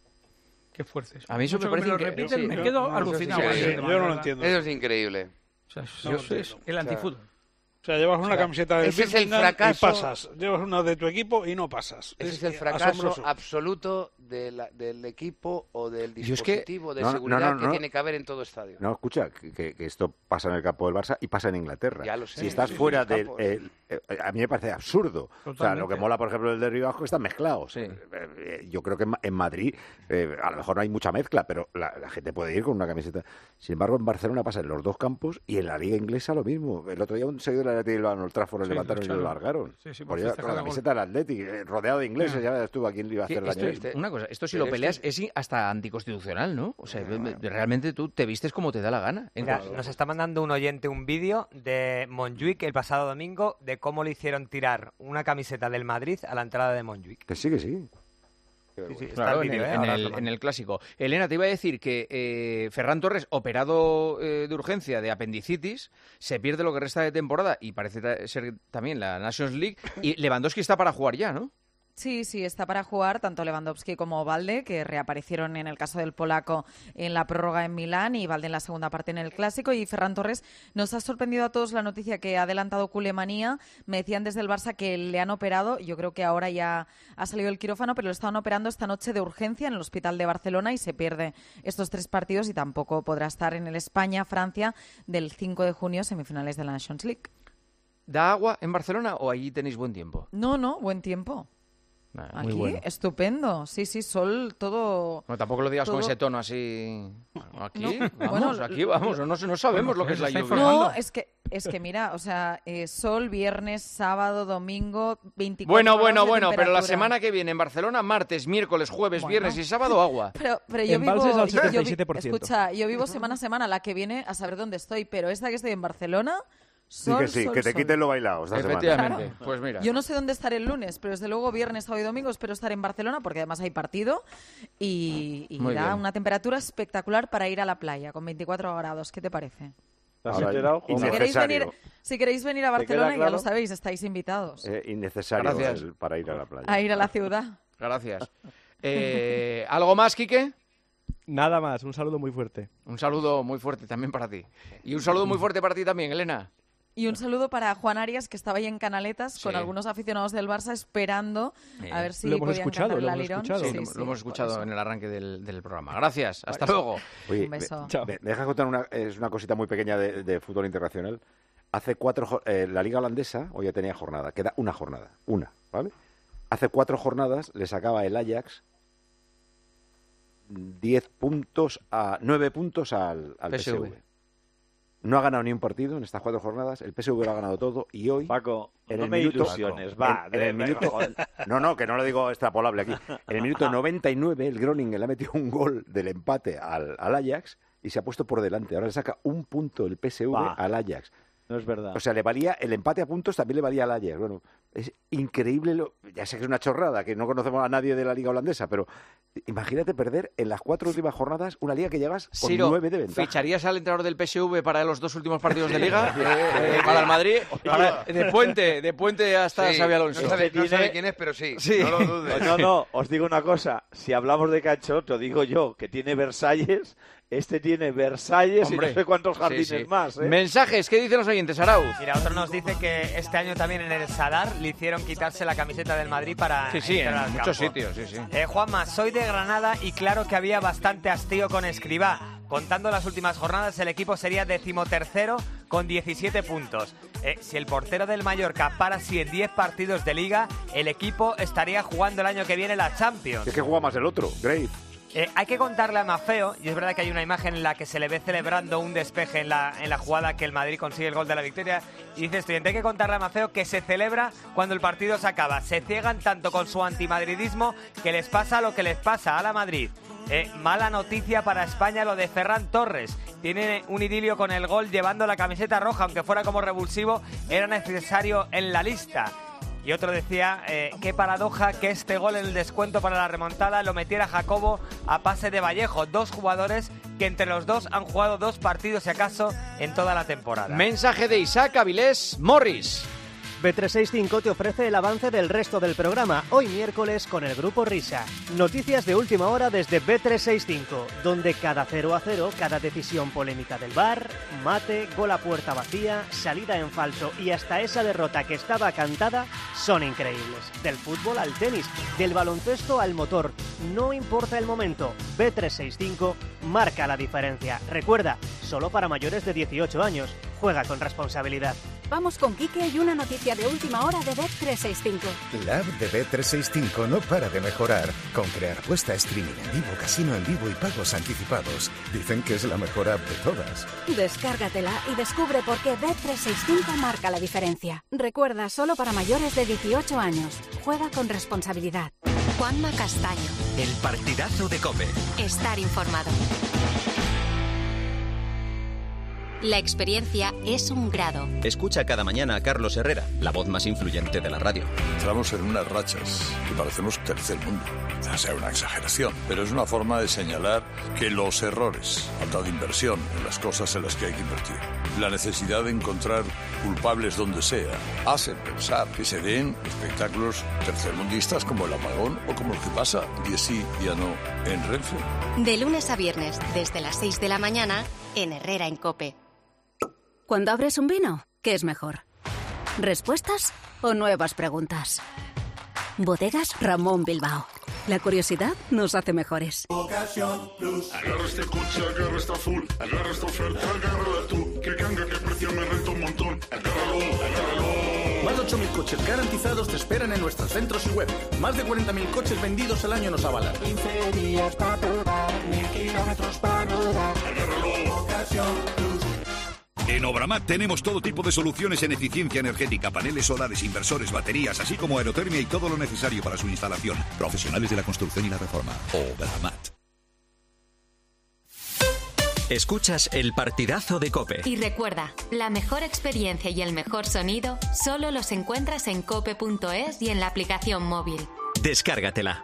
Qué fuertes. A mí eso Mucho me que parece me lo que- repiten, sí, me yo- quedo no, alucinado. eso es con increíble. eso, Yo la no lo verdad. entiendo. Eso es increíble. O sea, No lo eso es entiendo. el antifútbol. O sea, llevas una O sea, camiseta del ese es el Birmingham fracaso- y pasas. Llevas una de tu equipo y no pasas. Ese es el eh, fracaso asombroso. absoluto de la- del equipo o del Yo es que- dispositivo de No, no, seguridad no, que no. tiene que haber en todo estadio. No, escucha, que, que- que esto pasa en el campo del Barça y pasa en Inglaterra. Ya lo sé, si estás sí, sí, fuera los del... campos. el- eh, a mí me parece absurdo. O sea, Totalmente. lo que mola, por ejemplo, del derbi bajo, que están mezclados. Eh, eh, Yo creo que en Ma- en Madrid eh, a lo mejor no hay mucha mezcla, pero la, la gente puede ir con una camiseta. Sin embargo, en Barcelona pasa en los dos campos y en la Liga Inglesa lo mismo. El otro día un seguidor del Athletic de Bilbao en Old Trafford lo Sí, levantaron y lo lucharon. largaron. Sí, sí, por Por llevar festejar con la el camiseta del Athletic, eh, rodeado de ingleses, Ah. ya estuvo a quién le iba a Sí, hacer esto- daño. este- una cosa, esto si Pero lo peleas es i- hasta anticonstitucional, ¿no? O sea, realmente tú te vistes como te da la gana. Mira, Entonces- nos está mandando un oyente un vídeo de Montjuic el pasado domingo de cómo le hicieron tirar una camiseta del Madrid a la entrada de Montjuic. Que sí, que sí. Sí, sí, está Claro, el en, vídeo, el, ¿eh? en Ahora os el- lo mando. en el clásico. Elena, te iba a decir que eh, Ferran Torres, operado eh, de urgencia de apendicitis, se pierde lo que resta de temporada y parece ta- ser también la Nations League. Y Lewandowski está para jugar ya, ¿no? Sí, sí, está para jugar tanto Lewandowski como Valde, que reaparecieron en el caso del polaco en la prórroga en Milán y Valde en la segunda parte en el Clásico. Y Ferran Torres, nos ha sorprendido a todos la noticia que ha adelantado Culemanía. Me decían desde el Barça que le han operado, yo creo que ahora ya ha salido el quirófano, pero lo estaban operando esta noche de urgencia en el Hospital de Barcelona y se pierde estos tres partidos y tampoco podrá estar en el España-Francia del cinco de junio, semifinales de la Nations League. ¿Da agua en Barcelona o allí tenéis buen tiempo? No, no, buen tiempo. Nah, Aquí, muy bueno. estupendo. Sí, sí, sol, todo... No, tampoco lo digas todo... con ese tono así... Aquí, No, vamos, bueno, aquí vamos, no, no sabemos lo que es la lluvia. No, es que, es que mira, o sea, eh, sol, viernes, sábado, domingo, veinticuatro Bueno, grados bueno, de bueno, pero la temperatura. semana que viene en Barcelona, martes, miércoles, jueves, Bueno. viernes y sábado, agua. Pero, pero yo Embalses vivo... al yo- yo vi- setenta y siete por ciento. Escucha, yo vivo semana a semana, la que viene a saber dónde estoy, pero esta que estoy en Barcelona... Sí Sol, que sí, sol, que te sol. quiten lo bailado esta semana. Efectivamente, pues mira. Yo no sé dónde estaré el lunes, pero desde luego viernes, sábado y domingo espero estar en Barcelona porque además hay partido y, y Muy da bien. una temperatura espectacular para ir a la playa con veinticuatro grados. ¿Qué te parece? ¿Te has enterado? Y si queréis, venir, si queréis venir a ¿Te queda Barcelona, ya claro? lo sabéis, estáis invitados Eh, innecesario Gracias. el- para ir a la playa. a ir a la ciudad. Gracias. Eh, ¿Algo más, Quique? Nada más, un saludo muy fuerte. Un saludo muy fuerte también para ti. Y un saludo muy fuerte para ti también, Elena. Y un saludo para Juan Arias, que estaba ahí en Canaletas con Sí. algunos aficionados del Barça esperando a ver si Lo hemos podían escuchado, cantar lo el hemos alirón. escuchado. Sí, Sí, lo, sí, lo hemos por escuchado eso. en el arranque del, del programa. Gracias, hasta eso. luego. Oye, Un beso. me, me- me dejas contar una, es una cosita muy pequeña de, de fútbol internacional. Hace cuatro, jo- eh, la liga holandesa hoy ya tenía jornada, queda una jornada, una, ¿vale? Hace cuatro jornadas le sacaba el Ajax diez puntos a nueve puntos al, al P P S S V. V. No ha ganado ni un partido en estas cuatro jornadas. El P S V lo ha ganado todo y hoy. Paco, en no el me minuto, ilusiones, va, en- en el de- minuto- joder. no, no, que no lo digo extrapolable aquí. En el minuto noventa y nueve, el Groningen le ha metido un gol del empate al, al Ajax y se ha puesto por delante. Ahora le saca un punto el P S V Va. al Ajax. No es verdad. O sea, le valía el empate a puntos, también le valía al Ajax. Bueno, es increíble. Lo, ya sé que es una chorrada, que no conocemos a nadie de la liga holandesa, pero imagínate perder en las cuatro últimas jornadas una liga que llevas con Ciro, nueve de ventaja. ¿ficharías al entrenador del P S V para los dos últimos partidos de Liga? Eh, eh, para el Madrid. Para- de puente, de puente hasta Sí, Xabi Alonso. No sabe, no Tiene- sabe quién es, pero sí. Sí. No lo dudes. No, no, os digo una cosa. Si hablamos de Cachoto, digo yo que tiene Versalles, este tiene Versalles Hombre. y no sé cuántos jardines Sí, sí. más. ¿eh? Mensajes, ¿qué dicen los oyentes, Arauz? Mira, otro nos dice que este año también en el Sadar le hicieron quitarse la camiseta del Madrid para Sí, sí, entrar en al muchos campo. sitios, sí, sí. Eh, Juanma, soy de Granada y claro que había bastante hastío con Escribá. Contando las últimas jornadas, el equipo sería decimotercero con diecisiete puntos. Eh, si el portero del Mallorca para así en diez partidos de Liga, el equipo estaría jugando el año que viene la Champions. Es que juega más el otro, Grave. Eh, hay que contarle a Mafeo, y es verdad que hay una imagen en la que se le ve celebrando un despeje en la, en la jugada que el Madrid consigue el gol de la victoria, y dice estudiante, hay que contarle a Mafeo que se celebra cuando el partido se acaba. Se ciegan tanto con su antimadridismo que les pasa lo que les pasa a la Madrid. Eh, mala noticia para España lo de Ferran Torres. Tiene un idilio con el gol llevando la camiseta roja, aunque fuera como revulsivo, era necesario en la lista. Y otro decía, eh, qué paradoja que este gol en el descuento para la remontada lo metiera Jacobo a pase de Vallejo. Dos jugadores que entre los dos han jugado dos partidos, si acaso, en toda la temporada. Mensaje de Isaac Avilés Morris. B trescientos sesenta y cinco te ofrece el avance del resto del programa, hoy miércoles con el Grupo Risa. Noticias de última hora desde B trescientos sesenta y cinco, donde cada cero a cero, cada decisión polémica del V A R, mate, gol a puerta vacía, salida en falso y hasta esa derrota que estaba cantada, son increíbles. Del fútbol al tenis, del baloncesto al motor, no importa el momento, B trescientos sesenta y cinco marca la diferencia. Recuerda, solo para mayores de dieciocho años, juega con responsabilidad. Vamos con Quique y una noticia de última hora de Bet trescientos sesenta y cinco. La app de Bet trescientos sesenta y cinco no para de mejorar, con crear puesta, streaming en vivo, casino en vivo y pagos anticipados. Dicen que es la mejor app de todas. Descárgatela y descubre por qué Bet trescientos sesenta y cinco marca la diferencia. Recuerda, solo para mayores de dieciocho años. Juega con responsabilidad. Juanma Castaño. El partidazo de COPE. Estar informado. La experiencia es un grado. Escucha cada mañana a Carlos Herrera, la voz más influyente de la radio. Entramos en unas rachas que parecemos tercer mundo. O sea, una exageración, pero es una forma de señalar que los errores, falta de inversión en las cosas en las que hay que invertir, la necesidad de encontrar culpables donde sea, hacen pensar que se den espectáculos tercermundistas como el apagón o como lo que pasa día sí, día no en Renfe. De lunes a viernes, desde las seis de la mañana, en Herrera en COPE. Cuando abres un vino, ¿qué es mejor? ¿Respuestas o nuevas preguntas? Bodegas Ramón Bilbao. La curiosidad nos hace mejores. Ocasión Plus. Agarra este coche, agarra esta full, agarra esta oferta, agárrala tú. Que canga, que precio me renta un montón. Agárralo, agárralo. Más de ocho mil coches garantizados te esperan en nuestros centros y web. Más de cuarenta mil coches vendidos al año nos avalan. quince días para probar, mil kilómetros para rodar. Agárralo. Ocasión Plus. En Obramat tenemos todo tipo de soluciones en eficiencia energética, paneles solares, inversores, baterías, así como aerotermia y todo lo necesario para su instalación. Profesionales de la construcción y la reforma. Obramat. Escuchas el partidazo de COPE. Y recuerda, la mejor experiencia y el mejor sonido solo los encuentras en cope punto es y en la aplicación móvil. Descárgatela.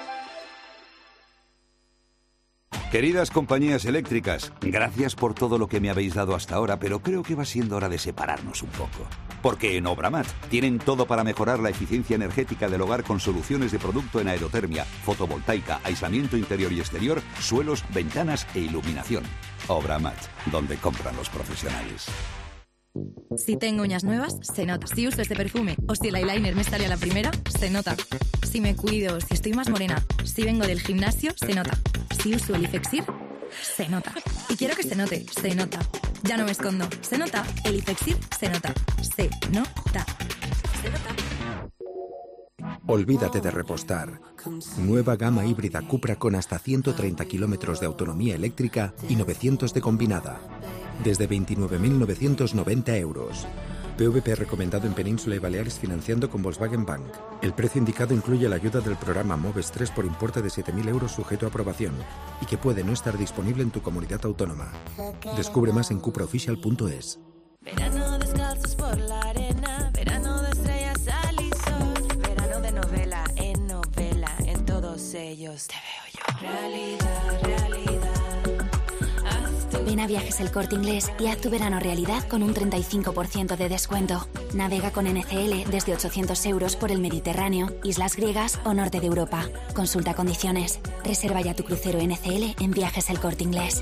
Queridas compañías eléctricas, gracias por todo lo que me habéis dado hasta ahora, pero creo que va siendo hora de separarnos un poco. Porque en Obramat tienen todo para mejorar la eficiencia energética del hogar con soluciones de producto en aerotermia, fotovoltaica, aislamiento interior y exterior, suelos, ventanas e iluminación. Obramat, donde compran los profesionales. Si tengo uñas nuevas, se nota. Si uso este perfume o si el eyeliner me sale a la primera, se nota. Si me cuido, si estoy más morena, si vengo del gimnasio, se nota. Si uso el Ifexir, se nota. Y quiero que se note, se nota. Ya no me escondo, se nota. El Ifexir se nota. Se nota. Se nota. Olvídate de repostar. Nueva gama híbrida Cupra con hasta ciento treinta kilómetros de autonomía eléctrica y novecientos de combinada. Desde veintinueve mil novecientos noventa euros. P V P recomendado en Península y Baleares financiando con Volkswagen Bank. El precio indicado incluye la ayuda del programa Moves tres por importe de siete mil euros sujeto a aprobación y que puede no estar disponible en tu comunidad autónoma. Descubre más en cupra oficial punto es. Verano descalzos por la arena, verano de estrellas, sal y sol, verano de novela en novela, en todos ellos te veo yo. Realidad, realidad. Ven a Viajes El Corte Inglés y haz tu verano realidad con un treinta y cinco por ciento de descuento. Navega con N C L desde ochocientos euros por el Mediterráneo, islas griegas o norte de Europa. Consulta condiciones. Reserva ya tu crucero N C L en Viajes El Corte Inglés.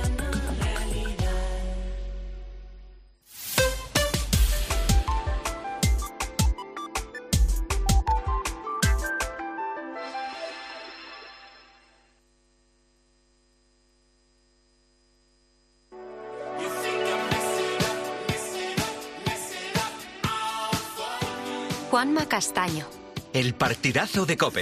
Juanma Castaño. El partidazo de COPE.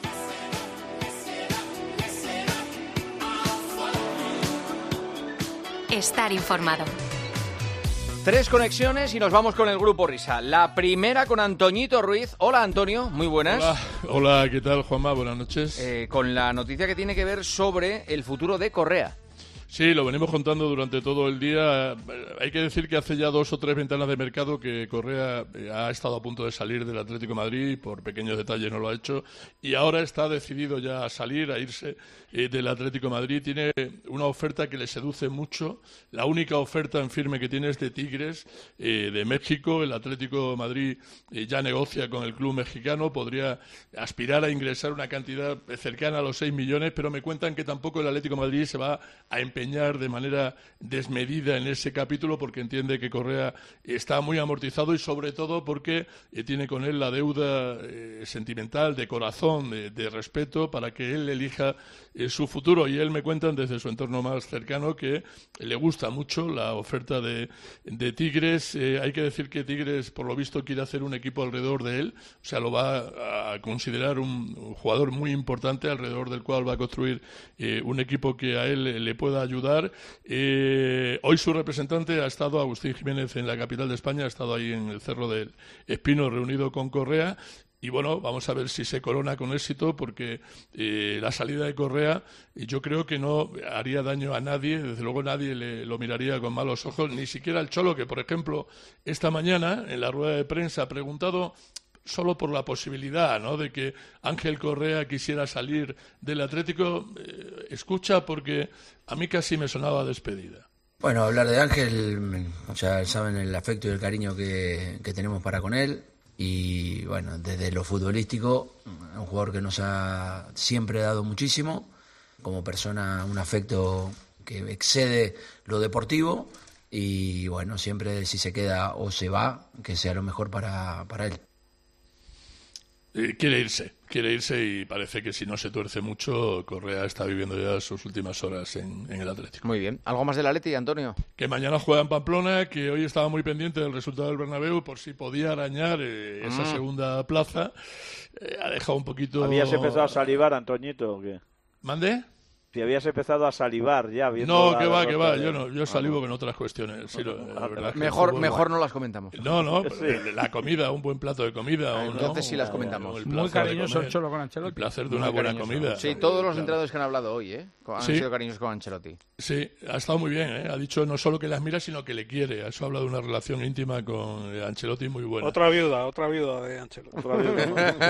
Estar informado. Tres conexiones y nos vamos con el Grupo Risa. La primera con Antoñito Ruiz. Hola, Antonio, muy buenas. Hola, hola, ¿qué tal, Juanma? Buenas noches. Eh, con la noticia que tiene que ver sobre el futuro de Correa. Sí, lo venimos contando durante todo el día. Hay que decir que hace ya dos o tres ventanas de mercado que Correa ha estado a punto de salir del Atlético de Madrid, por pequeños detalles no lo ha hecho, y ahora está decidido ya a salir, a irse eh, del Atlético de Madrid. Tiene una oferta que le seduce mucho. La única oferta en firme que tiene es de Tigres, eh, de México. El Atlético de Madrid eh, ya negocia con el club mexicano, podría aspirar a ingresar una cantidad cercana a los seis millones, pero me cuentan que tampoco el Atlético de Madrid se va a empeñar de manera desmedida en ese capítulo porque entiende que Correa está muy amortizado y sobre todo porque eh, tiene con él la deuda eh, sentimental, de corazón, de, de respeto para que él elija eh, su futuro. Y él me cuentan desde su entorno más cercano que le gusta mucho la oferta de, de Tigres. Eh, hay que decir que Tigres por lo visto quiere hacer un equipo alrededor de él, o sea, lo va a considerar un, un jugador muy importante alrededor del cual va a construir eh, un equipo que a él le pueda ayudar. Eh, hoy su representante ha estado, Agustín Jiménez, en la capital de España, ha estado ahí en el Cerro del Espino reunido con Correa. y bueno, vamos a ver si se corona con éxito, porque eh, la salida de Correa yo creo que no haría daño a nadie, desde luego nadie le, lo miraría con malos ojos, ni siquiera el Cholo, que por ejemplo esta mañana en la rueda de prensa ha preguntado solo por la posibilidad, ¿no?, de que Ángel Correa quisiera salir del Atlético. Eh, escucha, porque a mí casi me sonaba despedida. Bueno, hablar de Ángel, ya saben el afecto y el cariño que, que tenemos para con él, y bueno, desde lo futbolístico, un jugador que nos ha siempre dado muchísimo, como persona un afecto que excede lo deportivo, y bueno, siempre si se queda o se va, que sea lo mejor para, para él. Eh, quiere irse, quiere irse y parece que si no se tuerce mucho, Correa está viviendo ya sus últimas horas en, en el Atlético. Muy bien. ¿Algo más del Atleti, Antonio? Que mañana juega en Pamplona, que hoy estaba muy pendiente del resultado del Bernabéu por si podía arañar eh, esa Mm. segunda plaza. Eh, ha dejado un poquito... ¿Habías empezado a salivar, Antoñito, o qué? ¿Mande? Si habías empezado a salivar ya viendo No, la que va, que derrota va. de- Yo no, yo salivo Ah, con otras cuestiones. Sí, lo- la verdad que Mejor, el fútbol- mejor no las comentamos. No, no, Sí. pero la comida, un buen plato de comida. Ah, o no, entonces sí las o- comentamos. o el Muy placer de cariñoso comer, el Cholo con Ancelotti. El placer de Muy una buena cariñoso. comida. Sí, todos los Claro. entrenadores que han hablado hoy, ¿eh? Han Sí. sido cariñosos con Ancelotti. Sí, ha estado muy bien, ¿eh? Ha dicho no solo que las mira, sino que le quiere. Eso habla de una relación íntima con eh, Ancelotti muy buena. Otra viuda, otra viuda de Ancelotti. Otra viuda.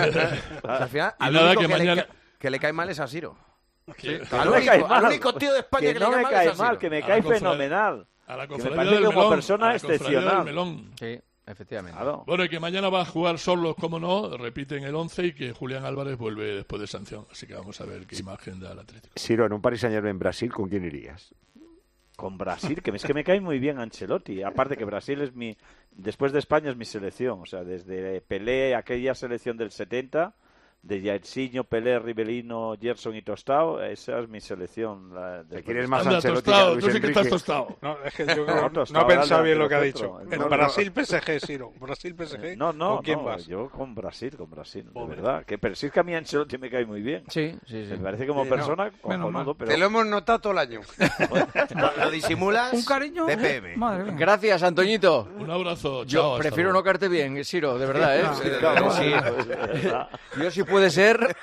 O sea, al final, Y al nada, único que que, mañana- le, ca- que le cae mal es a Siro. Sí. Al Que no me único- cae al mal. único tío de España que, que le no cae me mal cae es a mal, Siro. que me A la cae cofradía- fenomenal. a la Que me cofradía parece del como melón, persona a la cofradía del excepcional. melón. Sí, efectivamente. Bueno, y que mañana va a jugar Solos, como no, repiten el once, y que Julián Álvarez vuelve después de sanción. Así que vamos a ver qué imagen da el Atlético. Siro, en un Paris Saint-Germain en Brasil, ¿con quién irías? Con Brasil, que es que me cae muy bien Ancelotti. Aparte que Brasil es mi, después de España es mi selección. O sea, desde Pelé, aquella selección del setenta, de Jairzinho, Pelé, Rivelino, Gerson y Tostao, esa es mi selección. La, ¿Te quieres más Anda, Ancelotti tostado, que a Luis tú sí que Enrique? estás tostado. No, es que yo creo No, no, Tostao ha pensado era bien lo que ha delantero dicho. centro. En No, no. Brasil P S G, Siro. Brasil P S G. No, no, ¿Con quién no, vas? yo con Brasil, con Brasil, de Joder. verdad. Que, pero sí es que a mí Ancelotti me cae muy bien. Sí, sí, sí. Me parece como Sí, no, persona menos cojonudo, mal. pero... Te lo hemos notado todo el año. Lo, lo disimulas. Un cariño. De P M. Madre mía. Gracias, Antoñito. Un abrazo, Yo chao. hasta prefiero luego. no caerte bien, Siro, de verdad, ¿eh? Sí, Eh, claro, sí. es verdad. Yo, si puede ser,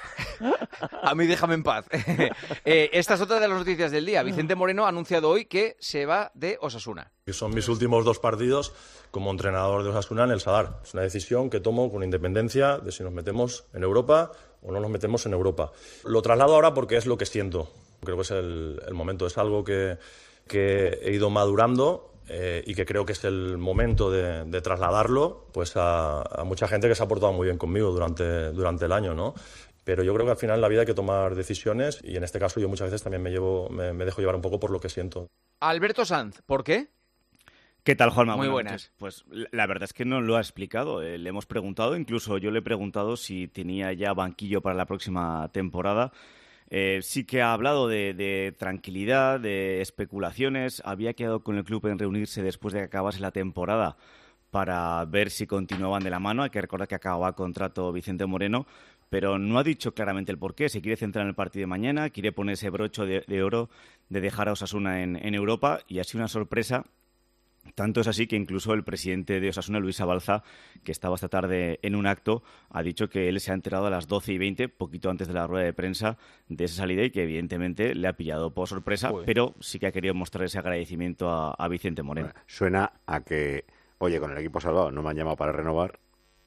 a mí déjame en paz. Eh, esta es otra de las noticias del día. Vicente Moreno ha anunciado hoy que se va de Osasuna. Que son mis últimos dos partidos como entrenador de Osasuna en el Sadar. Es una decisión que tomo con independencia de si nos metemos en Europa o no nos metemos en Europa. Lo traslado ahora porque es lo que siento. Creo que es el, el momento. Es algo que, que he ido madurando eh, y que creo que es el momento de, de trasladarlo pues a, a mucha gente que se ha portado muy bien conmigo durante, durante el año, ¿no? Pero yo creo que al final en la vida hay que tomar decisiones y en este caso yo muchas veces también me, llevo, me, me dejo llevar un poco por lo que siento. Alberto Sanz, ¿por qué? ¿Qué tal, Juanma? Muy Buenas buenas. noches. Pues la- la verdad es que no lo ha explicado. eh, Le hemos preguntado, incluso yo le he preguntado si tenía ya banquillo para la próxima temporada. Eh, sí que ha hablado de, de tranquilidad, de especulaciones. Había quedado con el club en reunirse después de que acabase la temporada para ver si continuaban de la mano. Hay que recordar que acababa contrato Vicente Moreno, pero no ha dicho claramente el porqué. Se quiere centrar en el partido de mañana, quiere poner ese brocho de, de oro de dejar a Osasuna en, en Europa, y ha sido una sorpresa. Tanto es así que incluso el presidente de Osasuna, Luis Abalza, que estaba esta tarde en un acto, ha dicho que él se ha enterado a las doce y veinte, poquito antes de la rueda de prensa, de esa salida, y que evidentemente le ha pillado por sorpresa, Joder. pero sí que ha querido mostrar ese agradecimiento a, a Vicente Moreno. Suena a que, oye, con el equipo salvado no me han llamado para renovar.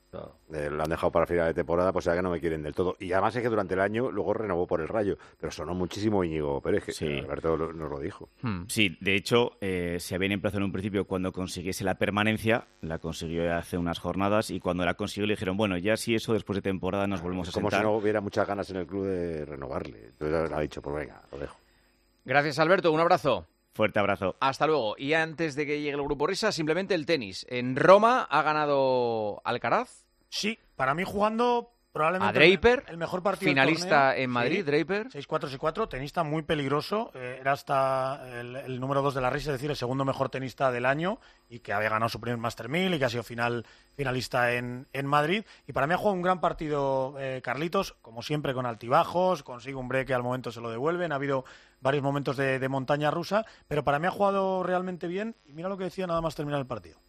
Eh, lo han dejado para final de temporada, pues ya que no me quieren del todo. Y además es que durante el año luego renovó por el Rayo, pero sonó muchísimo Íñigo Pérez, que Sí. Alberto lo- nos lo dijo. Sí, de hecho, eh, se habían emplazado en un principio cuando consiguiese la permanencia, la consiguió hace unas jornadas, y cuando la consiguió le dijeron, bueno, ya si eso después de temporada nos volvemos a Como sentar. si no hubiera muchas ganas en el club de renovarle. Entonces ha dicho, pues venga, lo dejo. Gracias, Alberto. Un abrazo. Fuerte abrazo. Hasta luego. Y antes de que llegue el Grupo Risa, simplemente el tenis. En Roma ha ganado Alcaraz. Sí, para mí jugando probablemente A Draper, el mejor partido del finalista torneo. en Madrid, Sí, Draper. seis cuatro, seis cuatro, tenista muy peligroso, eh, era hasta el, el número dos de la risa, es decir, el segundo mejor tenista del año, y que había ganado su primer Master mil y que ha sido final, finalista en, en Madrid. Y para mí ha jugado un gran partido eh, Carlitos, como siempre con altibajos, consigue un break que al momento se lo devuelven, ha habido varios momentos de, de montaña rusa, pero para mí ha jugado realmente bien, y mira lo que decía nada más terminar el partido.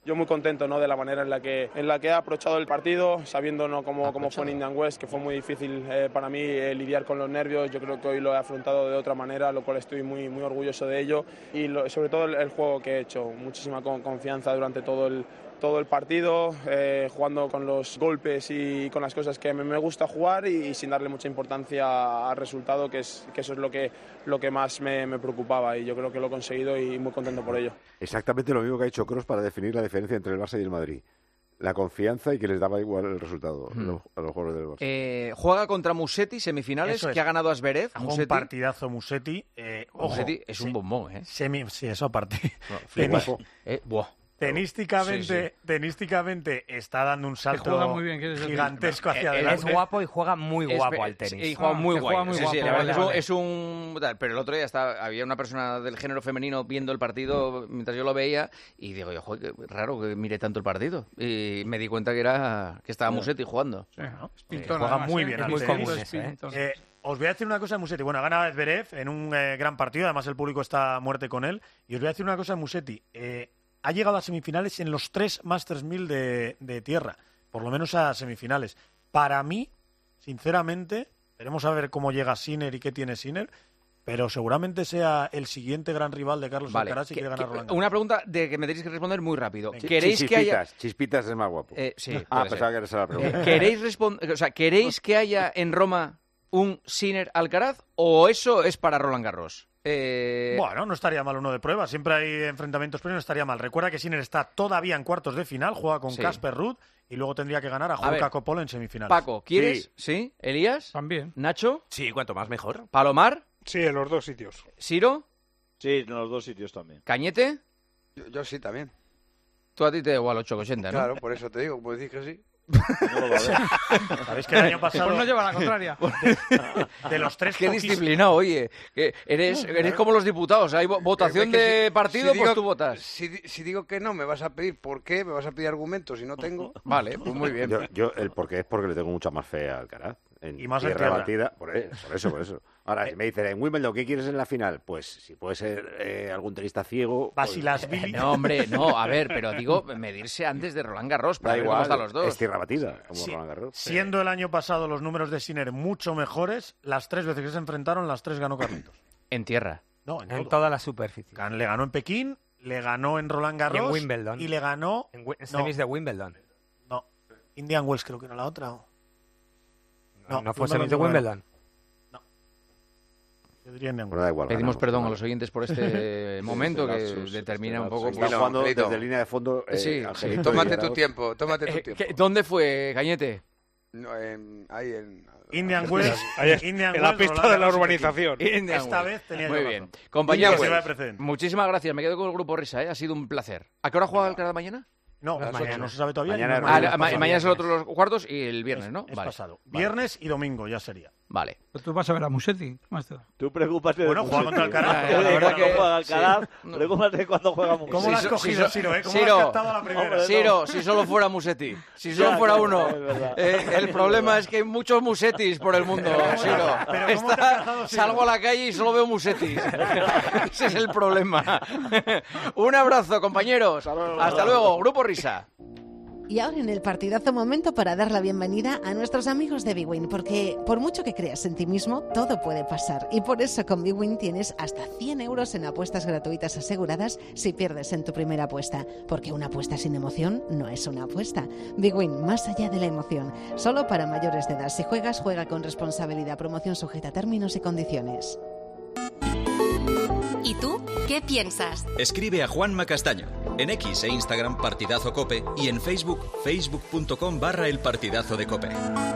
yo muy contento, ¿no?, de la manera en la que en la que he aprovechado el partido, sabiendo, ¿no?, cómo, cómo fue en Indian Wells, que fue muy difícil eh, para mí eh, lidiar con los nervios. Yo creo que hoy lo he afrontado de otra manera, lo cual estoy muy, muy orgulloso de ello, y lo, sobre todo el, el juego que he hecho, muchísima con, confianza durante todo el todo el partido, eh, jugando con los golpes y con las cosas que me, me gusta jugar, y, y sin darle mucha importancia al resultado, que, es, que eso es lo que, lo que más me, me preocupaba, y yo creo que lo he conseguido y muy contento por ello. Exactamente lo mismo que ha hecho Kroos para definir la diferencia entre el Barça y el Madrid. La confianza y que les daba igual el resultado Hmm. los- a los jugadores del Barça. Eh, juega contra Musetti, semifinales, Eso es. que ha ganado a Zverev. Ha jugado Musetti. un partidazo Musetti. Eh, ojo, Musetti es un sí. bombón, ¿eh? Semi, sí, eso aparte. flipa. Tenis- Eh, buah. Tenísticamente, Sí, tenísticamente está dando un salto juega muy bien, ¿quieres decir? gigantesco hacia Eh, eh, adelante. es guapo y juega muy Es guapo ve- al tenis. sí, y juega Ah, muy que guay. juega muy Sí, sí, guapo, la verdad vale, es un- vale. es un tal, pero el otro día estaba, había una persona del género femenino viendo el partido mientras yo lo veía, y digo, yo, joder, qué raro que mire tanto el partido. Y me di cuenta que era que estaba Musetti jugando. Sí, ¿no? Es Eh, pintón, juega además, muy ¿eh? bien Es al muy tenis. común ese, ¿eh? Eh, os voy a decir una cosa de Musetti. Bueno, ha ganado Zverev en un eh, gran partido, además el público está a muerte con él. Y os voy a decir una cosa de Musetti. Eh, ha llegado a semifinales en los tres Masters mil de, de tierra, por lo menos a semifinales. Para mí, sinceramente, veremos a ver cómo llega Sinner y qué tiene Sinner, pero seguramente sea el siguiente gran rival de Carlos Vale. Alcaraz y Que- que gana que- Roland. una pregunta de que me tenéis que responder muy rápido. Ch- ¿Queréis que haya Chispitas, Chispitas es más guapo. Eh, sí, ah, puede pensaba ser. que era esa la pregunta. Eh, ¿Queréis responder, o sea, queréis que haya en Roma un Sinner Alcaraz o eso es para Roland Garros? Eh, Bueno, no estaría mal uno de prueba. Siempre hay enfrentamientos, pero no estaría mal. Recuerda que Sinner está todavía en cuartos de final, juega con Sí. Casper Ruud y luego tendría que ganar a A Jorge ver, Coppola en semifinales. Paco, ¿quieres? ¿Sí? ¿Elías? También. ¿Nacho? Sí, cuanto más mejor. ¿Palomar? Sí, en los dos sitios. ¿Siro? Sí, en los dos sitios también. ¿Cañete? Yo, yo sí también. Tú a ti te da igual ocho ochenta, ¿no? Claro, por eso te digo, pues decís que sí. ¿Sabéis que el año pasado... Pues no lleva la contraria. De, de los tres Qué poquís- disciplinado, oye. Que eres, eres como los diputados. Hay vo- votación Es que de si- partido, si pues digo- tú votas. Si, di- si digo que no, me vas a pedir por qué, me vas a pedir argumentos y no tengo. Vale, pues muy bien. Yo, yo el porqué es porque le tengo mucha más fe a Alcaraz. En Y más en tierra tierra. batida, por eso, por eso, por eso. Ahora, si me dicen, en Wimbledon, ¿qué quieres en la final? Pues si puede ser eh, algún tenista ciego... pues- Basilashvili. No, hombre, no, a ver, pero digo, medirse antes de Roland Garros para Da ver igual, cómo están los dos. es tierra batida, como Sí. Roland Garros. Siendo el año pasado los números de Sinner mucho mejores, las tres veces que se enfrentaron, las tres ganó Carlitos. En tierra. No, en, En todo. toda la superficie. Gan- Le ganó en Pekín, le ganó en Roland Garros Y en Wimbledon. y le ganó... En Wi- no, semis de Wimbledon. no, Indian Wells creo que era la otra. ¿o? No, No, fue Wimbledon semis de no era. Wimbledon. Yo diría Indian Bueno, Wells. da igual. Pedimos ganamos, perdón a ganamos. los oyentes por este momento que lapsus, determina un este poco... lapsus. pues, Está jugando Angelito. desde línea de fondo eh, Sí, Angelito Tómate y tu Arauz. tiempo, tómate tu Eh, tiempo. ¿qué- ¿Dónde fue, Cañete? No, en- ahí en... Indian Wells. Ahí es, Indian en la Wells, pista Roland de la Garros y urbanización. Pekín. Esta vez tenía Muy yo bien. razón. Compañero, Indian Wells. precedente. muchísimas gracias. Me quedo con el grupo Risa, ¿eh? Ha sido un placer. ¿A qué hora juega el Canadá mañana? No, Las mañana ocho. no se sabe todavía. Mañana y no es Ah, mañana la- ma- pasado. mañana es el otro los cuartos y el viernes, ¿no? Es Vale. pasado. Vale. Viernes y domingo ya sería. Vale. Pero tú vas a ver a Musetti. ¿Cómo está? Tú preocúpate Bueno, de juega contra Alcaraz. Ah, De la verdad cuando que- juega Alcaraz, sí. preocúpate de cuando juega Musetti. ¿Cómo lo has so- cogido, so- Siro, eh? ¿Cómo Siro. lo has captado a la primera? Hombre, Siro, si solo fuera Musetti. Si solo Ya, fuera claro, uno. es verdad. Eh, el problema es que hay muchos Musettis por el mundo, Siro. Pero ¿cómo te has cazado, Siro? Salgo a la calle y solo veo Musettis. Ese es el problema. Un abrazo, compañeros. Hasta luego. Grupo Risa. Y ahora en el partidazo momento para dar la bienvenida a nuestros amigos de BWin, porque por mucho que creas en ti mismo, todo puede pasar. Y por eso con BWin tienes hasta cien euros en apuestas gratuitas aseguradas si pierdes en tu primera apuesta, porque una apuesta sin emoción no es una apuesta. BWin, más allá de la emoción, solo para mayores de edad. Si juegas, juega con responsabilidad. Promoción sujeta a términos y condiciones. ¿Y tú qué piensas? Escribe a Juanma Castaño. En X e Instagram Partidazo Cope y en Facebook facebook.com barra el Partidazo de Cope.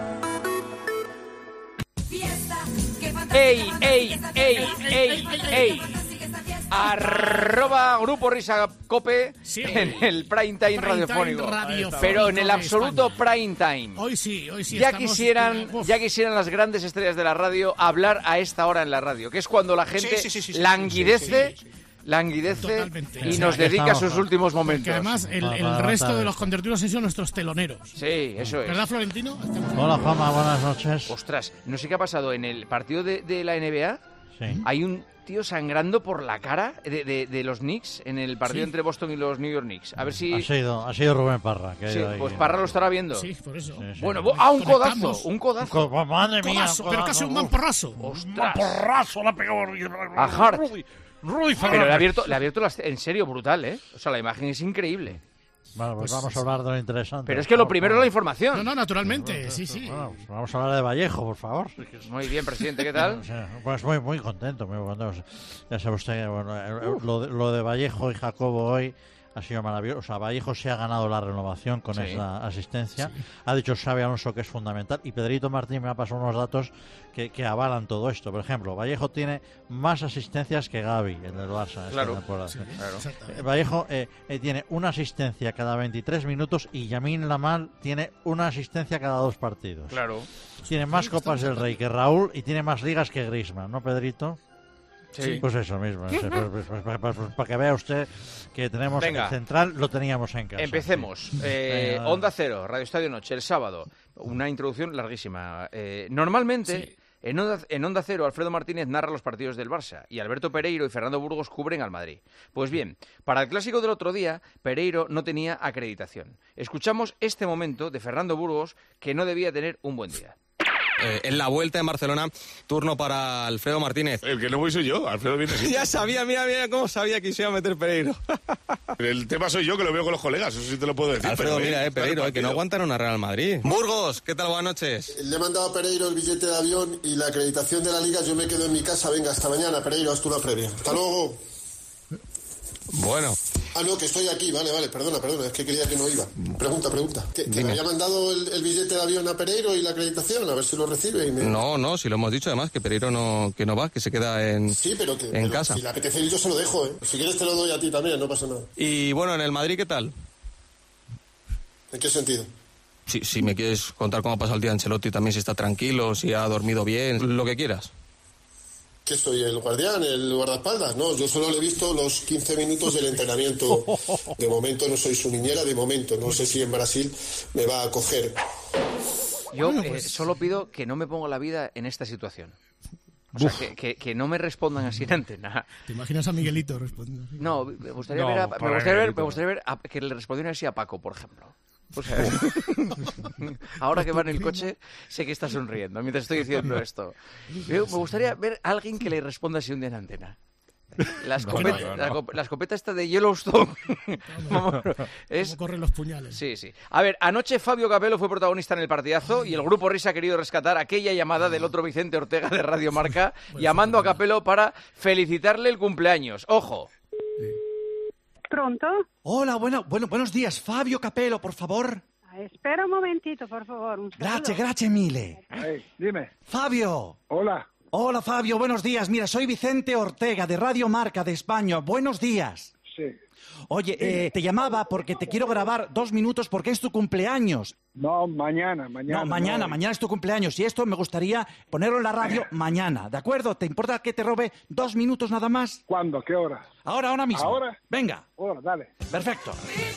¡Ey, ey, ey, ey, ey! Arroba Grupo Risa Cope Sí. en el prime time Prime radiofónico. time radiofónico Pero en el de absoluto España. prime time. Hoy sí, hoy sí Ya estamos- quisieran, Uf. ya quisieran las grandes estrellas de la radio hablar a esta hora en la radio, que es cuando la gente Sí, sí, sí, sí, sí, languidece, sí, sí, languidece Totalmente. y O sea, nos que dedica estamos- sus últimos Porque momentos. además el, el resto de los contertulios son nuestros teloneros. Sí, eso es. ¿Verdad, Florentino? Hola, Juanma, buenas noches. Ostras, no sé qué ha pasado en el partido de, de la N B A. Sí. Hay un tío sangrando por la cara de, de, de los Knicks en el partido Sí. entre Boston y los New York Knicks. A ver si... Ha sido, ha sido Rubén Parra. Que ha Sí, ido ahí. pues Parra lo estará viendo. Sí, por eso. Sí, sí. Bueno, ah, un codazo, Conectamos. un codazo. Co- madre mía. Codazo, un pero codazo, casi un uf. mamporrazo. Un mamporrazo la pegó A Hart. Rudy, Rudy Pero Fernández. le ha abierto, le ha abierto las- en serio brutal, ¿eh? O sea, la imagen es increíble. Bueno, pues, Pues vamos sí, a hablar de lo interesante. Pero es que lo primero es la información. No, no, naturalmente, sí, sí. Bueno, pues vamos a hablar de Vallejo, por favor. Muy bien, presidente, ¿qué tal? O sea, pues muy, muy contento, muy contento. Ya sabe usted, bueno, eh, lo, de, lo de Vallejo y Jacobo hoy ha sido maravilloso. O sea, Vallejo se ha ganado la renovación con Sí. esa asistencia. Ha dicho Xabi Alonso que es fundamental. Y Pedrito Martín me ha pasado unos datos que, que avalan todo esto. Por ejemplo, Vallejo tiene más asistencias que Gavi en el Barça. esta Claro. temporada. Sí, Claro. exactamente. Eh, Vallejo eh, eh, tiene una asistencia cada veintitrés minutos y Yamin Lamal tiene una asistencia cada dos partidos. Claro. Tiene más Copas del Rey que Raúl y tiene más ligas que Griezmann, ¿no, Pedrito? Sí. Pues eso mismo. sí, pues, pues, pues, pues, pues, para que vea usted que tenemos Venga. el central, lo teníamos en casa. Empecemos. Eh, Venga, Onda Cero, Radio Estadio Noche, el sábado. Una introducción larguísima. Eh, normalmente, Sí. en, Onda, en Onda Cero, Alfredo Martínez narra los partidos del Barça y Alberto Pereiro y Fernando Burgos cubren al Madrid. Pues bien, para el clásico del otro día, Pereiro no tenía acreditación. Escuchamos este momento de Fernando Burgos, que no debía tener un buen día. Eh, en la vuelta en Barcelona, turno para Alfredo Martínez. El que no voy soy yo, Alfredo viene así. Ya sabía, mira, mira cómo sabía que se iba a meter Pereiro. El tema soy yo, que lo veo con los colegas, eso sí te lo puedo decir. Alfredo, pero, mira, eh, Pereiro, eh, que no aguantan una Real Madrid. Burgos, ¿qué tal? Buenas noches. Le he mandado a Pereiro el billete de avión y la acreditación de la liga. Yo me quedo en mi casa. Venga, hasta mañana, Pereiro, haz tú la previa. Hasta luego. Bueno, Ah, no, que estoy aquí. Vale, vale, perdona, perdona. Es que creía que no iba. Pregunta, pregunta. ¿Que, que Dime. le había mandado el, el billete de avión a Pereiro y la acreditación? A ver si lo recibe. Y me... no, no, si lo hemos dicho además, que Pereiro no, que no va, que se queda en, Sí, pero que en pero casa. si le apetece ir, yo se lo dejo, ¿eh? Si quieres te lo doy a ti también, no pasa nada. Y bueno, en el Madrid, ¿qué tal? ¿En qué sentido? Si, si me quieres contar cómo ha pasado el día Ancelotti, también si está tranquilo, si ha dormido bien, lo que quieras. ¿Qué soy, el guardián, el guardaespaldas? No, yo solo le he visto los quince minutos del entrenamiento. De momento no soy su niñera, de momento. No sé si en Brasil me va a coger. Yo Bueno, eh, pues- solo pido que no me ponga la vida en esta situación. O sea, que, que, que no me respondan así en antena. ¿Te imaginas a Miguelito respondiendo así? No, me gustaría No, ver, a, para me gustaría ver, Miguelito. me gustaría ver a- que le respondieran así a Paco, por ejemplo. O sea, ahora que va en el coche, sé que está sonriendo mientras estoy diciendo esto. Yo- me gustaría ver a alguien que le responda así un día en antena. La escopeta, no, no. La, co- la escopeta esta de Yellowstone. Vamos, es... ¿Cómo corren los puñales? Sí, sí. A ver, anoche Fabio Capello fue protagonista en el partidazo y el Grupo Risa ha querido rescatar aquella llamada del otro Vicente Ortega de Radio Marca, llamando a Capello para felicitarle el cumpleaños. ¡Ojo! ¿Pronto? Hola, bueno, bueno, buenos días. Fabio Capello, por favor. Ah, espera un momentito, por favor. Un saludo. Grazie, grazie mille. dime. Fabio. Hola. Hola, Fabio, buenos días. Mira, soy Vicente Ortega de Radio Marca de España. Buenos días. Sí. Oye, eh, te llamaba porque te quiero grabar dos minutos porque es tu cumpleaños. No, mañana, mañana. No, mañana, mañana es tu cumpleaños y esto me gustaría ponerlo en la radio mañana, ¿de acuerdo? ¿Te importa que te robe dos minutos nada más? ¿Cuándo? ¿Qué hora? Ahora, ahora mismo. ¿Ahora? Venga. Ahora, dale. Perfecto.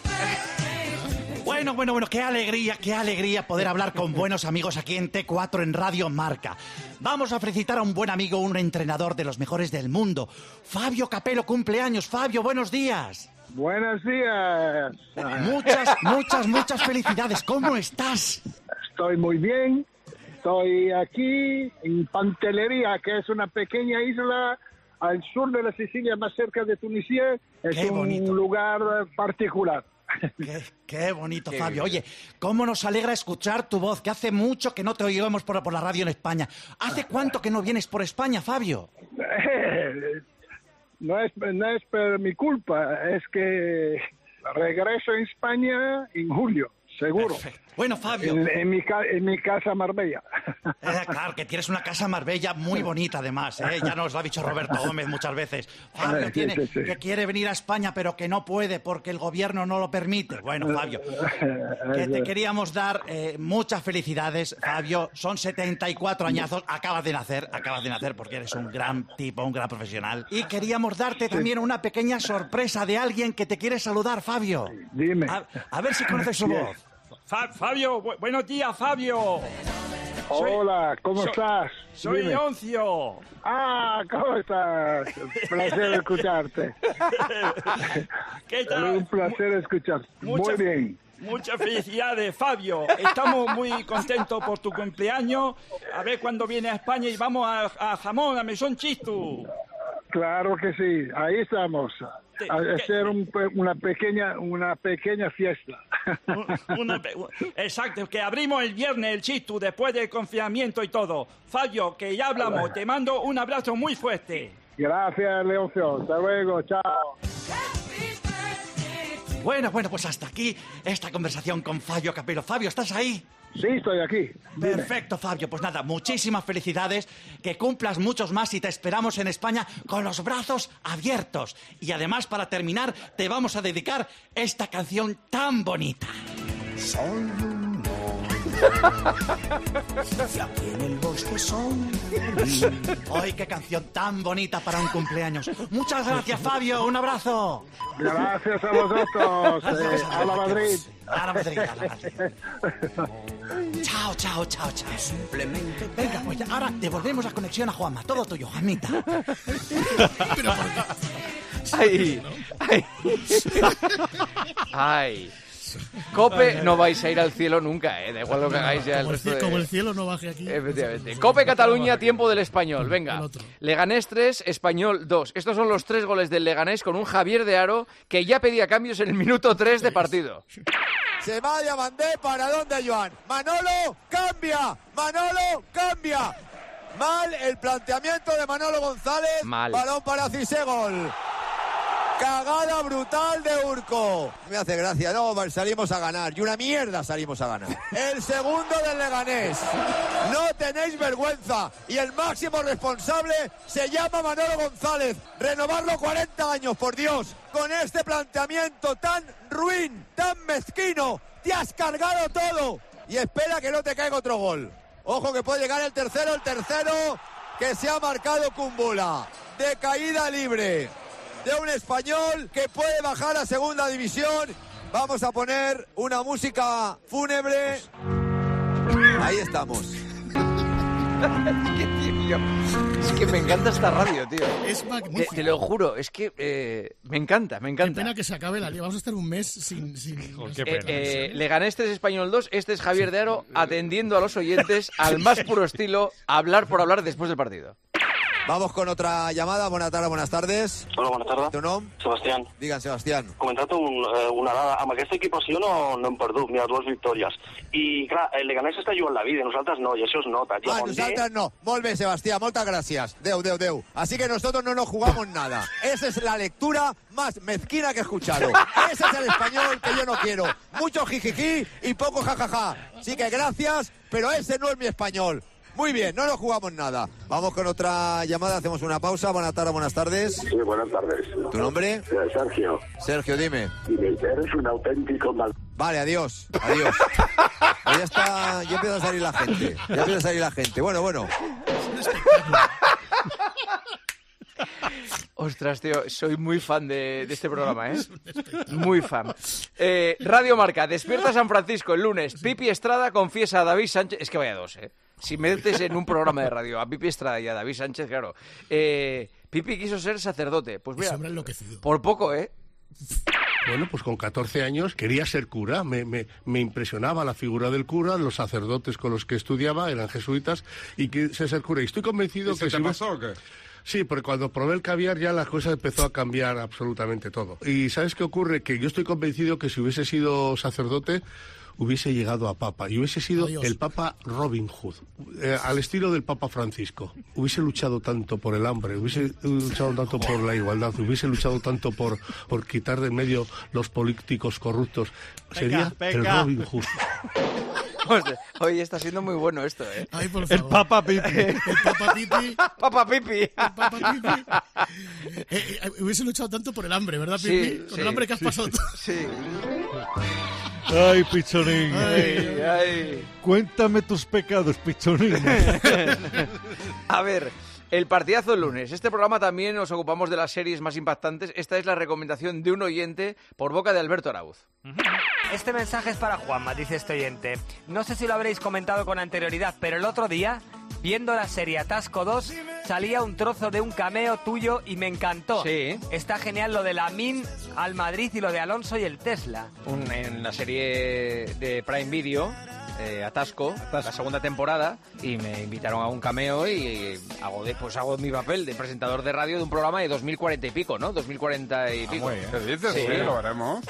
Bueno, bueno, bueno, qué alegría, qué alegría poder hablar con buenos amigos aquí en T cuatro en Radio Marca. Vamos a felicitar a un buen amigo, un entrenador de los mejores del mundo. Fabio Capello, cumpleaños. Fabio, buenos días. Buenos días. Muchas, muchas, muchas felicidades. ¿Cómo estás? Estoy muy bien. Estoy aquí en Pantelleria, que es una pequeña isla al sur de la Sicilia, más cerca de Tunisia. Es Qué un bonito. lugar eh, particular. Qué, qué bonito, Qué Fabio. bien. Oye, cómo nos alegra escuchar tu voz, que hace mucho que no te oímos por, por la radio en España. ¿Hace cuánto que no vienes por España, Fabio? No es, no es por mi culpa, es que regreso a España en julio, seguro. Bueno, Fabio. En, en mi, ca- en mi casa Marbella. Eh, claro, que tienes una casa Marbella muy bonita, además, ¿eh? Ya nos lo ha dicho Roberto Gómez muchas veces. Fabio Sí, tiene, sí, sí. que quiere venir a España, pero que no puede porque el gobierno no lo permite. Bueno, Fabio, que te queríamos dar eh, muchas felicidades, Fabio. Son setenta y cuatro añazos, acabas de nacer, acabas de nacer porque eres un gran tipo, un gran profesional. Y queríamos darte también una pequeña sorpresa de alguien que te quiere saludar, Fabio. Dime. A, a ver si conoces su voz. Fa- Fabio, bu- buenos días, Fabio. Hola, ¿cómo soy, estás? Soy Dime. Oncio. Ah, ¿cómo estás? Placer escucharte. ¿Qué tal? Un placer escucharte. Mucha- Muy bien. Muchas felicidades, Fabio. Estamos muy contentos por tu cumpleaños. A ver cuándo viene a España y vamos a, a Jamón, a Mesón Chistu. Claro que sí, ahí estamos. A hacer un pe- una pequeña una pequeña fiesta. Una pe- Exacto, que abrimos el viernes el Chistu después del confinamiento y todo. Fabio, que ya hablamos. Te mando un abrazo muy fuerte. Gracias, Leoncio. Hasta luego, chao. Bueno, bueno, pues hasta aquí esta conversación con Fabio Capello. Fabio, ¿estás ahí? Sí, estoy aquí. Dime. Perfecto, Fabio. Pues nada, muchísimas felicidades, que cumplas muchos más y te esperamos en España con los brazos abiertos. Y además, para terminar, te vamos a dedicar esta canción tan bonita. Soy un y aquí en el bosque son. ¡Ay, qué canción tan bonita para un cumpleaños! Muchas gracias, Fabio. Un abrazo. Gracias a vosotros. Eh, a la Madrid. A la Madrid, a la Madrid. Chao, chao, chao, chao. Simplemente. Venga, pues ya, ahora devolvemos la conexión a Juanma. Todo tuyo, Juanmita. Ay, ay. Ay. Cope, no vais a ir al cielo nunca, ¿eh? Da igual lo que hagáis ya el Como el, resto cie- de... como el cielo no baje aquí. Efectivamente. Cope Cataluña, tiempo del Español. Venga. Leganés tres, Español dos. Estos son los tres goles del Leganés con un Javier de Aro que ya pedía cambios en el minuto tres de partido. Se va Diamandé, ¿para dónde, Joan? Manolo, cambia. Manolo, cambia. Mal el planteamiento de Manolo González. Mal. Balón para Cisegol. Cagada brutal de Urco. Me hace gracia, no, salimos a ganar. Y una mierda salimos a ganar. El segundo del Leganés. No tenéis vergüenza. Y el máximo responsable se llama Manolo González. Renovarlo cuarenta años, por Dios. Con este planteamiento tan ruin, tan mezquino. Te has cargado todo. Y espera que no te caiga otro gol. Ojo que puede llegar el tercero, el tercero que se ha marcado Kumbula. De caída libre. De un español que puede bajar a segunda división. Vamos a poner una música fúnebre. Ahí estamos. ¿Qué, tío? Es que me encanta esta radio, tío. Es Te, magnífico. te lo juro, es que eh, me encanta, me Qué encanta. pena que se acabe la liga. Vamos a estar un mes sin... sin Eh, eh, Leganés tres, Español dos, este es Javier de Aro atendiendo a los oyentes al más puro estilo, hablar por hablar después del partido. Vamos con otra llamada. Buenas tardes, buenas tardes. Hola, bona tarda. Tu nom? Sebastián. Digan, Sebastián. Comentar-te un, eh, una dada. Amb aquesta equipació no, no hem perdut, ni a dues victòries. I, clar, el Leganés està jugant la vida, i nosaltres no, i això es nota. Ah, nosaltres no. Molt bé, Sebastián, muchas gracias. Deu, deu, deu. Así que nosotros no nos jugamos nada. Esa es la lectura más mezquina que he escuchado. Ese es el español que yo no quiero. Mucho jijiji y poco jajaja. Así que gracias, pero ese no es mi español. Muy bien, no nos jugamos nada. Vamos con otra llamada, hacemos una pausa. Buenas tardes, buenas tardes. Sí, buenas tardes. ¿Tu nombre? Sergio. Sergio, dime. Dime, eres un auténtico mal... Vale, adiós, adiós. Pues ya está, ya empieza a salir la gente. Ya empieza a salir la gente. Bueno, bueno. Ostras, tío, soy muy fan de, de este programa, ¿eh? Muy fan. Eh, Radio Marca, despierta San Francisco el lunes. Pipi Estrada confiesa a David Sánchez... Es que vaya dos, ¿eh? Si metes en un programa de radio a Pipi Estrada y a David Sánchez, claro. Eh, Pipi quiso ser sacerdote. Pues mira, por poco, ¿eh? Bueno, pues con catorce años quería ser cura. Me, me, me impresionaba la figura del cura, los sacerdotes con los que estudiaba eran jesuitas y quise ser cura. Y estoy convencido ¿Y se que... te si pasó hubiese- o qué? Sí, porque cuando probé el caviar ya la cosa empezó a cambiar absolutamente todo. Y ¿sabes qué ocurre? Que yo estoy convencido que si hubiese sido sacerdote hubiese llegado a papa y hubiese sido Adiós. el Papa Robin Hood, eh, al estilo del Papa Francisco. Hubiese luchado tanto por el hambre, hubiese luchado tanto por la igualdad, hubiese luchado tanto por, por quitar de en medio los políticos corruptos. Sería el venga. Robin Hood. Hostia, oye, está siendo muy bueno esto, ¿eh? Ay, por El favor. Papa Pipi. El Papa Pipi. Papa Pipi. Papa Pipi. Eh, eh, hubiese luchado tanto por el hambre, ¿verdad, Pipi? Sí, Con sí, el hambre que has sí, pasado tú. Sí. Ay, Pichonín. Ay, ay. Cuéntame tus pecados, Pichonín. A ver, el partidazo del lunes. Este programa también nos ocupamos de las series más impactantes. Esta es la recomendación de un oyente por boca de Alberto Arauz. Este mensaje es para Juanma, dice este oyente. No sé si lo habréis comentado con anterioridad, pero el otro día, viendo la serie Atasco dos, salía un trozo de un cameo tuyo y me encantó. Sí. Está genial lo de Lamine al Madrid y lo de Alonso y el Tesla. Un, en la serie de Prime Video, eh, Atasco, la segunda temporada, y me invitaron a un cameo y hago de, pues hago mi papel de presentador de radio de un programa de dos mil cuarenta y pico, ¿no? dos mil cuarenta y pico. Muy bien. ¿Qué dices? Sí, lo veremos.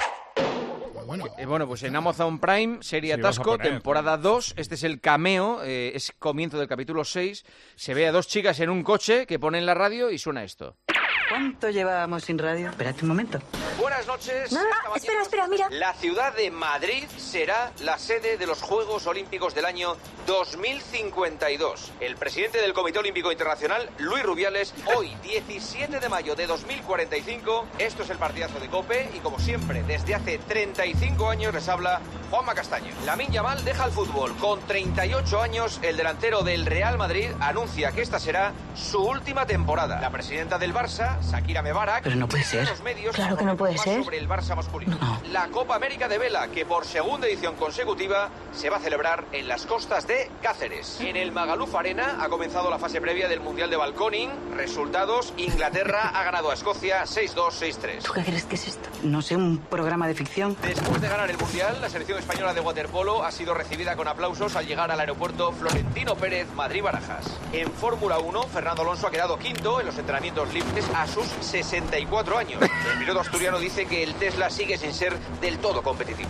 Bueno. Eh, bueno, pues en Amazon Prime, serie Sí, vas a Atasco, poner. temporada dos. Este es el cameo, eh, es comienzo del capítulo seis. Se ve a dos chicas en un coche que ponen la radio y suena esto. ¿Cuánto llevábamos sin radio? Espérate un momento. Buenas noches. No, no, caballeros. espera, espera, mira. La ciudad de Madrid será la sede de los Juegos Olímpicos del año dos mil cincuenta y dos. El presidente del Comité Olímpico Internacional, Luis Rubiales, hoy, diecisiete de mayo de dos mil cuarenta y cinco, esto es el partidazo de COPE y como siempre, desde hace treinta y cinco años les habla Juanma Castaño. Lamine Yamal deja el fútbol. Con treinta y ocho años, el delantero del Real Madrid anuncia que esta será su última temporada. La presidenta del Barça, Shakira Mebarak, Pero no puede ser. los medios Claro que no puede más ser. sobre el Barça masculino. La Copa América de Vela, que por segunda edición consecutiva se va a celebrar en las costas de Cáceres. En el Magaluf Arena ha comenzado la fase previa del Mundial de Balconing. Resultados: Inglaterra ha ganado a Escocia seis dos, seis tres. ¿Tú qué crees que es esto? No sé, un programa de ficción. Después de ganar el Mundial, la selección española de waterpolo ha sido recibida con aplausos al llegar al aeropuerto Florentino Pérez, Madrid-Barajas. En Fórmula uno, Fernando Alonso ha quedado quinto en los entrenamientos libres a sus sesenta y cuatro años. El piloto asturiano dice que el Tesla sigue sin ser del todo competitivo.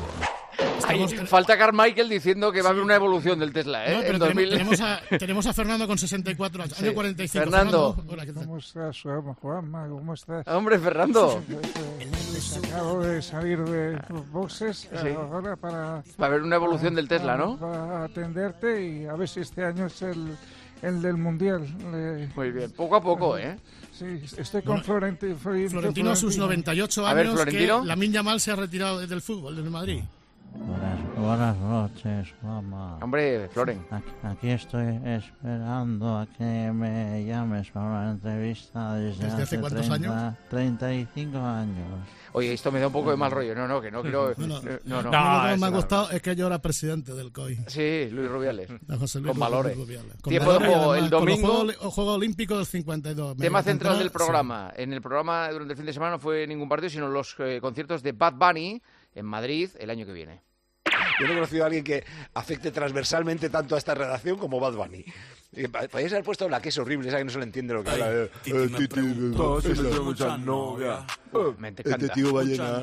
Ahí falta Carmichael diciendo que va a haber una evolución del Tesla, ¿eh? No, pero En tenemos, 2000. tenemos a, tenemos a Fernando con sesenta y cuatro años, Sí. año cuarenta y cinco. Fernando. Hola, ¿qué tal? ¿Cómo estás, Juanma? ¿Cómo estás? Hombre, Fernando. Pues acabo de salir de los boxes Sí. ahora para... Va a haber una evolución del Tesla, ¿no? Para atenderte y a ver si este año es el, el del Mundial. Le- Muy bien, poco a poco, ¿eh? Sí, estoy con Florenti- Florentino. Florentino a sus noventa y ocho A ver, años, Florentino. que Lamine Yamal se ha retirado del fútbol, del Madrid. Buenas, buenas noches, mamá. Hombre, Floren. Aquí, aquí estoy esperando a que me llames para una entrevista desde, ¿Desde hace cuántos años? treinta y cinco años. Oye, esto me da un poco de mal rollo. No, no, que no quiero... No, no, no, no. Lo que me eso ha no. gustado es que yo era presidente del C O I. Sí, Luis Rubiales. De José Luis Con valores. Rubiales. Con Tiempo de valores y juego además el con los domingo. Juegos, Juegos Olímpicos del cincuenta y dos. Tema Media central del temporada, programa. En el programa durante el fin de semana no fue ningún partido, sino los eh, conciertos de Bad Bunny en Madrid el año que viene. Yo no he conocido a alguien que afecte transversalmente tanto a esta redacción como Bad Bunny. Eh, pa- Podríais haber puesto la que es horrible, esa que no se le entiende lo que habla. Eh, eh, Titi, Todos esa- se metió mucha novia. Me Este encanta. tío va a llenar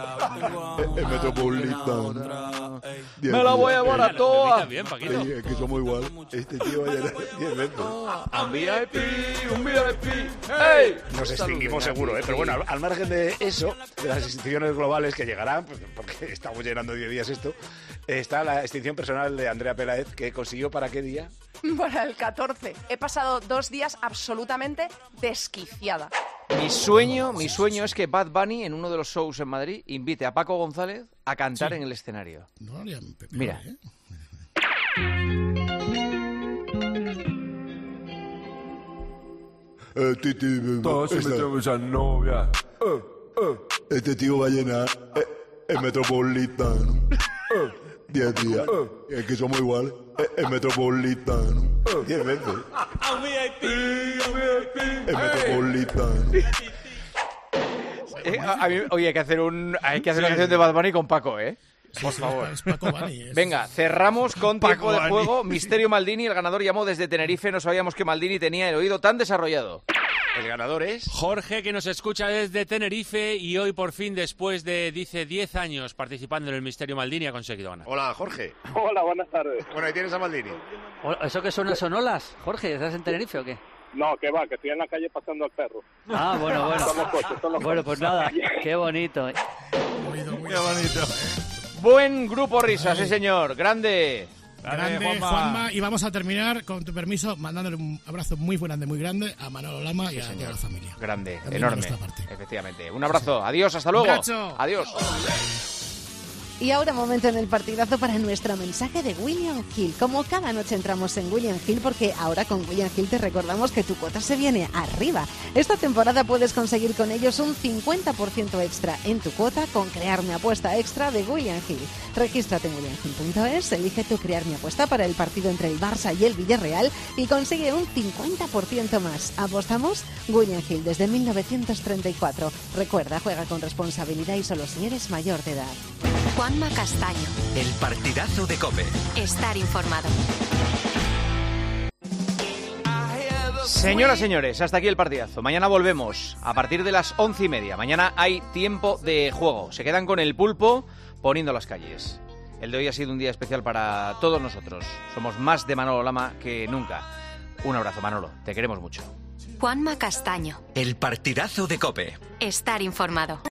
el el Metropolitano. Diez Me la voy a días. llevar a todas. Ey, es que somos igual. Este tío va a llenar diez veces. Un V I P, un V I P. ¡Hey! Nos extinguimos seguro, ¿eh? Pero bueno, al, al margen de eso, de las extinciones globales que llegarán, pues, porque estamos llenando diez días esto, eh, está la extinción personal de Andrea Peláez, que consiguió ¿para qué día? Para el catorce. He pasado dos días absolutamente desquiciada. Mi sueño, mi sueño es que Bad Bunny en uno de los shows en Madrid invite a Paco González a cantar Sí. en el escenario. No haría peor, Mira. ¿eh? Eh, Titi, Todos se esa- metió mucha novia. Este tío va a llenar eh, el Metropolitano. Diez días. Es que somos igual. Eh, El Metropolitano. Diez veces. El Metropolitano. Eh, a, a mí, oye, hay que hacer un, hay que hacer una canción de Bad Bunny con Paco, ¿eh? Por sí, favor. es Paco Bunny, es- Venga, cerramos con Paco tiempo de Bunny. juego. Misterio Maldini, el ganador llamó desde Tenerife. No sabíamos que Maldini tenía el oído tan desarrollado. El ganador es Jorge, que nos escucha desde Tenerife y hoy por fin, después de, dice, diez años participando en el Misterio Maldini, ha conseguido ganar. Hola, Jorge. Hola, buenas tardes. Bueno, ahí tienes a Maldini. ¿Eso que suena son olas? Jorge, ¿estás en Tenerife o qué? No, que va, que estoy en la calle pasando al perro. Ah, bueno, bueno. Son los coches, son los Bueno, coches. pues nada, qué bonito. ¿eh? Qué bonito. Buen grupo risa, sí señor. Grande. Grande, Juanma. Y vamos a terminar, con tu permiso, mandándole un abrazo muy grande, muy grande a Manolo Lama y a toda la familia. Grande, También de enorme. nuestra parte. Efectivamente. Un abrazo. Adiós, hasta luego. Gacho. Adiós. Y ahora momento en el partidazo para nuestro mensaje de William Hill. Como cada noche entramos en William Hill, porque ahora con William Hill te recordamos que tu cuota se viene arriba. Esta temporada puedes conseguir con ellos un cincuenta por ciento extra en tu cuota con Crear mi apuesta extra de William Hill. Regístrate en william hill punto es, elige tu Crear mi apuesta para el partido entre el Barça y el Villarreal y consigue un cincuenta por ciento más. ¿Apostamos? William Hill desde mil novecientos treinta y cuatro. Recuerda, juega con responsabilidad y solo si eres mayor de edad. Juanma Castaño. El partidazo de COPE. Estar informado. Señoras, señores, hasta aquí el partidazo. Mañana volvemos a partir de las once y media. Mañana hay tiempo de juego. Se quedan con el pulpo poniendo las calles. El de hoy ha sido un día especial para todos nosotros. Somos más de Manolo Lama que nunca. Un abrazo, Manolo. Te queremos mucho. Juanma Castaño. El partidazo de COPE. Estar informado.